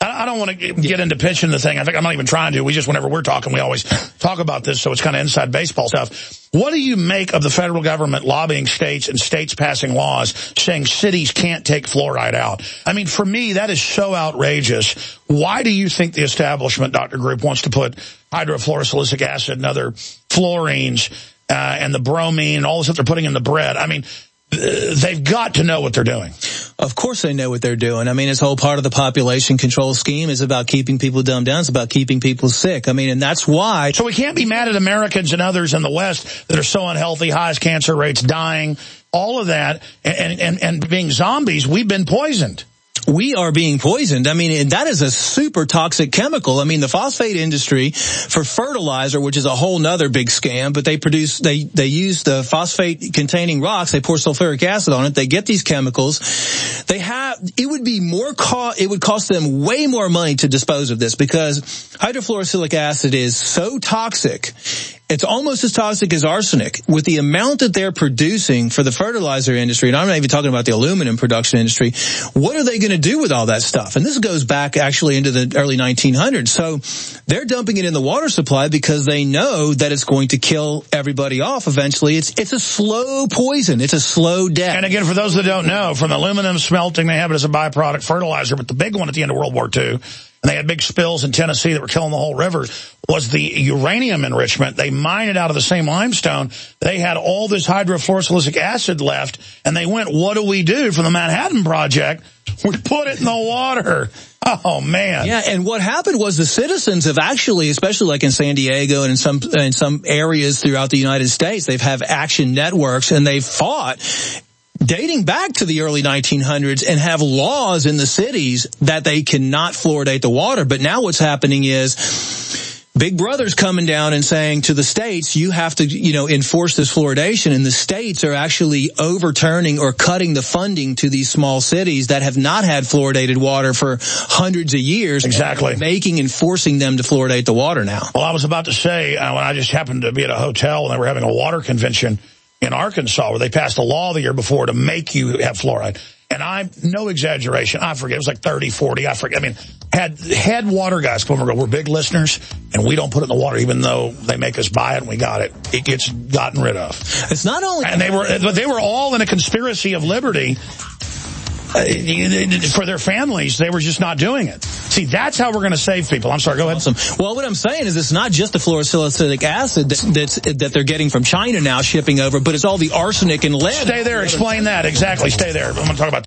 I don't want to get into pitching the thing. I think I'm not even trying to. We just, whenever we're talking, we always talk about this, so it's kind of inside baseball stuff. What do you make of the federal government lobbying states and states passing laws saying cities can't take fluoride out? I mean, for me, that is so outrageous. Why do you think the establishment, Doctor Group, wants to put hydrofluorosilicic acid and other fluorines uh, and the bromine and all the stuff they're putting in the bread? I mean, they've got to know what they're doing. Of course they know what they're doing. I mean, it's whole part of the population control scheme is about keeping people dumbed down. It's about keeping people sick. I mean, and that's why. So we can't be mad at Americans and others in the West that are so unhealthy, highest cancer rates, dying, all of that, and, and, and being zombies. We've been poisoned. We are being poisoned. I mean, and that is a super toxic chemical. I mean, the phosphate industry for fertilizer, which is a whole nother big scam, but they produce, they, they use the phosphate containing rocks. They pour sulfuric acid on it. They get these chemicals. They have, it would be more cost, it would cost them way more money to dispose of this because hydrofluorosilicic acid is so toxic. It's almost as toxic as arsenic. With the amount that they're producing for the fertilizer industry, and I'm not even talking about the aluminum production industry, what are they going to do with all that stuff? And this goes back actually into the early nineteen hundreds. So they're dumping it in the water supply because they know that it's going to kill everybody off eventually. It's it's a slow poison. It's a slow death. And again, for those that don't know, from aluminum smelting, they have it as a byproduct fertilizer, but the big one at the end of World War Two, and they had big spills in Tennessee that were killing the whole river, was the uranium enrichment. They mined it out of the same limestone. They had all this hydrofluorosilicic acid left, and they went, what do we do for the Manhattan Project? We put it in the water. Oh, man. Yeah, and what happened was the citizens have actually, especially like in San Diego and in some in some areas throughout the United States, they've have action networks, and they've fought dating back to the early nineteen hundreds and have laws in the cities that they cannot fluoridate the water. But now what's happening is Big Brother's coming down and saying to the states, you have to, you know, enforce this fluoridation. And the states are actually overturning or cutting the funding to these small cities that have not had fluoridated water for hundreds of years. Exactly. Making and forcing them to fluoridate the water now. Well, I was about to say, uh, when I just happened to be at a hotel and they were having a water convention in Arkansas where they passed a law the year before to make you have fluoride. And I, no exaggeration, I forget, it was like thirty, forty, I forget. I mean, had had water guys come over and go, we're big listeners, and we don't put it in the water even though they make us buy it and we got it. It gets gotten rid of. It's not only... And they were, they were all in a conspiracy of liberty uh, for their families. They were just not doing it. See, that's how we're going to save people. I'm sorry, go ahead. Awesome. Well, what I'm saying is it's not just the fluorosilicic acid that's, that's, that they're getting from China now shipping over, but it's all the arsenic and lead. Stay there. Explain that. Exactly. Stay there. I'm going to talk about...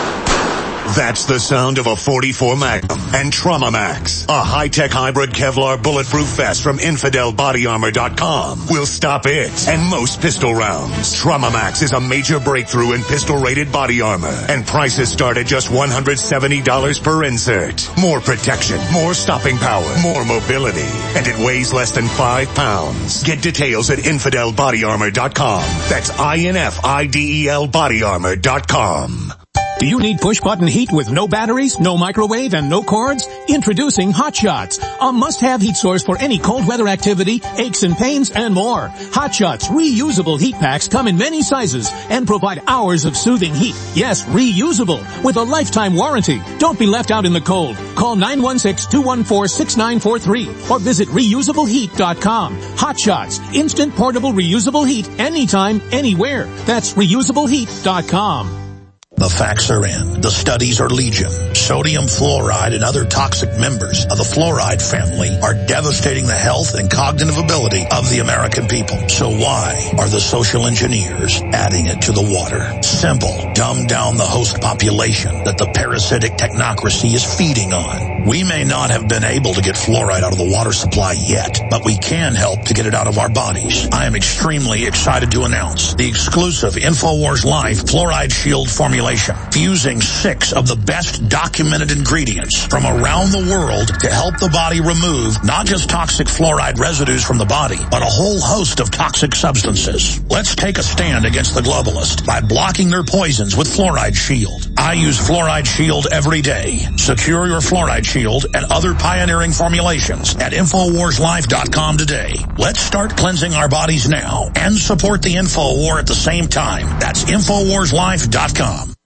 That's the sound of a forty-four Magnum and Trauma Max, a high-tech hybrid Kevlar bulletproof vest from infidel body armor dot com. Will stop it and most pistol rounds. Trauma Max is a major breakthrough in pistol-rated body armor, and prices start at just one hundred seventy dollars per insert. More protection, more stopping power, more mobility, and it weighs less than five pounds. Get details at infidel body armor dot com. That's I N F I D E L body armor dot com. Do you need push-button heat with no batteries, no microwave, and no cords? Introducing Hot Shots, a must-have heat source for any cold weather activity, aches and pains, and more. Hot Shots reusable heat packs come in many sizes and provide hours of soothing heat. Yes, reusable, with a lifetime warranty. Don't be left out in the cold. Call nine one six, two one four, six nine four three or visit reusable heat dot com. Hot Shots, instant portable reusable heat anytime, anywhere. That's reusable heat dot com. The facts are in. The studies are legion. Sodium fluoride and other toxic members of the fluoride family are devastating the health and cognitive ability of the American people. So why are the social engineers adding it to the water? Simple. Dumb down the host population that the parasitic technocracy is feeding on. We may not have been able to get fluoride out of the water supply yet, but we can help to get it out of our bodies. I am extremely excited to announce the exclusive InfoWars Life Fluoride Shield formulation, fusing six of the best documented ingredients from around the world to help the body remove not just toxic fluoride residues from the body, but a whole host of toxic substances. Let's take a stand against the globalists by blocking their poisons with Fluoride Shield. I use Fluoride Shield every day. Secure your Fluoride Shield and other pioneering formulations at infowars life dot com today. Let's start cleansing our bodies now and support the InfoWar at the same time. That's infowars life dot com.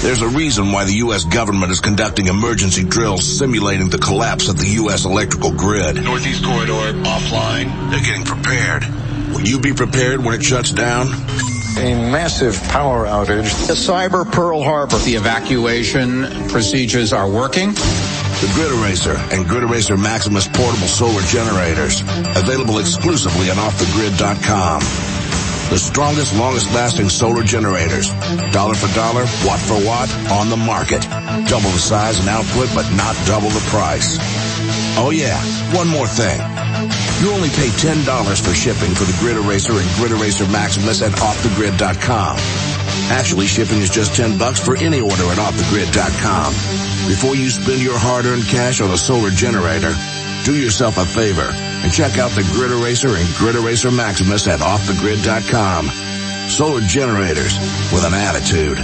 There's a reason why the U S government is conducting emergency drills simulating the collapse of the U S electrical grid. Northeast Corridor offline. They're getting prepared. Will you be prepared when it shuts down? A massive power outage. A cyber Pearl Harbor. The evacuation procedures are working. The Grid Eraser and Grid Eraser Maximus portable solar generators. Available exclusively on off the grid dot com. The strongest, longest-lasting solar generators. Dollar for dollar, watt for watt, on the market. Double the size and output, but not double the price. Oh yeah, one more thing. You only pay ten dollars for shipping for the Grid Eraser and Grid Eraser Maximus at off the grid dot com. Actually, shipping is just ten bucks for any order at off the grid dot com. Before you spend your hard-earned cash on a solar generator, do yourself a favor and check out the Grid Eraser and Grid Eraser Maximus at off the grid dot com. Solar generators with an attitude.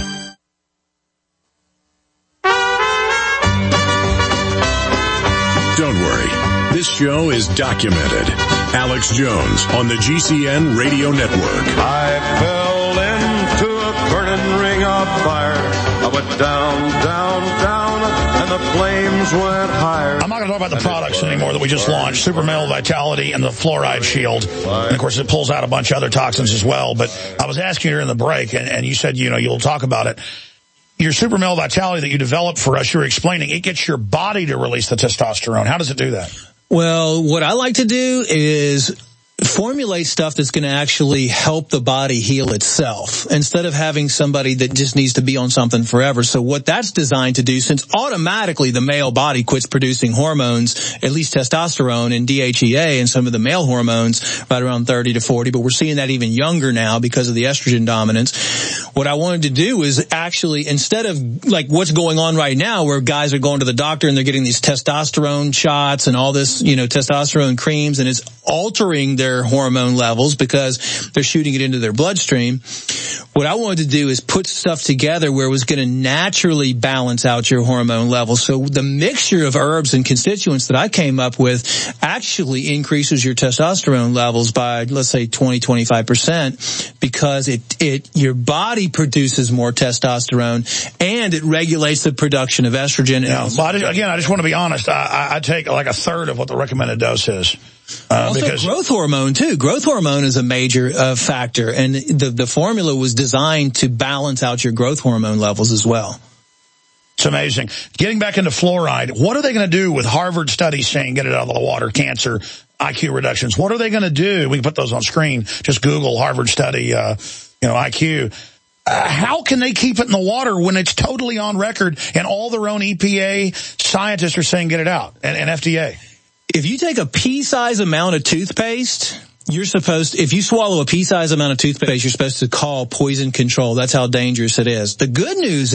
Don't worry. This show is documented. Alex Jones on the G C N Radio Network. I fell into a burning ring of fire. I went down, down, down, and the flames went higher. I'm not going to talk about the products anymore that we just launched, Super Male Vitality and the Fluoride Shield. And, of course, it pulls out a bunch of other toxins as well. But I was asking you during the break, and, and you said, you know, you'll talk about it. Your Super Male Vitality that you developed for us, you were explaining, it gets your body to release the testosterone. How does it do that? Well, what I like to do is formulate stuff that's going to actually help the body heal itself instead of having somebody that just needs to be on something forever. So what that's designed to do, since automatically the male body quits producing hormones, at least testosterone and D H E A and some of the male hormones right around thirty to forty, but we're seeing that even younger now because of the estrogen dominance. What I wanted to do is actually, instead of like what's going on right now where guys are going to the doctor and they're getting these testosterone shots and all this, you know, testosterone creams, and it's altering their hormone levels because they're shooting it into their bloodstream. What I wanted to do is put stuff together where it was going to naturally balance out your hormone levels. So the mixture of herbs and constituents that I came up with actually increases your testosterone levels by, let's say, twenty, twenty-five percent because it, it, your body produces more testosterone and it regulates the production of estrogen. Yeah, but again, I just want to be honest. I, I take like a third of what the recommended dose is. Uh, also, because growth hormone too. Growth hormone is a major uh, factor, and the the formula was designed to balance out your growth hormone levels as well. It's amazing. Getting back into fluoride, what are they going to do with Harvard studies saying get it out of the water, cancer, I Q reductions? What are they going to do? We can put those on screen. Just Google Harvard study, uh, you know, I Q. Uh, how can they keep it in the water when it's totally on record and all their own E P A scientists are saying get it out, and, and F D A? If you take a pea-size amount of toothpaste, you're supposed, if you swallow a pea-size amount of toothpaste, you're supposed to call poison control. That's how dangerous it is. The good news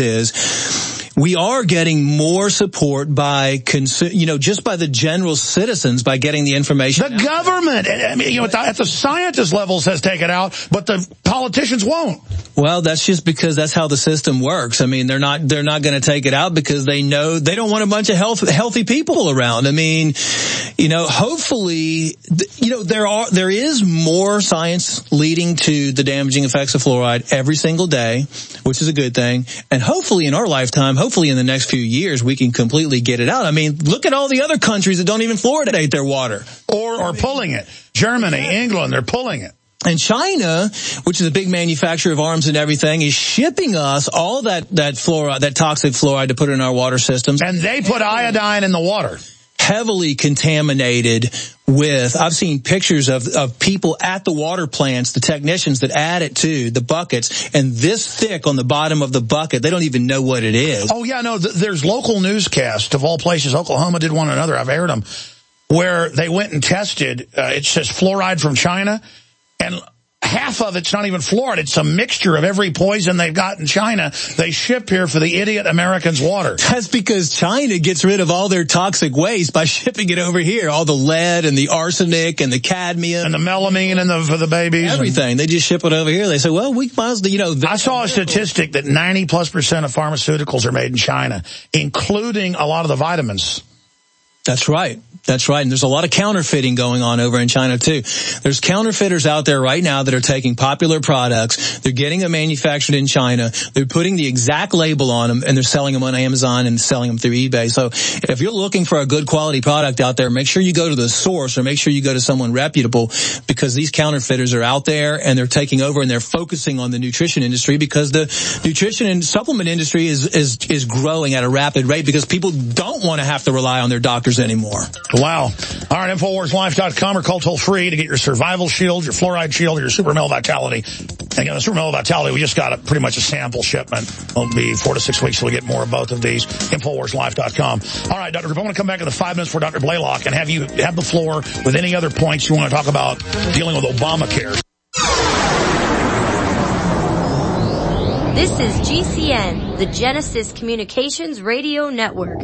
is we are getting more support by, you know, just by the general citizens by getting the information. The government, I mean, you know, at the scientist level says take it out, but the politicians won't. Well, that's just because that's how the system works. I mean, they're not, they're not going to take it out because they know they don't want a bunch of health, healthy people around. I mean, you know, hopefully, you know, there are, there is more science leading to the damaging effects of fluoride every single day, which is a good thing. And hopefully in our lifetime, hopefully in the next few years, we can completely get it out. I mean, look at all the other countries that don't even fluoridate their water. Or, or pulling it. Germany, England, they're pulling it. And China, which is a big manufacturer of arms and everything, is shipping us all that, that fluoride, that toxic fluoride to put in our water systems. And they put iodine in the water. Heavily contaminated with, I've seen pictures of, of people at the water plants, the technicians that add it to the buckets, and this thick on the bottom of the bucket, they don't even know what it is. Oh yeah, no, th- there's local newscasts of all places. Oklahoma did one another, I've aired them, where they went and tested, uh, it says fluoride from China, and half of it's not even fluoride. It's a mixture of every poison they've got in China. They ship here for the idiot Americans' water. That's because China gets rid of all their toxic waste by shipping it over here. All the lead and the arsenic and the cadmium. And the melamine and the, for the babies. Everything. They just ship it over here. They say, well, we might as well, you know. I saw a statistic that ninety plus percent of pharmaceuticals are made in China, including a lot of the vitamins. That's right. That's right. And there's a lot of counterfeiting going on over in China, too. There's counterfeiters out there right now that are taking popular products. They're getting them manufactured in China. They're putting the exact label on them, and they're selling them on Amazon and selling them through eBay. So if you're looking for a good quality product out there, make sure you go to the source or make sure you go to someone reputable, because these counterfeiters are out there and they're taking over and they're focusing on the nutrition industry, because the nutrition and supplement industry is, is, is growing at a rapid rate because people don't want to have to rely on their doctors anymore. Wow. All right, Infowars Life dot com or call toll free to get your survival shield, your fluoride shield, your Super Male Vitality. Again, the Super Male Vitality, we just got a, pretty much a sample shipment. It'll be four to six weeks till we get more of both of these. Infowars Life dot com. All right, Doctor Group, I want to come back in the five minutes for Doctor Blaylock and have you have the floor with any other points you want to talk about dealing with Obamacare. This is G C N, the Genesis Communications Radio Network.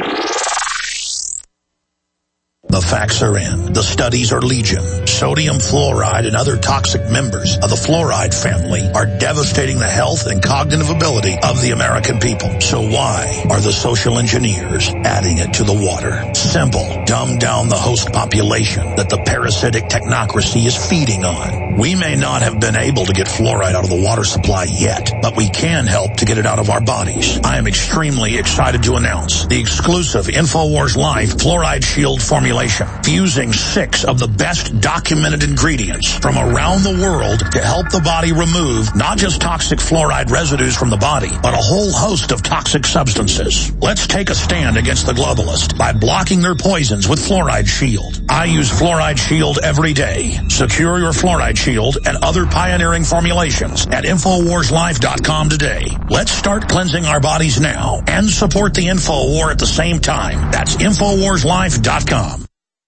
The facts are in. The studies are legion. Sodium fluoride and other toxic members of the fluoride family are devastating the health and cognitive ability of the American people. So why are the social engineers adding it to the water? Simple. Dumb down the host population that the parasitic technocracy is feeding on. We may not have been able to get fluoride out of the water supply yet, but we can help to get it out of our bodies. I am extremely excited to announce the exclusive InfoWars Life Fluoride Shield formulation, fusing six of the best documented ingredients from around the world to help the body remove not just toxic fluoride residues from the body, but a whole host of toxic substances. Let's take a stand against the globalists by blocking their poisons with Fluoride Shield. I use Fluoride Shield every day. Secure your Fluoride Shield and other pioneering formulations at Infowars Life dot com today. Let's start cleansing our bodies now and support the Info War at the same time. That's Infowars Life dot com.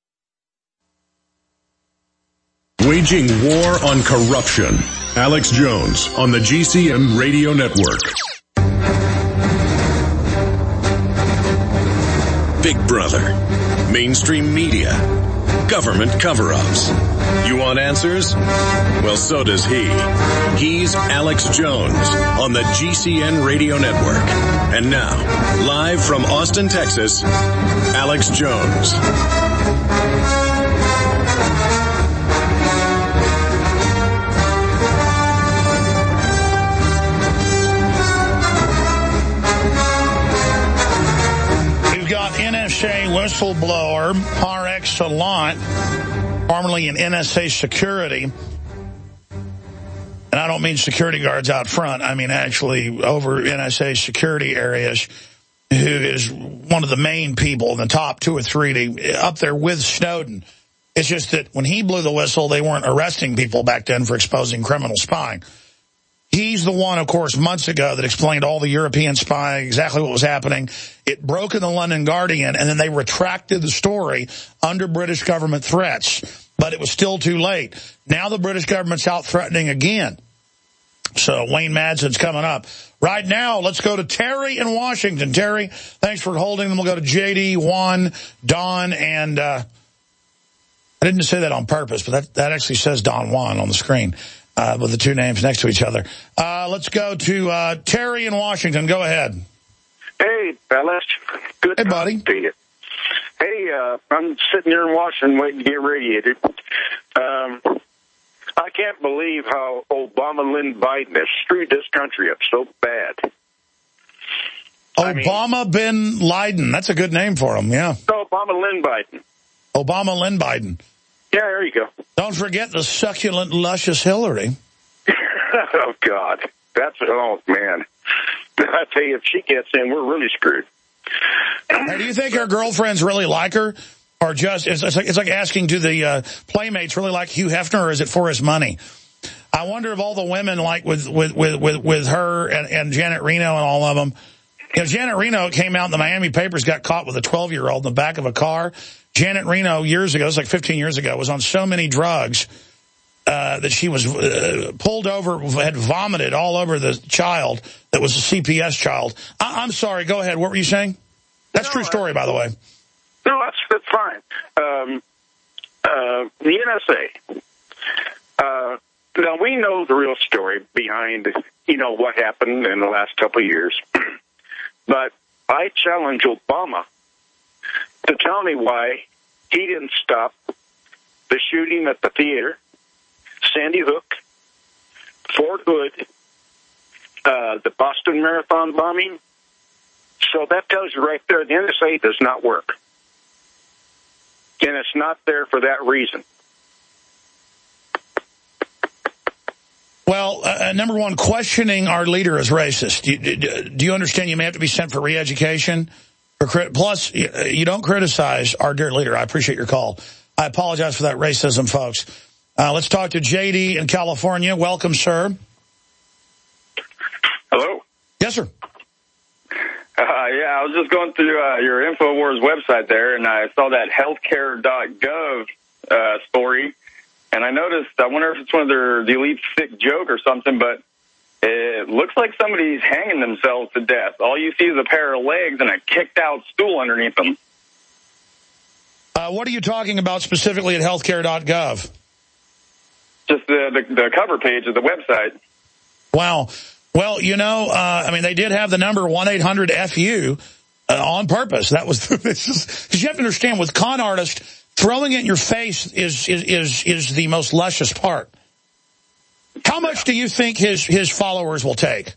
Waging war on corruption. Alex Jones on the G C N Radio Network. Big Brother. Mainstream media. Government cover-ups. You want answers? Well, so does he. He's Alex Jones on the G C N Radio Network. And now, live from Austin, Texas, Alex Jones. N S A whistleblower par excellence, formerly in N S A security, and I don't mean security guards out front, I mean actually over N S A security areas, who is one of the main people in the top two or three to, up there with Snowden. It's just that when he blew the whistle, they weren't arresting people back then for exposing criminal spying. He's the one, of course, months ago that explained all the European spying, exactly what was happening. It broke in the London Guardian, and then they retracted the story under British government threats. But it was still too late. Now the British government's out threatening again. So Wayne Madsen's coming up. Right now, let's go to Terry in Washington. Terry, thanks for holding them. We'll go to J D, Juan, Don, and uh, I didn't say that on purpose, but that, that actually says Don Juan on the screen. Uh, with the two names next to each other. Uh, let's go to uh, Terry in Washington. Go ahead. Hey, fellas. Good hey, buddy. To you. Hey, uh, I'm sitting here in Washington waiting to get radiated. Um, I can't believe how Obama Lynn Biden has screwed this country up so bad. Obama I mean, bin Laden. That's a good name for him, yeah. No, Obama Lynn Biden. Obama Lynn Biden. Yeah, there you go. Don't forget the succulent, luscious Hillary. Oh, God. That's, oh, man. I tell you, if she gets in, we're really screwed. Hey, do you think her girlfriends really like her? Or just, it's, it's, like, it's like asking, do the uh, playmates really like Hugh Hefner, or is it for his money? I wonder if all the women, like with, with, with, with, with her and, and Janet Reno and all of them, you know, Janet Reno came out in the Miami papers, got caught with a twelve-year-old in the back of a car. Janet Reno, years ago, it was like fifteen years ago, was on so many drugs uh, that she was uh, pulled over, had vomited all over the child that was a C P S child. I- I'm sorry, go ahead. What were you saying? That's a no, true story, I, by the way. No, that's, that's fine. Um, uh, the N S A. Uh, now, we know the real story behind, you know, what happened in the last couple of years. But I challenge Obama to tell me why he didn't stop the shooting at the theater, Sandy Hook, Fort Hood, uh, the Boston Marathon bombing. So that tells you right there, the N S A does not work. And it's not there for that reason. Well, uh, number one, questioning our leader is racist. Do you, do you understand you may have to be sent for re-education? Plus, you don't criticize our dear leader. I appreciate your call. I apologize for that racism, folks. Uh, let's talk to J D in California. Welcome, sir. Hello? Yes, sir. Uh, yeah, I was just going through uh, your InfoWars website there, and I saw that healthcare dot gov uh, story, and I noticed, I wonder if it's one of their the elite sick joke or something, but it looks like somebody's hanging themselves to death. All you see is a pair of legs and a kicked-out stool underneath them. Uh, what are you talking about specifically at healthcare dot gov? Just the, the, the cover page of the website. Wow. Well, you know, uh, I mean, they did have the number one eight hundred F U uh, on purpose. That was because you have to understand, with con artists, throwing it in your face is is is, is the most luscious part. How much do you think his his followers will take?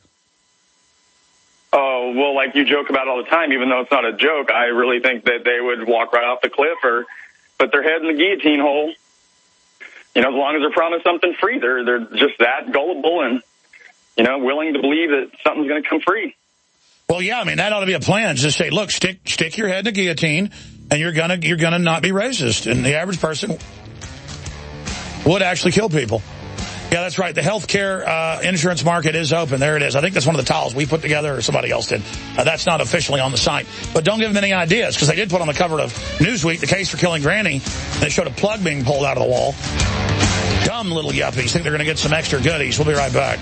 Oh, well, like you joke about all the time, even though it's not a joke, I really think that they would walk right off the cliff or put their head in the guillotine hole. You know, as long as they're promised something free, they're they're just that gullible and, you know, willing to believe that something's going to come free. Well, yeah, I mean, that ought to be a plan. Just say, look, stick stick your head in a guillotine, and you're gonna you're gonna not be racist. And the average person would actually kill people. Yeah, that's right. The healthcare uh, insurance market is open. There it is. I think that's one of the tiles we put together, or somebody else did. Uh, that's not officially on the site. But don't give them any ideas, because they did put on the cover of Newsweek the case for killing Granny. They showed a plug being pulled out of the wall. Dumb little yuppies think they're going to get some extra goodies. We'll be right back.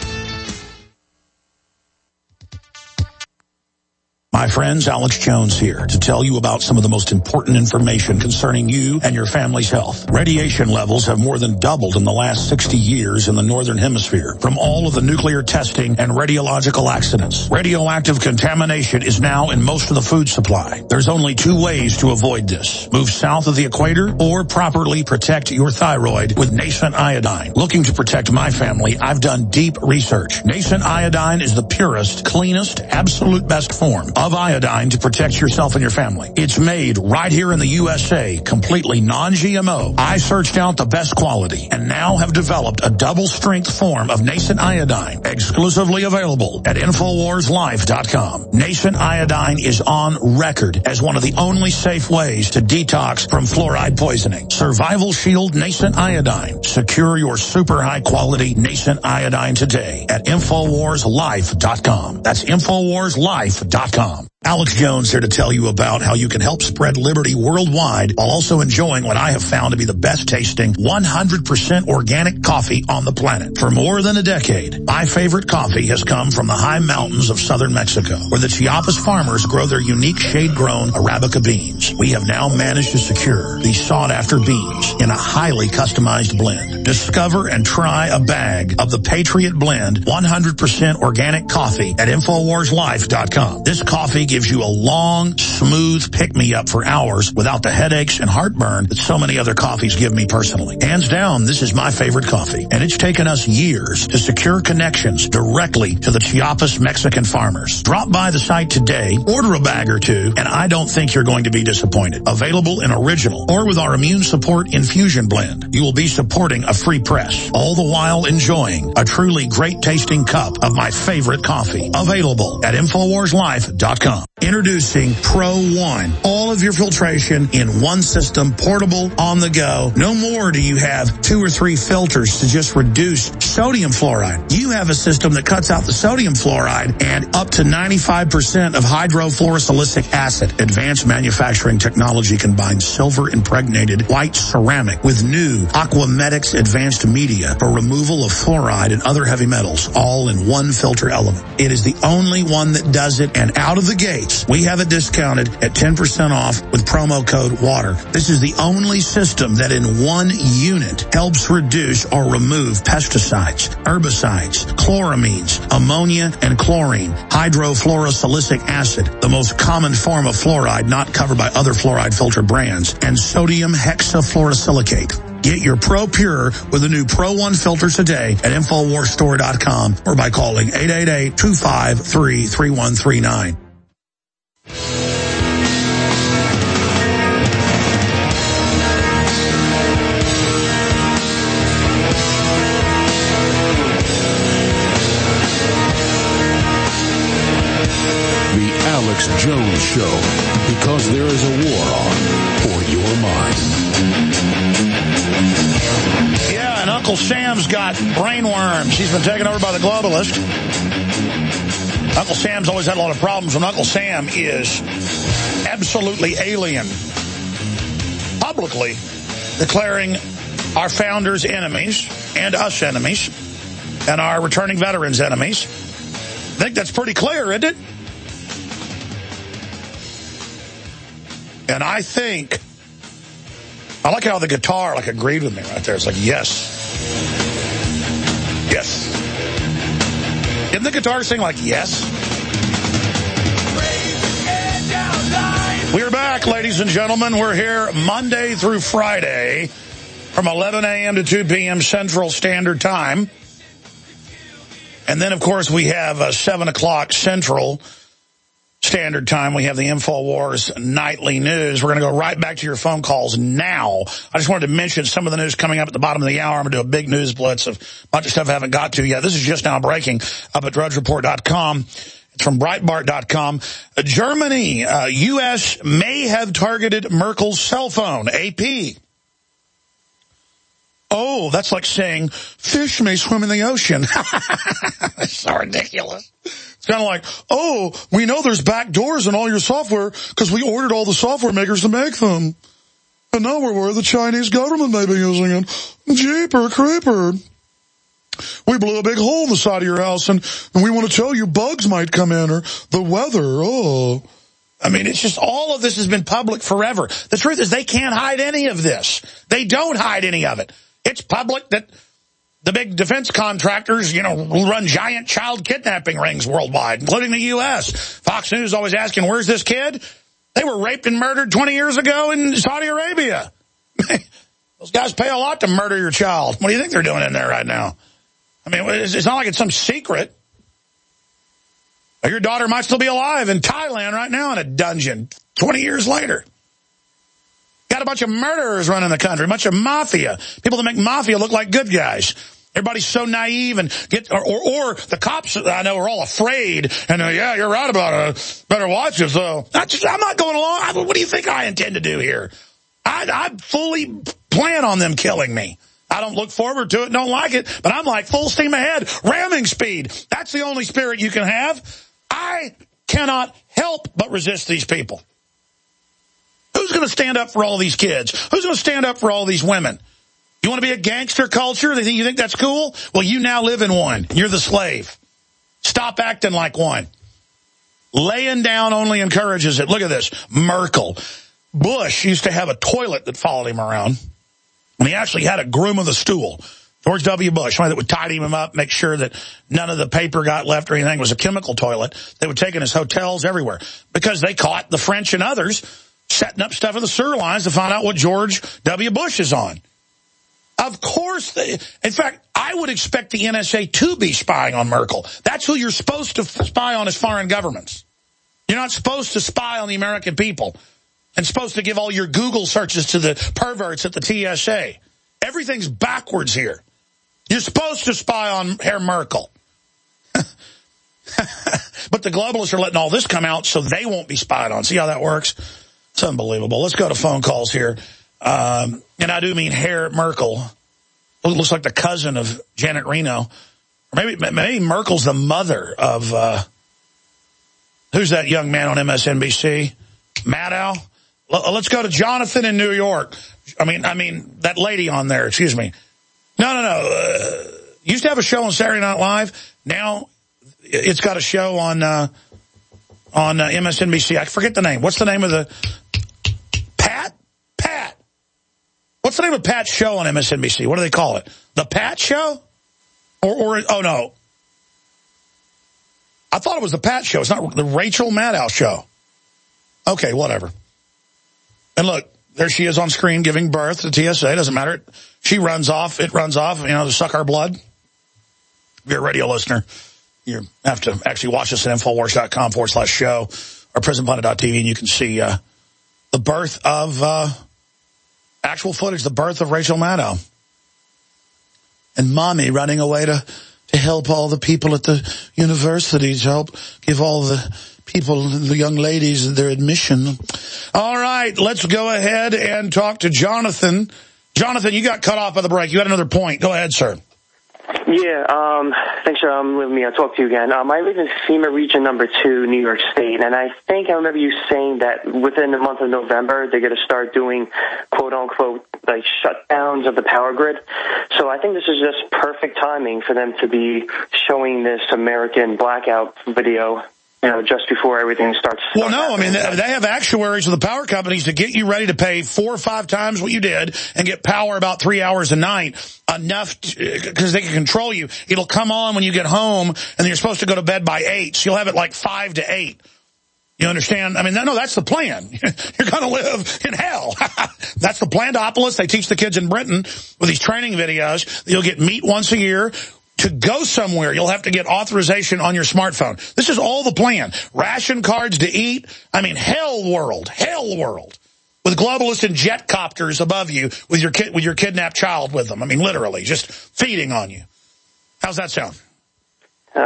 My friends, Alex Jones here to tell you about some of the most important information concerning you and your family's health. Radiation levels have more than doubled in the last sixty years in the Northern Hemisphere from all of the nuclear testing and radiological accidents. Radioactive contamination is now in most of the food supply. There's only two ways to avoid this. Move south of the equator or properly protect your thyroid with Nascent Iodine. Looking to protect my family, I've done deep research. Nascent Iodine is the purest, cleanest, absolute best form of iodine to protect yourself and your family. It's made right here in the U S A, completely non G M O. I searched out the best quality and now have developed a double-strength form of Nascent Iodine, exclusively available at Infowars Life dot com. Nascent Iodine is on record as one of the only safe ways to detox from fluoride poisoning. Survival Shield Nascent Iodine. Secure your super high-quality Nascent Iodine today at Infowars Life dot com. That's Infowars Life dot com. Alex Jones here to tell you about how you can help spread liberty worldwide while also enjoying what I have found to be the best tasting one hundred percent organic coffee on the planet. For more than a decade, my favorite coffee has come from the high mountains of southern Mexico, where the Chiapas farmers grow their unique shade-grown Arabica beans. We have now managed to secure these sought-after beans in a highly customized blend. Discover and try a bag of the Patriot Blend one hundred percent organic coffee at Infowars Life dot com. This coffee gives you a long, smooth pick-me-up for hours without the headaches and heartburn that so many other coffees give me personally. Hands down, this is my favorite coffee, and it's taken us years to secure connections directly to the Chiapas Mexican farmers. Drop by the site today, order a bag or two, and I don't think you're going to be disappointed. Available in original or with our immune support infusion blend. You will be supporting a free press, all the while enjoying a truly great-tasting cup of my favorite coffee. Available at Infowars Life dot com. Introducing Pro One. All of your filtration in one system, portable, on the go. No more do you have two or three filters to just reduce sodium fluoride. You have a system that cuts out the sodium fluoride and up to ninety-five percent of hydrofluorosilicic acid. Advanced manufacturing technology combines silver-impregnated white ceramic with new Aquamedics advanced media for removal of fluoride and other heavy metals, all in one filter element. It is the only one that does it, and out of the gates, we have it discounted at ten percent off with promo code WATER. This is the only system that in one unit helps reduce or remove pesticides, herbicides, chloramines, ammonia, and chlorine, hydrofluorosilicic acid, the most common form of fluoride not covered by other fluoride filter brands, and sodium hexafluorosilicate. Get your Pro Pure with the new Pro One filter today at Infowars Store dot com or by calling eight eight eight, two five three, three one three nine. Alex Jones Show, because there is a war on for your mind. Yeah, and Uncle Sam's got brainworms. He's been taken over by the globalist. Uncle Sam's always had a lot of problems, and Uncle Sam is absolutely alien, publicly declaring our founders enemies and us enemies and our returning veterans enemies. I think that's pretty clear, isn't it? And I think, I like how the guitar like agreed with me right there. It's like, yes. Yes. Didn't the guitar sing like, yes? We're back, ladies and gentlemen. We're here Monday through Friday from eleven a.m. to two p.m. Central Standard Time. And then, of course, we have uh, seven o'clock Central Standard Time. We have the InfoWars Nightly News. We're going to go right back to your phone calls now. I just wanted to mention some of the news coming up at the bottom of the hour. I'm going to do a big news blitz of a bunch of stuff I haven't got to yet. This is just now breaking up at Drudge Report dot com. It's from Breitbart dot com. Uh, Germany, uh, U S may have targeted Merkel's cell phone. A P. Oh, that's like saying fish may swim in the ocean. That's so ridiculous. It's kind of like, oh, we know there's back doors in all your software because we ordered all the software makers to make them. And now we're worried the Chinese government may be using it. Jeeper creeper. We blew a big hole in the side of your house, and, and we want to tell you bugs might come in or the weather. Oh. I mean, it's just all of this has been public forever. The truth is they can't hide any of this. They don't hide any of it. It's public that the big defense contractors, you know, run giant child kidnapping rings worldwide, including the U S. Fox News always asking, where's this kid? They were raped and murdered twenty years ago in Saudi Arabia. Those guys pay a lot to murder your child. What do you think they're doing in there right now? I mean, it's not like it's some secret. Your daughter might still be alive in Thailand right now in a dungeon twenty years later. Got a bunch of murderers running the country, a bunch of mafia. People that make mafia look like good guys. Everybody's so naive and get, or, or, or the cops I know are all afraid. And, uh, yeah, you're right about it. Better watch it, though. I'm not going along. I, what do you think I intend to do here? I, I fully plan on them killing me. I don't look forward to it, don't like it, but I'm like full steam ahead, ramming speed. That's the only spirit you can have. I cannot help but resist these people. Who's going to stand up for all these kids? Who's going to stand up for all these women? You want to be a gangster culture? They think you think that's cool? Well, you now live in one. You're the slave. Stop acting like one. Laying down only encourages it. Look at this. Merkel. Bush used to have a toilet that followed him around. And he actually had a groom of the stool. George W. Bush, somebody that would tidy him up, make sure that none of the paper got left or anything. It was a chemical toilet. They would take in his hotels everywhere because they caught the French and others setting up stuff in the sewer lines to find out what George W. Bush is on. Of course, they, in fact, I would expect the N S A to be spying on Merkel. That's who you're supposed to spy on as foreign governments. You're not supposed to spy on the American people and supposed to give all your Google searches to the perverts at the T S A. Everything's backwards here. You're supposed to spy on Herr Merkel. But the globalists are letting all this come out so they won't be spied on. See how that works? It's unbelievable. Let's go to phone calls here. Um, and I do mean Herr Merkel. It looks like the cousin of Janet Reno. Or maybe, maybe Merkel's the mother of, uh, who's that young man on M S N B C? Maddow? Let's go to Jonathan in New York. I mean, I mean, that lady on there, excuse me. No, no, no. Uh, used to have a show on Saturday Night Live. Now it's got a show on, uh, on uh, M S N B C. I forget the name. What's the name of the, Pat? Pat. What's the name of Pat's show on M S N B C? What do they call it? The Pat Show? Or, or, oh no. I thought it was the Pat Show. It's not the Rachel Maddow Show. Okay, whatever. And look, there she is on screen giving birth to T S A. Doesn't matter. She runs off. It runs off, you know, to suck our blood. If you're a radio listener, you have to actually watch us at Infowars.com forward slash show or prison planet dot T V, and you can see uh, the birth of uh, actual footage, the birth of Rachel Maddow. And mommy running away to, to help all the people at the university, to help give all the people, the young ladies, their admission. All right, let's go ahead and talk to Jonathan. Jonathan, you got cut off by the break. You had another point. Go ahead, sir. Yeah, um, thanks for um, letting me uh, talk to you again. Um, I live in FEMA Region Number Two, New York State, and I think I remember you saying that within the month of November they're going to start doing quote unquote like shutdowns of the power grid. So I think this is just perfect timing for them to be showing this American blackout video, you know, just before everything starts. Well, no, I mean, they have actuaries of the power companies to get you ready to pay four or five times what you did and get power about three hours a night, enough because they can control you. It'll come on when you get home, and then you're supposed to go to bed by eight, so you'll have it like five to eight. You understand? I mean, no, that's the plan. You're going to live in hell. That's the Plandopolis. They teach the kids in Britain with these training videos. You'll get meat once a year. To go somewhere, you'll have to get authorization on your smartphone. This is all the plan. Ration cards to eat. I mean, hell world, hell world. With globalists and jet copters above you with your kid, with your kidnapped child with them. I mean, literally, just feeding on you. How's that sound? Uh,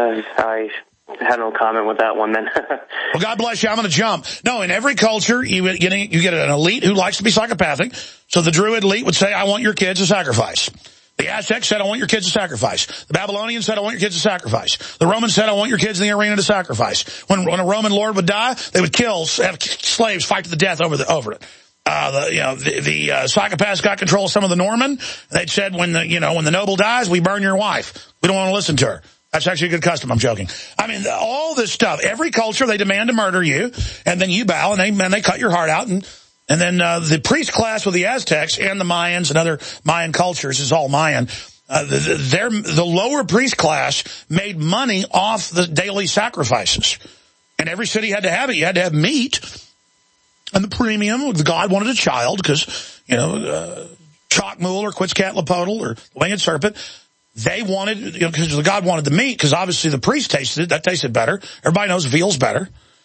I had no comment with that one then. Well, God bless you. I'm going to jump. No, in every culture, you get, you get an elite who likes to be psychopathic. So the Druid elite would say, I want your kids to sacrifice. The Aztecs said, I want your kids to sacrifice. The Babylonians said, I want your kids to sacrifice. The Romans said, I want your kids in the arena to sacrifice. When, when a Roman lord would die, they would kill, have slaves fight to the death over the, over it. Uh, the, you know, the, the uh, psychopaths got control of some of the Norman. They'd said, when the, you know, when the noble dies, we burn your wife. We don't want to listen to her. That's actually a good custom. I'm joking. I mean, all this stuff, every culture, they demand to murder you, and then you bow, and they, and they cut your heart out, and And then uh, the priest class with the Aztecs and the Mayans and other Mayan cultures is all Mayan. Uh, the, the lower priest class made money off the daily sacrifices. And every city had to have it. You had to have meat. And the premium, God wanted a child because, you know, uh, Chocmool or Quetzalcoatl or the Winged Serpent, they wanted, you know, because God wanted the meat because obviously the priest tasted it. That tasted better. Everybody knows veal's better.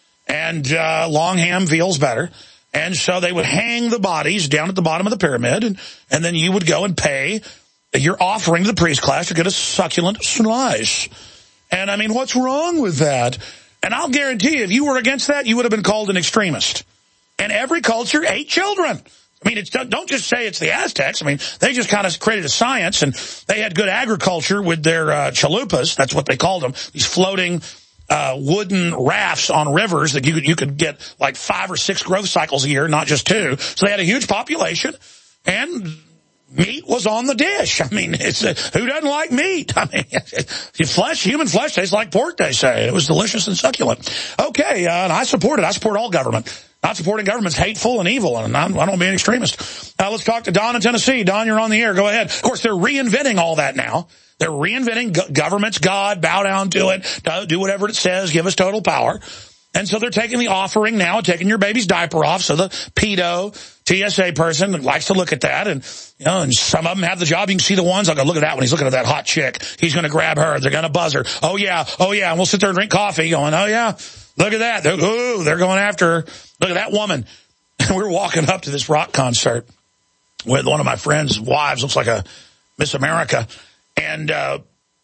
And uh, long ham veal's better. And so they would hang the bodies down at the bottom of the pyramid, and, and then you would go and pay your offering to the priest class to get a succulent slice. And, I mean, what's wrong with that? And I'll guarantee you, if you were against that, you would have been called an extremist. And every culture ate children. I mean, it's, don't just say it's the Aztecs. I mean, they just kind of created a science, and they had good agriculture with their uh, chalupas. That's what they called them, these floating Uh, wooden rafts on rivers that you could, you could get like five or six growth cycles a year, not just two. So they had a huge population, and meat was on the dish. I mean, it's, uh, who doesn't like meat? I mean, flesh, human flesh tastes like pork, they say. It was delicious and succulent. Okay, uh, and I support it. I support all government. Not supporting government's hateful and evil, and I'm, I don't want to be an extremist. Uh, let's talk to Don in Tennessee. Don, you're on the air. Go ahead. Of course, they're reinventing all that now. They're reinventing go- government's God, bow down to it, do whatever it says, give us total power. And so they're taking the offering now and taking your baby's diaper off. So the pedo T S A person likes to look at that. And, you know, and some of them have the job. You can see the ones. I'll go, look at that one. He's looking at that hot chick. He's going to grab her. They're going to buzz her. Oh, yeah. Oh, yeah. And we'll sit there and drink coffee going, oh, yeah. Look at that. They're, ooh, they're going after her. Look at that woman. And we're walking up to this rock concert with one of my friend's wives. Looks like a Miss America. And uh,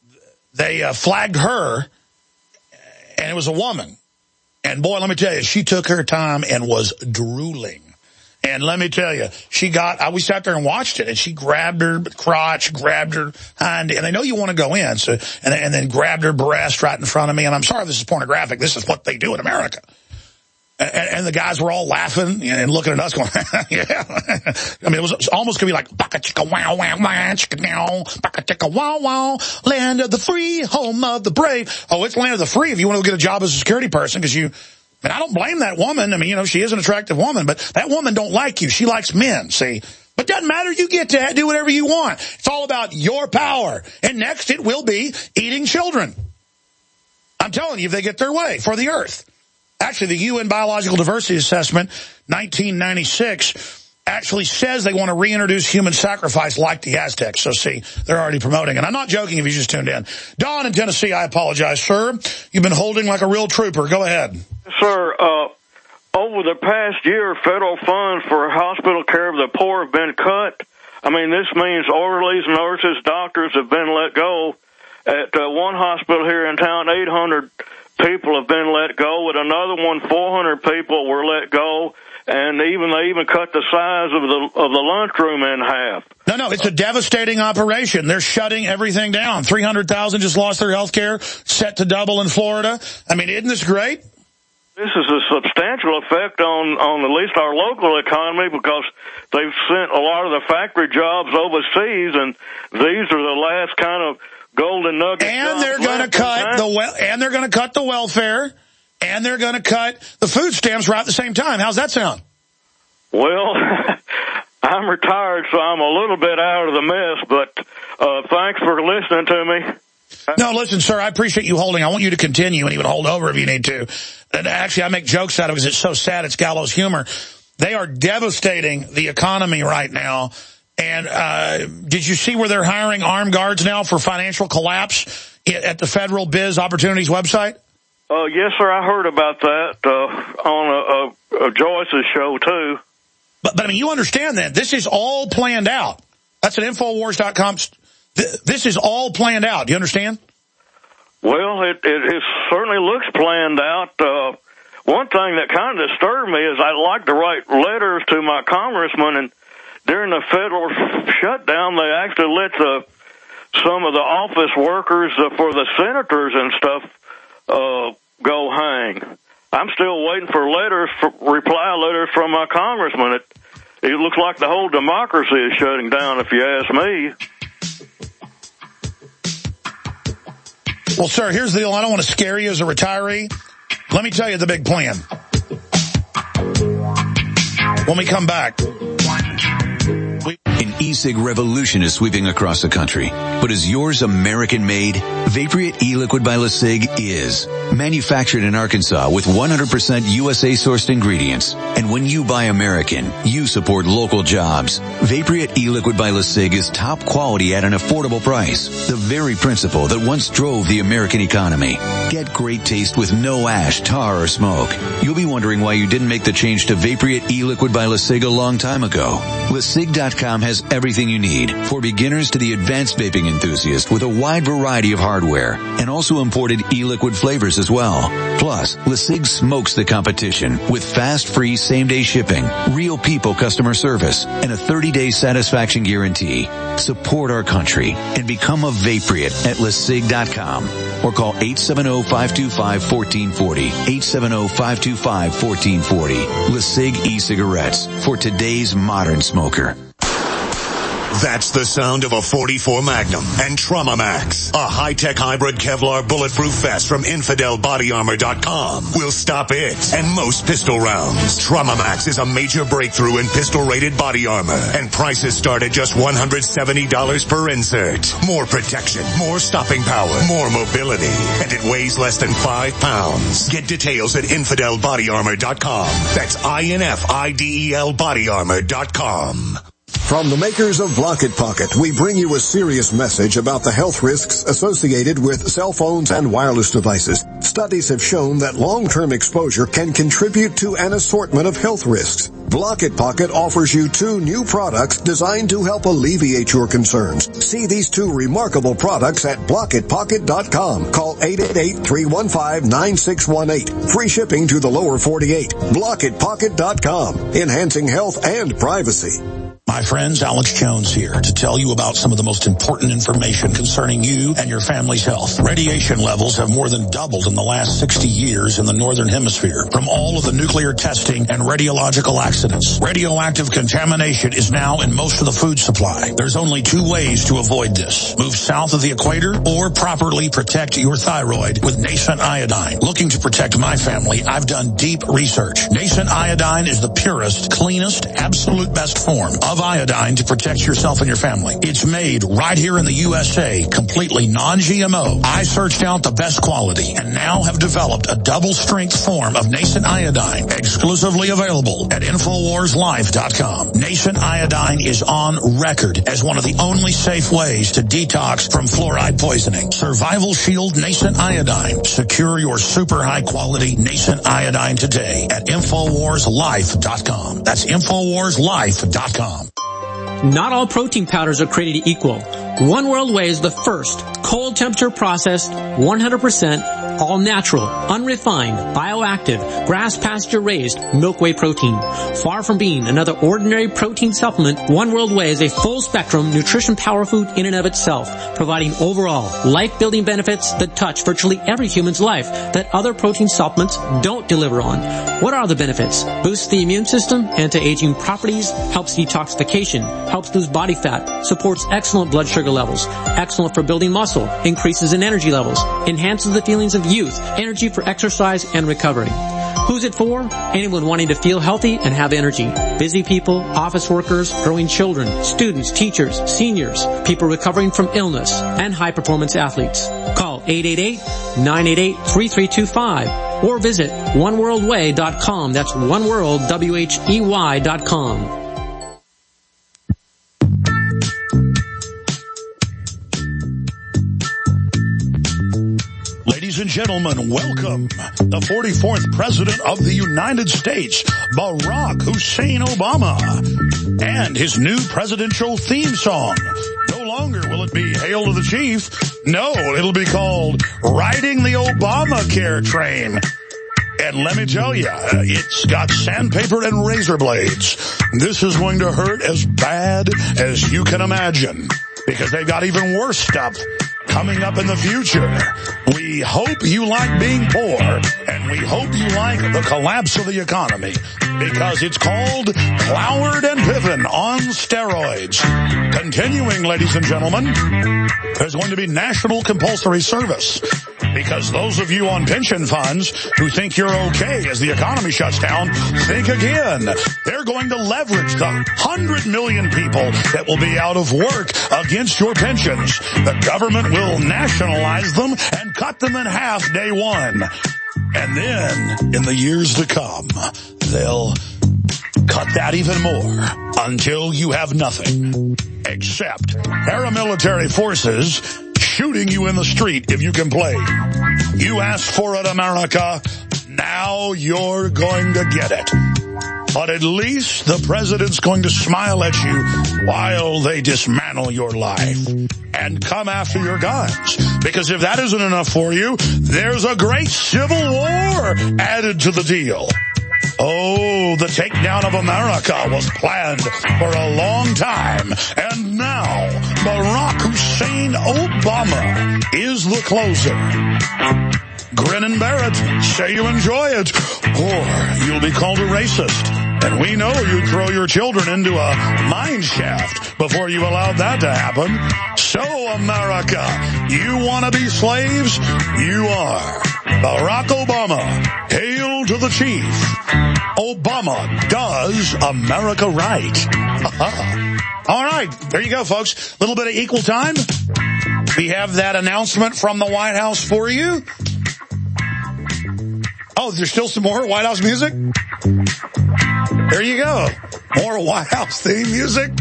they uh, flagged her, and it was a woman. And, boy, let me tell you, she took her time and was drooling. And let me tell you, she got, uh, we sat there and watched it, and she grabbed her crotch, grabbed her hind, and they know you want to go in, so and, and then grabbed her breast right in front of me. And I'm sorry if this is pornographic. This is what they do in America. And, and the guys were all laughing and looking at us going, yeah. I mean, it was almost going to be like, baka chicka wow wow wow, chicka now, baka chicka wow wow, land of the free, home of the brave. Oh, it's land of the free if you want to get a job as a security person, because you, and I don't blame that woman. I mean, you know, she is an attractive woman, but that woman don't like you. She likes men, see. But doesn't matter. You get to do whatever you want. It's all about your power. And next it will be eating children. I'm telling you, if they get their way for the earth. Actually, the U N Biological Diversity Assessment, nineteen ninety-six, actually says they want to reintroduce human sacrifice like the Aztecs. So, see, they're already promoting it. I'm not joking if you just tuned in. Don in Tennessee, I apologize, sir. You've been holding like a real trooper. Go ahead. Sir, uh, over the past year, federal funds for hospital care of the poor have been cut. I mean, this means orderlies, nurses, doctors have been let go. At uh, one hospital here in town, eight hundred people have been let go. At another one, four hundred people were let go. And even they even cut the size of the of the lunchroom in half. No, no, it's a devastating operation. They're shutting everything down. three hundred thousand just lost their health care, set to double in Florida. I mean, isn't this great? This is a substantial effect on, on at least our local economy because they've sent a lot of the factory jobs overseas, and these are the last kind of golden nugget. And they're going to cut the well, and they're going to cut the welfare. And they're going to cut the food stamps right at the same time. How's that sound? Well, I'm retired, so I'm a little bit out of the mess, but uh, thanks for listening to me. No, listen, sir, I appreciate you holding. I want you to continue and even hold over if you need to. And actually, I make jokes out of it because it's so sad. It's gallows humor. They are devastating the economy right now. And uh did you see where they're hiring armed guards now for financial collapse at the Federal Biz Opportunities website? Uh, yes, sir. I heard about that uh, on a, a, a Joyce's show, too. But, but, I mean, you understand that. This is all planned out. That's at Infowars dot com. This is all planned out. Do you understand? Well, it, it, it certainly looks planned out. Uh, one thing that kind of disturbed me is I like to write letters to my congressman, and during the federal shutdown, they actually let the, some of the office workers uh, for the senators and stuff Uh, go hang. I'm still waiting for letters, for reply letters from my congressman. It, it looks like the whole democracy is shutting down, if you ask me. Well, sir, here's the deal. I don't want to scare you as a retiree. Let me tell you the big plan. When we come back. An e-cig revolution is sweeping across the country. But is yours American-made? Vaporite e-liquid by LeSig is. Manufactured in Arkansas with one hundred percent U S A-sourced ingredients. And when you buy American, you support local jobs. Vaporite e-liquid by LeSig is top quality at an affordable price. The very principle that once drove the American economy. Get great taste with no ash, tar, or smoke. You'll be wondering why you didn't make the change to Vaporite e-liquid by LeSig a long time ago. LeSig dot com has everything you need, for beginners to the advanced vaping enthusiast, with a wide variety of hardware, and also imported e-liquid flavors as well. Plus, LeSig smokes the competition with fast, free, same-day shipping, real people customer service, and a thirty-day satisfaction guarantee. Support our country and become a Vaporite at LeSig dot com. Or call eight seven zero, five two five, one four four zero, eight seven zero, five two five, one four four zero. LeSig e-cigarettes for today's modern smoker. That's the sound of a forty-four Magnum and Trauma Max, a high-tech hybrid Kevlar bulletproof vest from Infidel Body Armor dot com. Will stop it and most pistol rounds. Trauma Max is a major breakthrough in pistol-rated body armor, and prices start at just one hundred seventy dollars per insert. More protection, more stopping power, more mobility, and it weighs less than five pounds. Get details at Infidel Body Armor dot com. That's I N F I D E L Body Armor dot com. From the makers of Blocket Pocket, we bring you a serious message about the health risks associated with cell phones and wireless devices. Studies have shown that long-term exposure can contribute to an assortment of health risks. Blocket Pocket offers you two new products designed to help alleviate your concerns. See these two remarkable products at Blocket Pocket dot com. Call eight eight eight, three one five, nine six one eight. Free shipping to the lower forty-eight. Blocket Pocket dot com. Enhancing health and privacy. My friends, Alex Jones here to tell you about some of the most important information concerning you and your family's health. Radiation levels have more than doubled in the last sixty years in the Northern Hemisphere from all of the nuclear testing and radiological accidents. Radioactive contamination is now in most of the food supply. There's only two ways to avoid this. Move south of the equator or properly protect your thyroid with Nascent Iodine. Looking to protect my family, I've done deep research. Nascent Iodine is the purest, cleanest, absolute best form of of iodine to protect yourself and your family. It's made right here in the U S A, completely non-G M O. I searched out the best quality and now have developed a double-strength form of Nascent Iodine, exclusively available at Infowars Life dot com. Nascent Iodine is on record as one of the only safe ways to detox from fluoride poisoning. Survival Shield Nascent Iodine. Secure your super high-quality Nascent Iodine today at Infowars Life dot com. That's Infowars Life dot com. Not all protein powders are created equal. One World Whey is the first cold temperature processed, one hundred percent all natural, unrefined, bioactive, grass pasture raised milk whey protein. Far from being another ordinary protein supplement, One World Whey is a full spectrum nutrition power food in and of itself, providing overall life building benefits that touch virtually every human's life that other protein supplements don't deliver on. What are the benefits? Boosts the immune system, anti-aging properties, helps detoxification, helps lose body fat, supports excellent blood sugar levels, excellent for building muscle, increases in energy levels, enhances the feelings of youth, energy for exercise and recovery. Who's it for? Anyone wanting to feel healthy and have energy. Busy people, office workers, growing children, students, teachers, seniors, people recovering from illness, and high-performance athletes. Call eight eight eight, nine eight eight, three three two five or visit one world way dot com. That's oneworld, W H E Y dot com. Ladies and gentlemen, welcome the forty-fourth President of the United States, Barack Hussein Obama, and his new presidential theme song. No longer will it be Hail to the Chief. No, it'll be called Riding the Obamacare Train. And let me tell you, it's got sandpaper and razor blades. This is going to hurt as bad as you can imagine, because they've got even worse stuff coming up in the future. We hope you like being poor, and we hope you like the collapse of the economy, because it's called Cloward and Piven on steroids. Continuing, ladies and gentlemen, there's going to be national compulsory service, because those of you on pension funds who think you're okay as the economy shuts down, think again. They're going to leverage the one hundred million people that will be out of work against your pensions. The government will nationalize them and cut them in half day one. And then, in the years to come, they'll cut that even more until you have nothing except paramilitary forces shooting you in the street if you complain. You asked for it, America. Now you're going to get it. But at least the president's going to smile at you while they dismantle your life and come after your guns. Because if that isn't enough for you, there's a great civil war added to the deal. Oh, the takedown of America was planned for a long time. And now, Barack Hussein Obama is the closer. Grin and bear it. Say you enjoy it. Or you'll be called a racist. And we know you'd throw your children into a mine shaft before you allowed that to happen. So, America, you want to be slaves? You are. Barack Obama, hail to the chief. Obama does America right. All right, there you go, folks. A little bit of equal time. We have that announcement from the White House for you. Oh, there's still some more White House music? There you go. More White House theme music.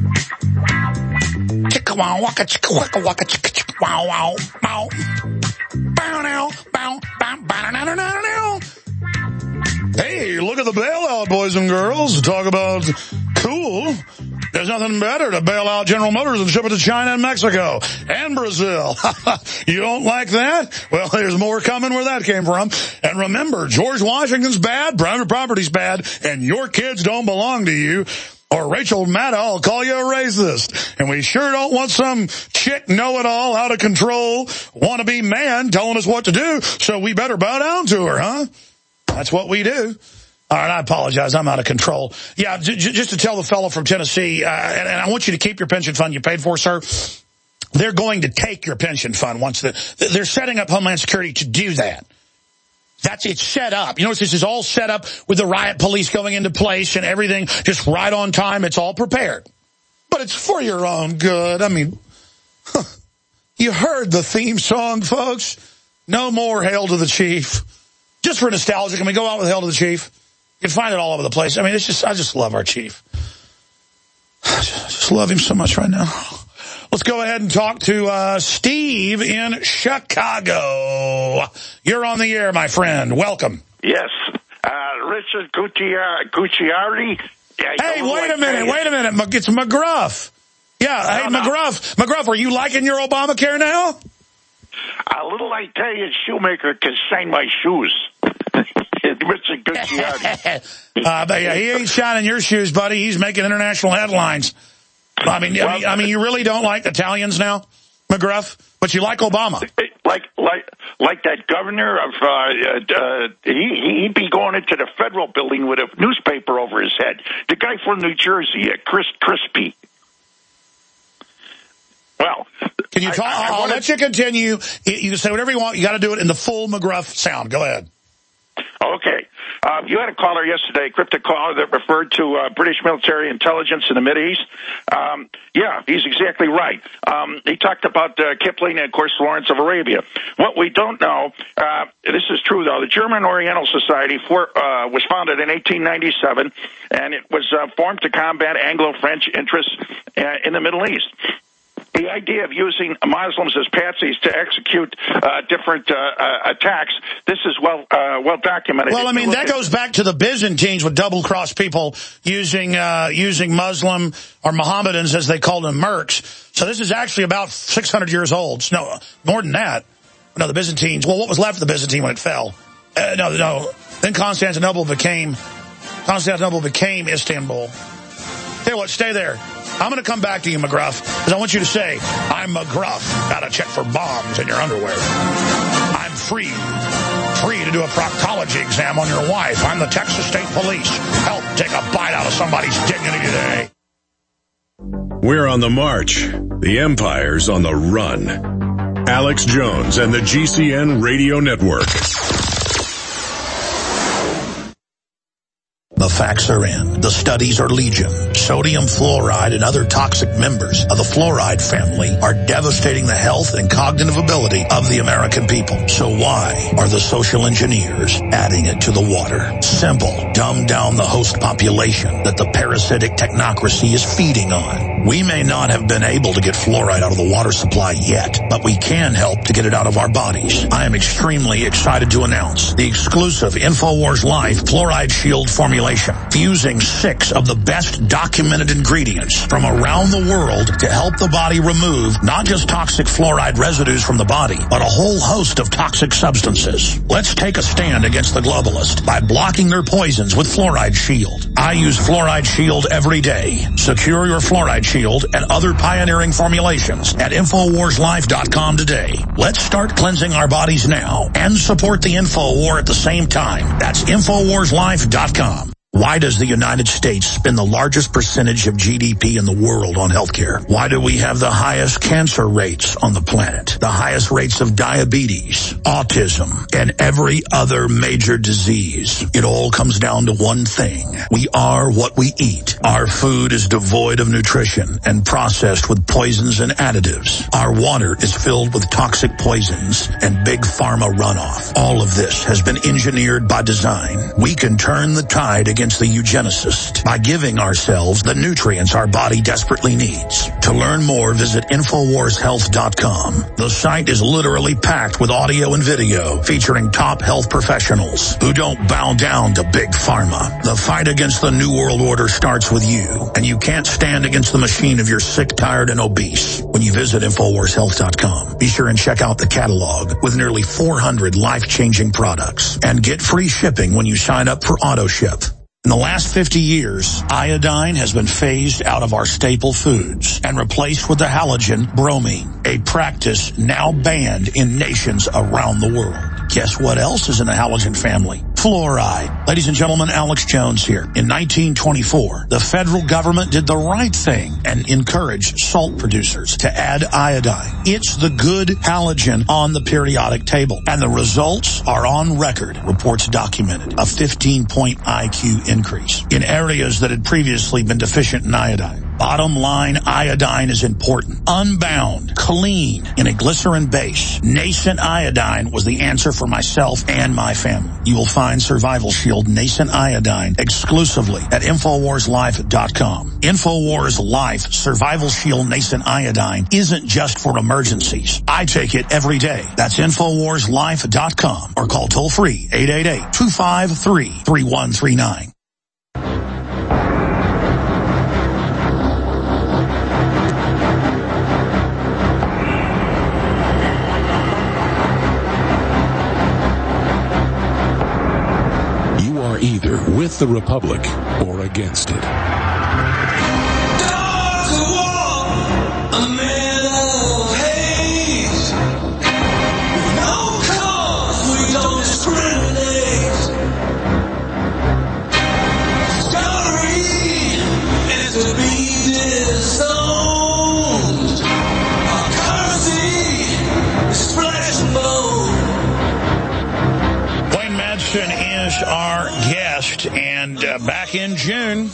Chicka wow, waka chicka waka waka chicka chicka wow wow wow. Bow now, bow, bow, bow now now now. Hey, look at the bailout, boys and girls. Talk about cool. There's nothing better to bail out General Motors and ship it to China and Mexico and Brazil. You don't like that? Well, there's more coming where that came from. And remember, George Washington's bad, private property's bad, and your kids don't belong to you. Or Rachel Maddow will call you a racist. And we sure don't want some chick know-it-all, out of control, wannabe man telling us what to do, so we better bow down to her, huh? That's what we do. All right, I apologize. I'm out of control. Yeah, j- j- just to tell the fellow from Tennessee, uh, and, and I want you to keep your pension fund you paid for, sir. They're going to take your pension fund once the, they're setting up Homeland Security to do that. That's, it's set up. You notice this is all set up with the riot police going into place and everything just right on time. It's all prepared. but it's for your own good. I mean, you heard the theme song, folks. No more Hail to the Chief. Just for nostalgia, can we go out with Hail to the Chief? You can find it all over the place. I mean, it's just, I just love our chief. I just love him so much right now. Let's go ahead and talk to uh, Steve in Chicago. You're on the air, my friend. Welcome. Yes. Uh, Richard Gucciari. Gucciari. Yeah, hey, wait a minute. Wait a minute. It's McGruff. Yeah. Hey, no, no. McGruff. McGruff, are you liking your Obamacare now? A little Italian shoemaker can shine my shoes. Richard Gucciari. uh, but yeah, he ain't shining your shoes, buddy. He's making international headlines. I mean, well, I mean, I mean, you really don't like Italians now, McGruff, but you like Obama. Like, like, like that governor of, uh, uh, he, he'd be going into the federal building with a newspaper over his head. The guy from New Jersey, uh, Chris Crispy. Well, can you talk? I, I I'll wanna, let you continue. You can say whatever you want. You got to do it in the full McGruff sound. Go ahead. Okay. Um, you had a caller yesterday, a cryptic caller, that referred to uh, British military intelligence in the Mideast. Um, yeah, he's exactly right. Um, he talked about uh, Kipling and, of course, Lawrence of Arabia. What we don't know, uh, this is true, though, the German Oriental Society for, uh, was founded in eighteen ninety-seven, and it was uh, formed to combat Anglo-French interests uh, in the Middle East. The idea of using Muslims as patsies to execute uh, different uh, uh, attacks, this is well uh, well documented. Well, I mean, that goes back to the Byzantines with double-cross people using uh, using Muslim or Mohammedans, as they called them, mercs. So this is actually about six hundred years old. No, more than that. No, the Byzantines. Well, what was left of the Byzantine when it fell? Uh, no, no. Then Constantinople became Constantinople became Istanbul. Tell you what, stay there. I'm going to come back to you, McGruff, because I want you to say, I'm McGruff. Got to check for bombs in your underwear. I'm free. Free to do a proctology exam on your wife. I'm the Texas State Police. Help take a bite out of somebody's dignity today. We're on the march. The empire's on the run. Alex Jones and the G C N Radio Network. The facts are in. The studies are legion. Sodium fluoride and other toxic members of the fluoride family are devastating the health and cognitive ability of the American people. So why are the social engineers adding it to the water? Simple. Dumb down the host population that the parasitic technocracy is feeding on. We may not have been able to get fluoride out of the water supply yet, but we can help to get it out of our bodies. I am extremely excited to announce the exclusive InfoWars Life Fluoride Shield formulation, fusing six of the best documented ingredients from around the world to help the body remove not just toxic fluoride residues from the body, but a whole host of toxic substances. Let's take a stand against the globalists by blocking their poisons with Fluoride Shield. I use Fluoride Shield every day. Secure your Fluoride Shield and other pioneering formulations at Infowars Life dot com today. Let's start cleansing our bodies now and support the InfoWar at the same time. That's Infowars Life dot com. Why does the United States spend the largest percentage of G D P in the world on healthcare? Why do we have the highest cancer rates on the planet, the highest rates of diabetes, autism, and every other major disease? It all comes down to one thing. We are what we eat. Our food is devoid of nutrition and processed with poisons and additives. Our water is filled with toxic poisons and big pharma runoff. All of this has been engineered by design. We can turn the tide against the eugenicist by giving ourselves the nutrients our body desperately needs. To learn more, visit Infowars Health dot com. The site is literally packed with audio and video featuring top health professionals who don't bow down to big pharma. The fight against the New World Order starts with you, and you can't stand against the machine if you're sick, tired, and obese. When you visit Infowars Health dot com, be sure and check out the catalog with nearly four hundred life-changing products and get free shipping when you sign up for AutoShip. In the last fifty years, iodine has been phased out of our staple foods and replaced with the halogen bromine, a practice now banned in nations around the world. Guess what else is in the halogen family? Fluoride. Ladies and gentlemen, Alex Jones here. In nineteen twenty-four, the federal government did the right thing and encouraged salt producers to add iodine. It's the good halogen on the periodic table, and the results are on record. Reports documented a fifteen point I Q increase in areas that had previously been deficient in iodine. Bottom line, iodine is important. Unbound, clean, in a glycerin base. Nascent iodine was the answer for myself and my family. You will find Survival Shield Nascent Iodine exclusively at Infowars Life dot com. Infowars Life Survival Shield Nascent Iodine isn't just for emergencies. I take it every day. That's Infowars Life dot com or call toll free eight eight eight, two five three, three one three nine. Either with the Republic or against it. Is our guest, and uh, back in June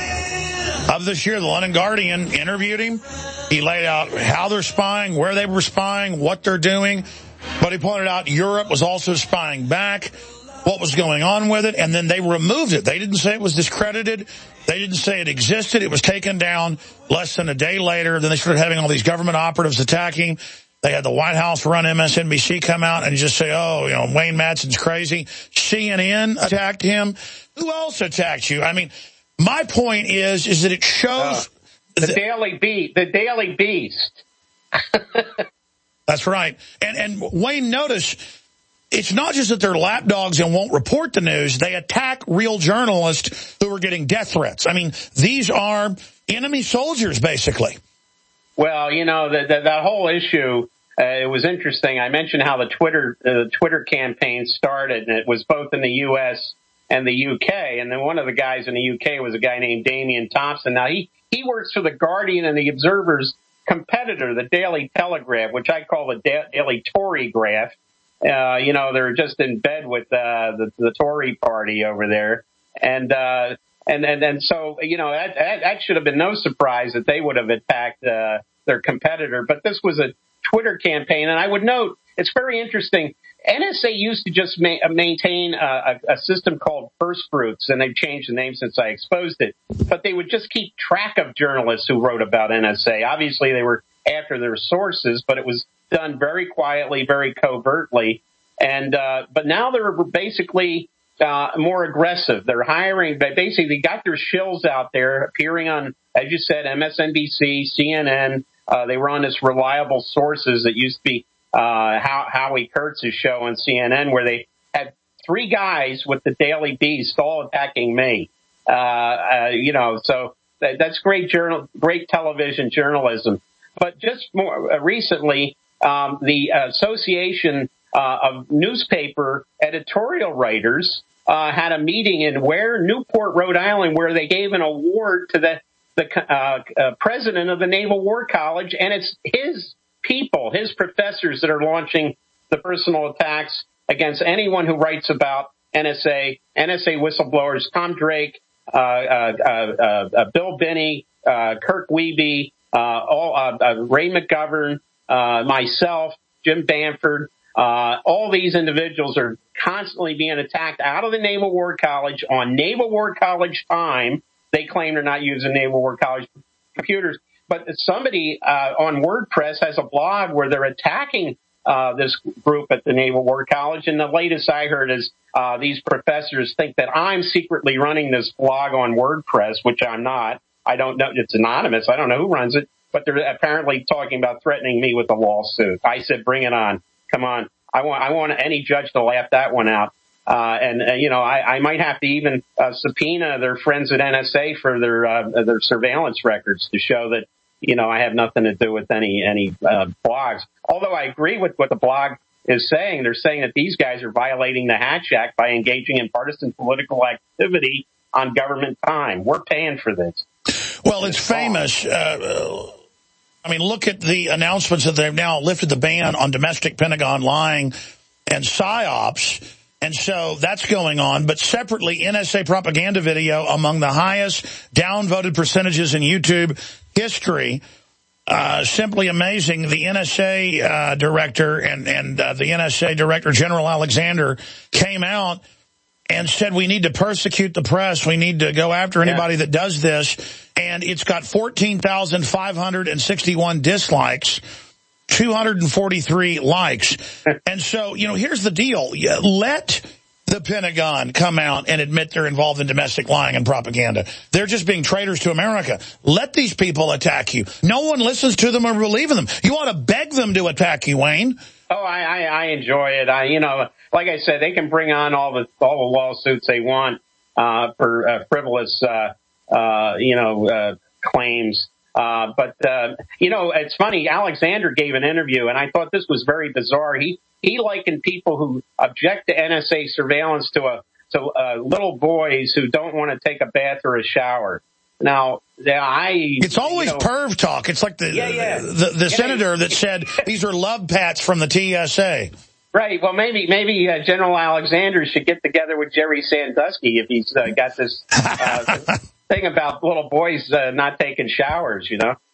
of this year, the London Guardian interviewed him. He laid out how they're spying, where they were spying, what they're doing, but he pointed out Europe was also spying back, what was going on with it, and then they removed it. They didn't say it was discredited. They didn't say it existed. It was taken down less than a day later. Then they started having all these government operatives attacking. They had the White House run M S N B C come out and just say, oh, you know, Wayne Madson's crazy. C N N attacked him. Who else attacked you? I mean, my point is, is that it shows... Uh, the, the Daily Beast. The Daily Beast. That's right. And, and Wayne, notice, it's not just that they're lapdogs and won't report the news. They attack real journalists who are getting death threats. I mean, these are enemy soldiers, basically. Well, you know, the, the, that whole issue... Uh, it was interesting. I mentioned how the Twitter uh, Twitter campaign started, and it was both in the U S and the U K. And then one of the guys in the U K was a guy named Damian Thompson. Now, he, he works for the Guardian and the Observer's competitor, the Daily Telegraph, which I call the da- Daily Tory Graph. Uh, you know, they're just in bed with uh, the, the Tory party over there. And uh, and, and and so, you know, that, that, that should have been no surprise that they would have attacked uh, their competitor. But this was a Twitter campaign, and I would note it's very interesting. N S A used to just ma- maintain a, a system called First Fruits, and they've changed the name since I exposed it. But they would just keep track of journalists who wrote about N S A. Obviously, they were after their sources, but it was done very quietly, very covertly. And uh, but now they're basically uh, more aggressive. They're hiring. They basically got their shills out there, appearing on, as you said, M S N B C, C N N. Uh, they were on this Reliable Sources that used to be uh, How, Howie Kurtz's show on C N N, where they had three guys with the Daily Beast all attacking me. Uh, uh, you know, so that, that's great journal, great television journalism. But just more uh, recently, um, the Association uh, of Newspaper Editorial Writers uh, had a meeting in Ware, Newport, Rhode Island, where they gave an award to the the uh, uh, president of the Naval War College, and it's his people, his professors that are launching the personal attacks against anyone who writes about N S A, N S A whistleblowers, Tom Drake, uh, uh, uh, uh, Bill Binney, uh, Kirk Wiebe, uh, all, uh, uh, Ray McGovern, uh, myself, Jim Bamford. Uh, all these individuals are constantly being attacked out of the Naval War College on Naval War College time. They claim they're not using Naval War College computers. But somebody uh, on WordPress has a blog where they're attacking uh, this group at the Naval War College. And the latest I heard is uh, these professors think that I'm secretly running this blog on WordPress, which I'm not. I don't know. It's anonymous. I don't know who runs it. But they're apparently talking about threatening me with a lawsuit. I said, bring it on. Come on. I want, I want any judge to laugh that one out. Uh, and, uh, you know, I, I might have to even uh, subpoena their friends at N S A for their uh, their surveillance records to show that, you know, I have nothing to do with any any uh, blogs. Although I agree with what the blog is saying. They're saying that these guys are violating the Hatch Act by engaging in partisan political activity on government time. We're paying for this. Well, it's famous. Uh, I mean, look at the announcements that they've now lifted the ban on domestic Pentagon lying and psyops. And so that's going on. But separately, N S A propaganda video among the highest downvoted percentages in YouTube history. Uh, simply amazing. The N S A uh, director and, and uh, the N S A Director General Alexander came out and said we need to persecute the press. We need to go after anybody yeah. that does this. And it's got fourteen thousand five hundred sixty-one dislikes, two hundred forty-three likes. And so, you know, here's the deal. Let the Pentagon come out and admit they're involved in domestic lying and propaganda. They're just being traitors to America. Let these people attack you. No one listens to them or believes in them. You ought to beg them to attack you, Wayne. Oh, I, I, I enjoy it. I, you know, like I said, they can bring on all the all the lawsuits they want uh, for uh, frivolous, uh, uh, you know, uh, claims. Uh, but, uh, you know, it's funny. Alexander gave an interview, and I thought this was very bizarre. He he likened people who object to N S A surveillance to a to uh, little boys who don't want to take a bath or a shower. Now, I it's always you know, perv talk. It's like the yeah, yeah. the, the, the yeah, senator that said these are love pats from the T S A. Right. Well, maybe maybe uh, General Alexander should get together with Jerry Sandusky if he's uh, got this uh, thing about little boys uh, not taking showers, you know.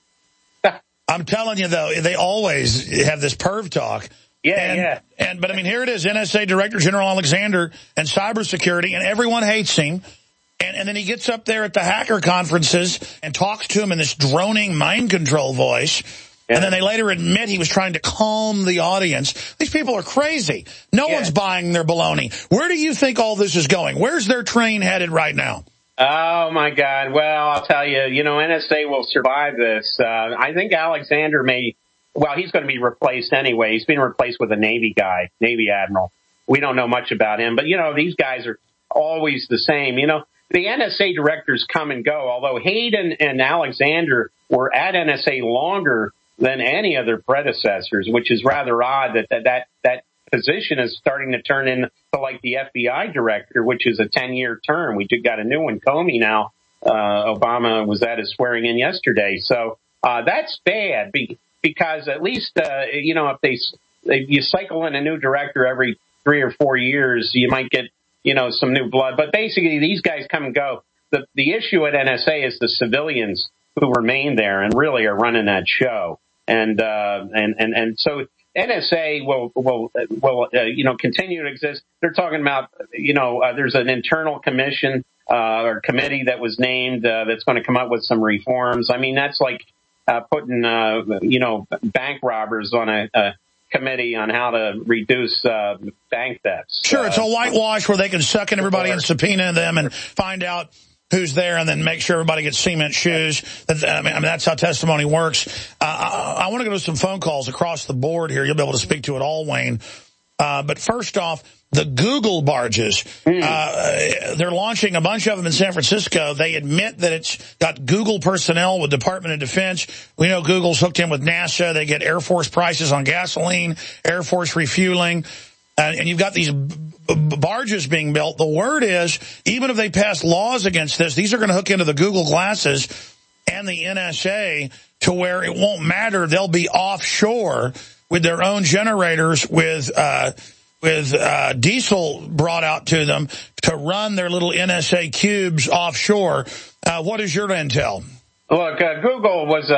I'm telling you, though, they always have this perv talk. Yeah, and, yeah. And but I mean, here it is: N S A Director General Alexander and cybersecurity, and everyone hates him. And, and then he gets up there at the hacker conferences and talks to him in this droning mind control voice. Yeah. And then they later admit he was trying to calm the audience. These people are crazy. No yeah. one's buying their baloney. Where do you think all this is going? Where's their train headed right now? Oh, my God. Well, I'll tell you, you know, N S A will survive this. Uh, I think Alexander may, well, he's going to be replaced anyway. He's being replaced with a Navy guy, Navy admiral. We don't know much about him. But, you know, these guys are always the same. You know, the N S A directors come and go, although Hayden and Alexander were at N S A longer than any of their predecessors, which is rather odd that that that, that position is starting to turn into like the F B I director, which is a ten-year term. We just got a new one, Comey now. Uh, Obama was at his swearing in yesterday. So uh, that's bad be, because at least, uh, you know, if they if you cycle in a new director every three or four years, you might get, you know, some new blood. But basically, these guys come and go. The the issue at N S A is the civilians who remain there and really are running that show. And uh, and and and so N S A will will will uh, you know continue to exist. They're talking about you know uh, there's an internal commission uh, or committee that was named uh, that's going to come up with some reforms. I mean that's like uh, putting uh, you know bank robbers on a, a committee on how to reduce uh, bank thefts. Sure, uh, it's a whitewash where they can suck in everybody and subpoena them and find out who's there and then make sure everybody gets cement shoes. I mean, that's how testimony works. Uh, I, I want to go to some phone calls across the board here. You'll be able to speak to it all, Wayne. Uh, but first off, the Google barges, mm. uh, they're launching a bunch of them in San Francisco. They admit that it's got Google personnel with Department of Defense. We know Google's hooked in with NASA. They get Air Force prices on gasoline, Air Force refueling. Uh, and you've got these b- b- barges being built. The word is, even if they pass laws against this, these are going to hook into the Google glasses and the N S A to where it won't matter. They'll be offshore with their own generators with uh with uh diesel brought out to them to run their little N S A cubes offshore. Uh, what is your intel? Look, uh, Google was, uh,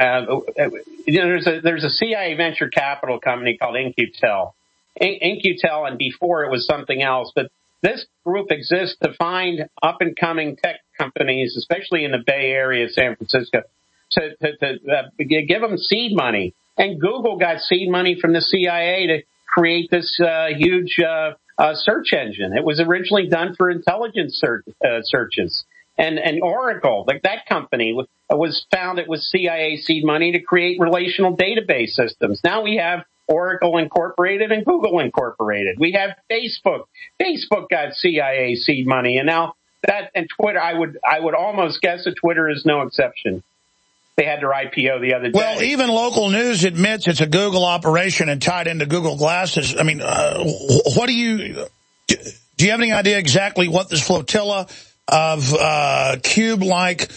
uh, you know, there's a, there's a C I A venture capital company called In-Q-Tel. In-Q-Tel, and before it was something else. But this group exists to find up-and-coming tech companies, especially in the Bay Area, San Francisco, to, to, to uh, give them seed money. And Google got seed money from the C I A to create this uh, huge uh, uh, search engine. It was originally done for intelligence search, uh, searches. And, and Oracle, like that company, was, was founded with C I A seed money to create relational database systems. Now we have Oracle Incorporated and Google Incorporated. We have Facebook. Facebook got C I A seed money, and now that and Twitter. I would I would almost guess that Twitter is no exception. They had their I P O the other day. Well, even local news admits it's a Google operation and tied into Google Glasses. I mean, uh, what do you do? You have any idea exactly what this flotilla of uh, cube-like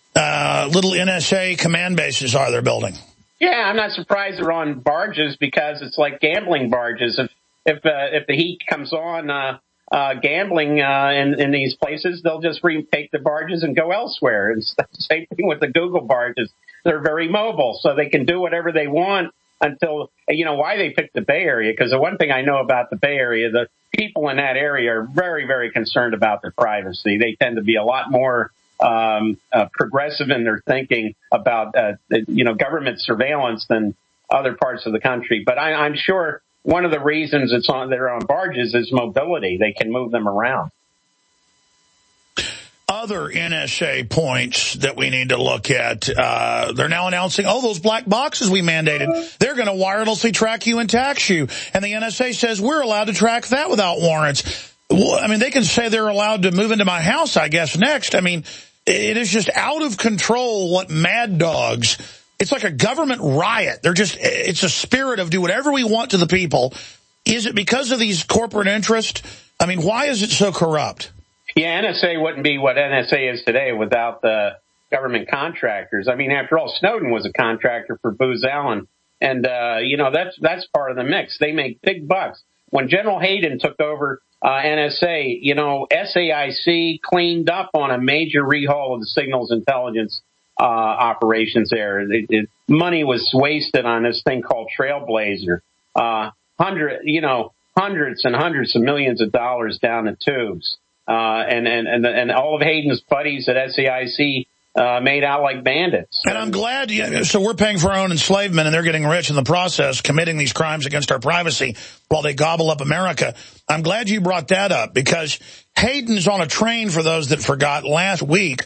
uh, little N S A command bases are they're building? Yeah, I'm not surprised they're on barges because it's like gambling barges. If if uh, if the heat comes on, uh, uh, gambling uh, in, in these places, they'll just retake the barges and go elsewhere. And same thing with the Google barges. They're very mobile, so they can do whatever they want until, you know, why they picked the Bay Area. Because the one thing I know about the Bay Area, the people in that area are very, very concerned about their privacy. They tend to be a lot more um, uh, progressive in their thinking about, uh, you know, government surveillance than other parts of the country. But I, I'm sure one of the reasons it's on they're on barges is mobility. They can move them around. Other N S A points that we need to look at, uh, they're now announcing, oh, those black boxes we mandated, they're going to wirelessly track you and tax you. And the N S A says we're allowed to track that without warrants. Well, I mean, they can say they're allowed to move into my house, I guess, next. I mean, it is just out of control what mad dogs, it's like a government riot. They're just, it's a spirit of do whatever we want to the people. Is it because of these corporate interests? I mean, why is it so corrupt? Yeah, N S A wouldn't be what N S A is today without the government contractors. I mean, after all, Snowden was a contractor for Booz Allen. And, uh, you know, that's that's part of the mix. They make big bucks. When General Hayden took over uh, N S A, you know, S A I C cleaned up on a major rehaul of the signals intelligence uh, operations there. It, it, money was wasted on this thing called Trailblazer. Uh, hundred, you know, hundreds and hundreds of millions of dollars down the tubes. Uh, and, and, and, and all of Hayden's buddies at S A I C, uh, made out like bandits. And I'm glad, you, so we're paying for our own enslavement and they're getting rich in the process, committing these crimes against our privacy while they gobble up America. I'm glad you brought that up because Hayden's on a train, for those that forgot, last week,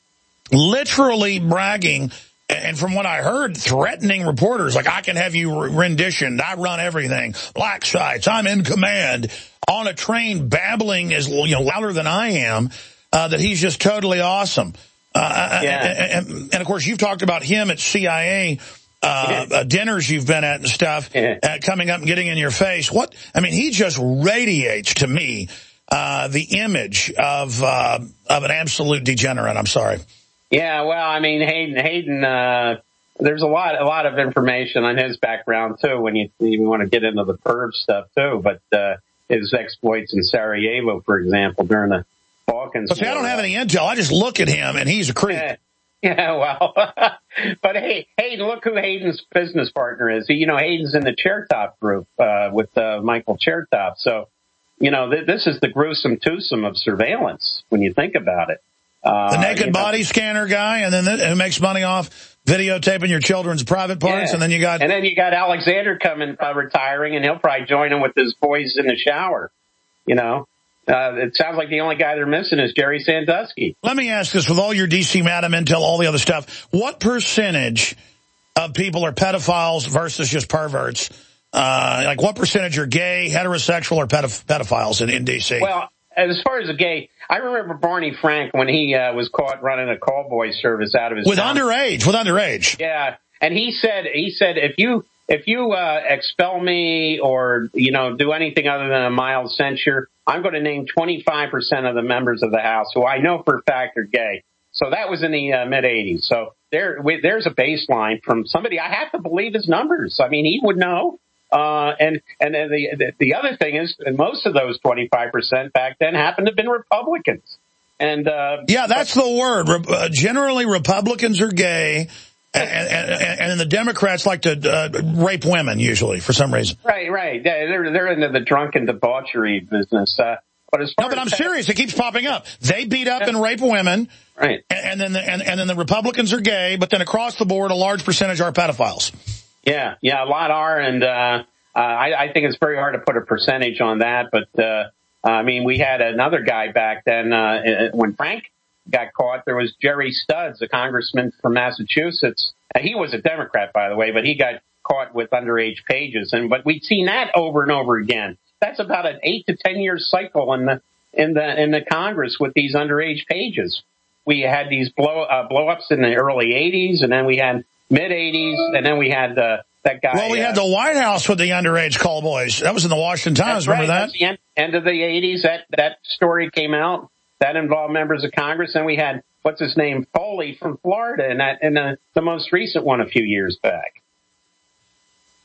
literally bragging, and from what I heard, threatening reporters, like, I can have you renditioned, I run everything, black sites, I'm in command, on a train babbling as, you know, louder than I am, uh, that he's just totally awesome. Uh, yeah. and, and, and, of course, you've talked about him at C I A uh, uh, dinners you've been at and stuff, yeah. uh, coming up and getting in your face. What, I mean, he just radiates to me uh, the image of uh, of an absolute degenerate. I'm sorry. Yeah, well, I mean, Hayden, Hayden, uh, there's a lot, a lot of information on his background too. When you you want to get into the perv stuff too, but uh, his exploits in Sarajevo, for example, during the Balkans. But see, I don't have any intel. I just look at him, and he's a creep. Yeah, yeah well, but hey, Hayden, look who Hayden's business partner is. You know, Hayden's in the Chertoff group uh, with uh, Michael Chertoff. So, you know, th- this is the gruesome twosome of surveillance when you think about it. Uh, the naked you know, body scanner guy, and then the, who makes money off videotaping your children's private parts, yeah. and then you got and then you got Alexander coming uh, retiring, and he'll probably join him with his boys in the shower. You know, uh, it sounds like the only guy they're missing is Jerry Sandusky. Let me ask this: with all your D C Madam intel, all the other stuff, what percentage of people are pedophiles versus just perverts? Uh, like, what percentage are gay, heterosexual, or pedoph- pedophiles in, in D C? Well, as far as a gay, I remember Barney Frank when he uh, was caught running a call boy service out of his with town. underage, with underage. Yeah, and he said he said if you if you uh, expel me or you know do anything other than a mild censure, I'm going to name twenty-five percent of the members of the House who I know for a fact are gay. So that was in the uh, mid eighties. So there we, there's a baseline from somebody. I have to believe his numbers. I mean, he would know. Uh, and, and then the, the, the other thing is, most of those twenty-five percent back then happened to have been Republicans. And, uh, yeah, that's but, the word. Re- uh, generally, Republicans are gay, and, and, and, and the Democrats like to uh, rape women, usually, for some reason. Right, right. They're, they're into the drunken debauchery business. Uh, but as far no, but as I'm that, serious. It keeps popping up. They beat up yeah. and rape women. Right. And, and then the, and, and then the Republicans are gay, but then across the board, a large percentage are pedophiles. Yeah, yeah, a lot are, and uh, uh, I, I think it's very hard to put a percentage on that. But uh, I mean, we had another guy back then uh, when Frank got caught. There was Jerry Studs, a congressman from Massachusetts. Uh, he was a Democrat, by the way, but he got caught with underage pages. And but we've seen that over and over again. That's about an eight to ten year cycle in the in the in the Congress with these underage pages. We had these blow uh, blow ups in the early eighties, and then we had mid eighties, and then we had uh, that guy. Well, we uh, had the White House with the underage call boys. That was in the Washington Times. Remember right. that? That's the end, end of the eighties. That that story came out. That involved members of Congress, and we had what's his name, Foley from Florida, and that in the, the most recent one a few years back.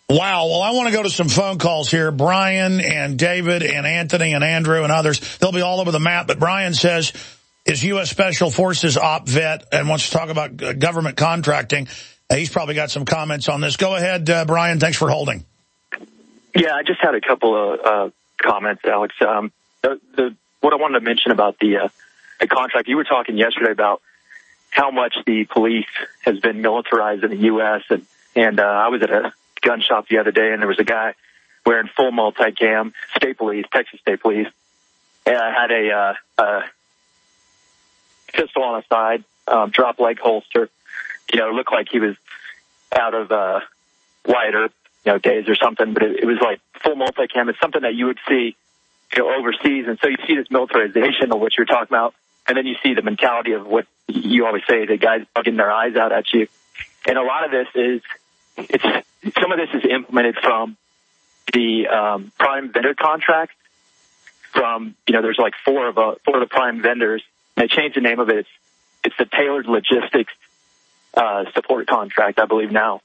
Wow. Well, I want to go to some phone calls here. Brian and David and Anthony and Andrew and others, they'll be all over the map. But Brian says, is U S Special Forces op vet and wants to talk about government contracting. Uh, he's probably got some comments on this. Go ahead, uh, Brian. Thanks for holding. Yeah, I just had a couple of uh, comments, Alex. Um, the, the, what I wanted to mention about the, uh, the contract, you were talking yesterday about how much the police has been militarized in the U S And, and uh, I was at a gun shop the other day, and there was a guy wearing full multicam, state police, Texas State Police, and I had a, uh, a pistol on his side, um, drop leg holster. You know, it looked like he was out of uh, Wyatt Earp, you know, days or something, but it, it was like full multicam. It's something that you would see, you know, overseas, and so you see this militarization of what you're talking about, and then you see the mentality of what you always say, the guys bugging their eyes out at you. And a lot of this is, it's some of this is implemented from the um, prime vendor contract. From, you know, there's like four of uh, four of the prime vendors. They changed the name of it. It's, it's the Tailored Logistics uh, Support Contract, I believe now.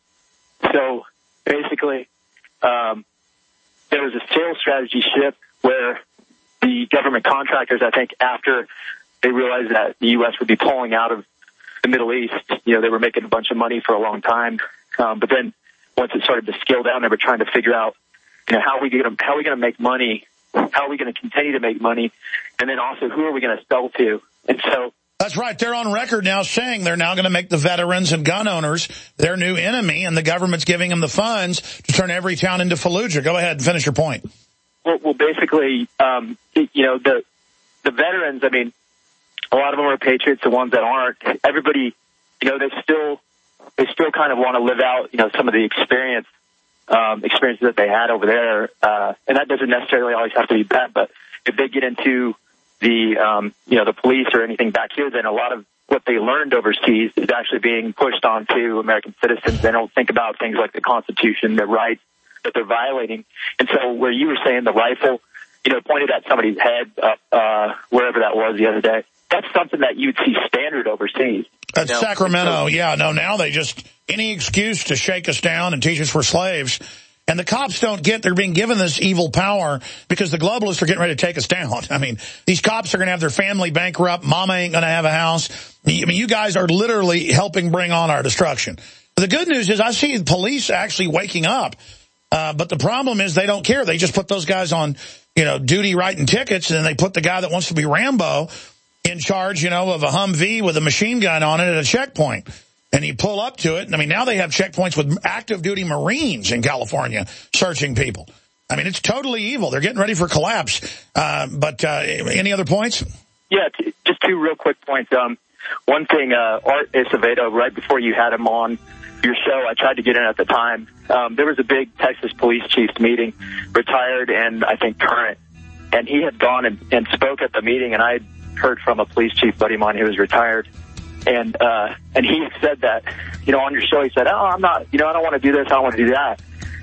So basically, um, there was a sales strategy shift where the government contractors, I think, after they realized that the U S would be pulling out of the Middle East, you know, they were making a bunch of money for a long time. Um, but then once it started to scale down, they were trying to figure out, you know, how are we going to, how are we going to make money? How are we going to continue to make money? And then also, who are we going to sell to? And so that's right. They're on record now saying they're now going to make the veterans and gun owners their new enemy, and the government's giving them the funds to turn every town into Fallujah. Go ahead and finish your point. Well, well basically, um, you know, the the veterans, I mean, a lot of them are patriots, the ones that aren't. Everybody, you know, they still they still kind of want to live out, you know, some of the experience um, experiences that they had over there, uh, and that doesn't necessarily always have to be bad. But if they get into the um, you know the police or anything back here, then a lot of what they learned overseas is actually being pushed onto American citizens. They don't think about things like the Constitution, their rights that they're violating. And so, where you were saying the rifle, you know, pointed at somebody's head, uh, uh, wherever that was the other day. That's something that you'd see standard overseas. That's you know? Sacramento. Yeah, no, now they just, any excuse to shake us down and teach us we're slaves. And the cops don't get, they're being given this evil power because the globalists are getting ready to take us down. I mean, these cops are going to have their family bankrupt. Mama ain't going to have a house. I mean, you guys are literally helping bring on our destruction. The good news is I see the police actually waking up. Uh, but the problem is they don't care. They just put those guys on, you know, duty writing tickets, and then they put the guy that wants to be Rambo in charge, you know, of a Humvee with a machine gun on it at a checkpoint. And you pull up to it. And I mean, now they have checkpoints with active duty Marines in California searching people. I mean, it's totally evil. They're getting ready for collapse. Uh, but uh, any other points? Yeah, t- just two real quick points. Um, one thing, uh, Art Acevedo, right before you had him on your show, I tried to get in at the time. Um, there was a big Texas police chiefs meeting, retired and I think current. And he had gone and, and spoke at the meeting, and I had heard from a police chief buddy of mine who was retired. And, uh, and he said that, you know, on your show, he said, oh, I'm not, you know, I don't want to do this. I don't want to do that.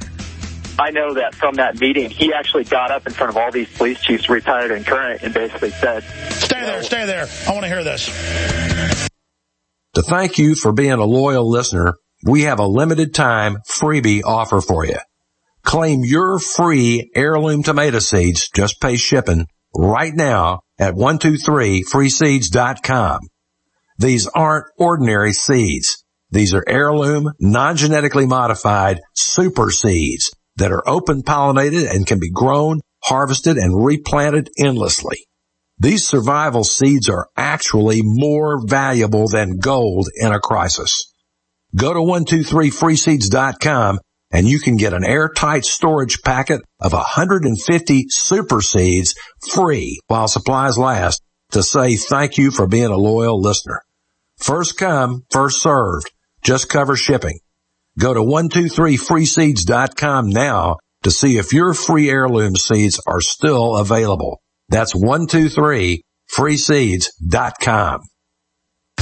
I know that from that meeting, he actually got up in front of all these police chiefs, retired and current, and basically said, stay there, stay there. I want to hear this. To thank you for being a loyal listener, we have a limited time freebie offer for you. Claim your free heirloom tomato seeds, just pay shipping, right now at one two three free seeds dot com. These aren't ordinary seeds. These are heirloom, non-genetically modified super seeds that are open pollinated and can be grown, harvested, and replanted endlessly. These survival seeds are actually more valuable than gold in a crisis. Go to one two three free seeds dot com and you can get an airtight storage packet of one hundred fifty super seeds free while supplies last to say thank you for being a loyal listener. First come, first served. Just cover shipping. Go to one two three free seeds dot com now to see if your free heirloom seeds are still available. That's one two three free seeds dot com.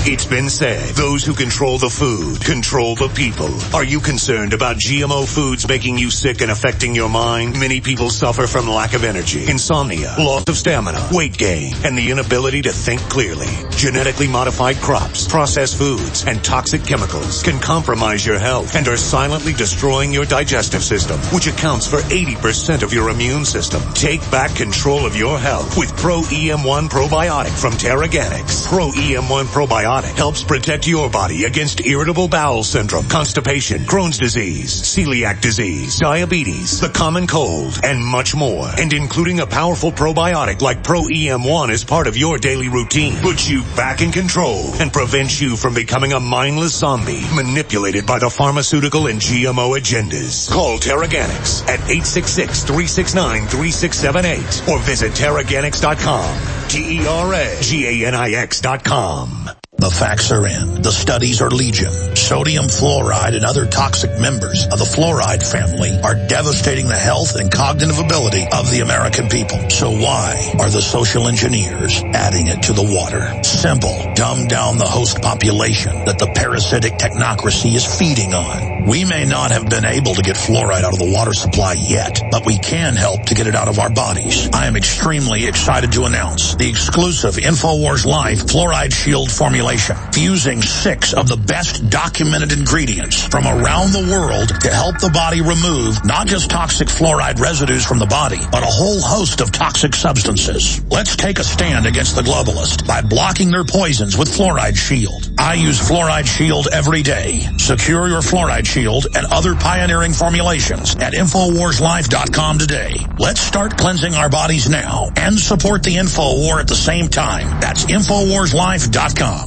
It's been said, those who control the food control the people. Are you concerned about G M O foods making you sick and affecting your mind? Many people suffer from lack of energy, insomnia, loss of stamina, weight gain, and the inability to think clearly. Genetically modified crops, processed foods, and toxic chemicals can compromise your health and are silently destroying your digestive system, which accounts for eighty percent of your immune system. Take back control of your health with Pro E M one Probiotic from Terraganics. Pro E M one Probiotic helps protect your body against irritable bowel syndrome, constipation, Crohn's disease, celiac disease, diabetes, the common cold, and much more. And including a powerful probiotic like Pro E M one as part of your daily routine puts you back in control and prevents you from becoming a mindless zombie manipulated by the pharmaceutical and G M O agendas. Call Terraganics at eight six six, three six nine, three six seven eight or visit Terraganics dot com. T E R A G A N I X dot com. The facts are in. The studies are legion. Sodium fluoride and other toxic members of the fluoride family are devastating the health and cognitive ability of the American people. So why are the social engineers adding it to the water? Simple. Dumb down the host population that the parasitic technocracy is feeding on. We may not have been able to get fluoride out of the water supply yet, but we can help to get it out of our bodies. I am extremely excited to announce the exclusive InfoWars Life Fluoride Shield formulation, fusing six of the best documented ingredients from around the world to help the body remove not just toxic fluoride residues from the body, but a whole host of toxic substances. Let's take a stand against the globalists by blocking their poisons with Fluoride Shield. I use Fluoride Shield every day. Secure your Fluoride Shield and other pioneering formulations at Infowars Life dot com today. Let's start cleansing our bodies now and support the Info War at the same time. That's Infowars Life dot com.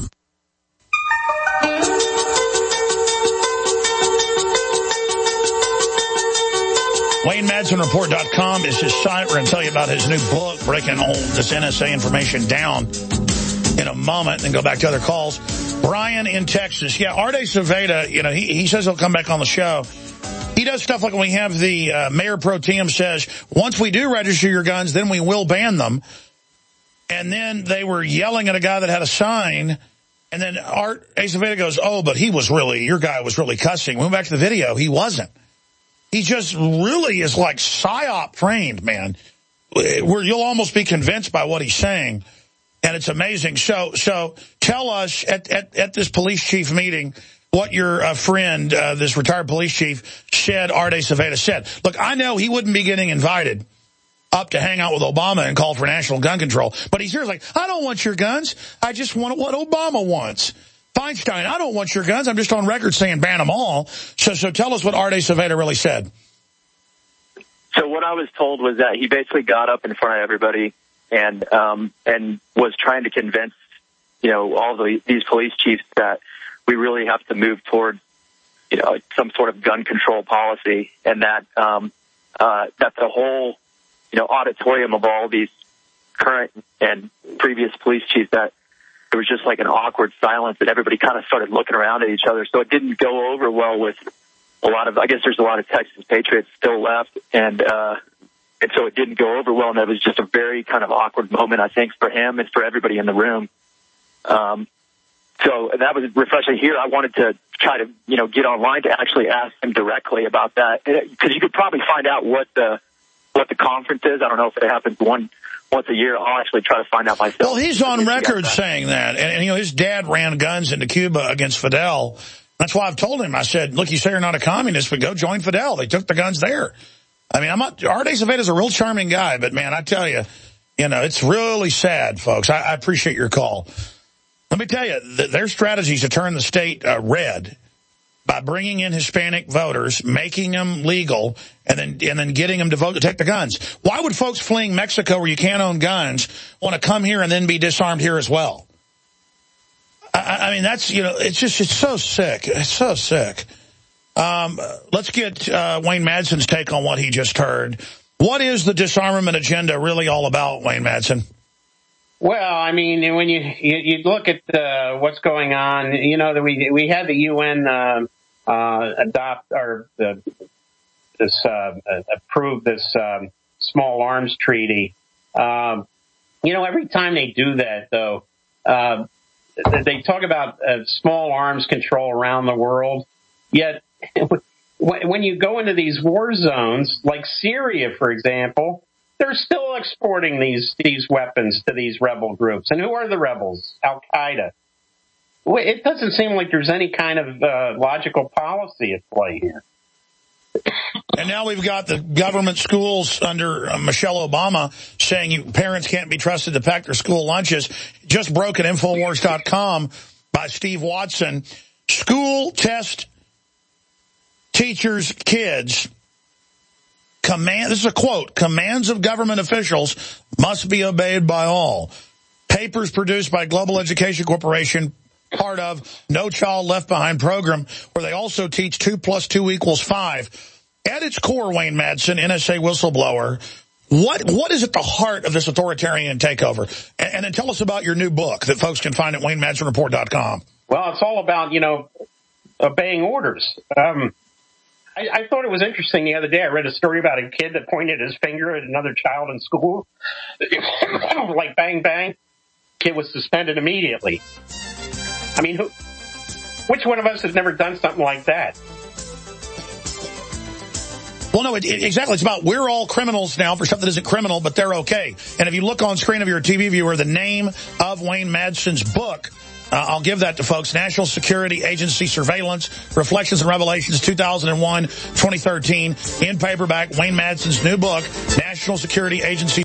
Wayne Madsen Report dot com is his site. We're going to tell you about his new book, breaking all this N S A information down in a moment, and go back to other calls. Brian in Texas. Yeah, Arte Cerveda, you know, he, he says he'll come back on the show. He does stuff like when we have the uh, Mayor Pro Tem says, once we do register your guns, then we will ban them. And then they were yelling at a guy that had a sign. And then Art Cerveda goes, oh, but he was really, your guy was really cussing. We went back to the video. He wasn't. He just really is like psyop trained, man. Where you'll almost be convinced by what he's saying. And it's amazing. So, so tell us at, at, at this police chief meeting what your uh, friend, uh, this retired police chief, said Arte Cerveda said. Look, I know he wouldn't be getting invited up to hang out with Obama and call for national gun control. But he's here like, I don't want your guns. I just want what Obama wants. Feinstein, I don't want your guns. I'm just on record saying ban them all. So, so tell us what Arte Cerveda really said. So what I was told was that he basically got up in front of everybody and um, and was trying to convince, you know, all the, these police chiefs that we really have to move toward, you know, some sort of gun control policy, and that um, uh, that the whole, you know, auditorium of all these current and previous police chiefs, that there was just like an awkward silence, and everybody kind of started looking around at each other. So it didn't go over well with a lot of, I guess there's a lot of Texas patriots still left, and uh, and so it didn't go over well, and it was just a very kind of awkward moment, I think, for him and for everybody in the room. Um, so that was refreshing here. I wanted to try to, you know, get online to actually ask him directly about that, because you could probably find out what the what the conference is. I don't know if it happens one once a year. I'll actually try to find out myself. Well, he's on record that. saying that, and, and you know, his dad ran guns into Cuba against Fidel. That's why I've told him. I said, look, you say you're not a communist, but go join Fidel. They took the guns there. I mean, I'm not, Arte Cerveda's a real charming guy, but man, I tell you, you know, it's really sad, folks. I, I appreciate your call. Let me tell you, th- their strategies to turn the state uh, red by bringing in Hispanic voters, making them legal, and then and then getting them to vote to take the guns. Why would folks fleeing Mexico where you can't own guns want to come here and then be disarmed here as well? I, I mean, that's, you know, it's just, it's so sick. It's so sick. Um, let's get uh, Wayne Madsen's take on what he just heard. What is the disarmament agenda really all about, Wayne Madsen? Well, I mean, when you you, you look at uh, what's going on, you know, that we we had the U N uh, uh, adopt or uh, this uh, approve this um, small arms treaty. Um, you know, every time they do that, though, uh, they talk about uh, small arms control around the world, yet when you go into these war zones, like Syria, for example, they're still exporting these these weapons to these rebel groups. And who are the rebels? Al-Qaeda. It doesn't seem like there's any kind of uh, logical policy at play here. And now we've got the government schools under uh, Michelle Obama saying you, parents can't be trusted to pack their school lunches. Just broke at Infowars dot com by Steve Watson. School test teachers' kids. Command. This is a quote. Commands of government officials must be obeyed by all. Papers produced by Global Education Corporation, part of No Child Left Behind program, where they also teach two plus two equals five. At its core, Wayne Madsen, N S A whistleblower, what what is at the heart of this authoritarian takeover? And, and then tell us about your new book that folks can find at Wayne Madsen Report dot com. Well, it's all about, you know, obeying orders. Um, I, I thought it was interesting the other day. I read a story about a kid that pointed his finger at another child in school. Like bang, bang. Kid was suspended immediately. I mean, who, which one of us has never done something like that? Well, no, it, it, exactly. It's about we're all criminals now for stuff that isn't criminal, but they're okay. And if you look on screen of your T V viewer, the name of Wayne Madsen's book, uh, I'll give that to folks, National Security Agency Surveillance, Reflections and Revelations, two thousand one, twenty thirteen, in paperback, Wayne Madsen's new book, National Security Agency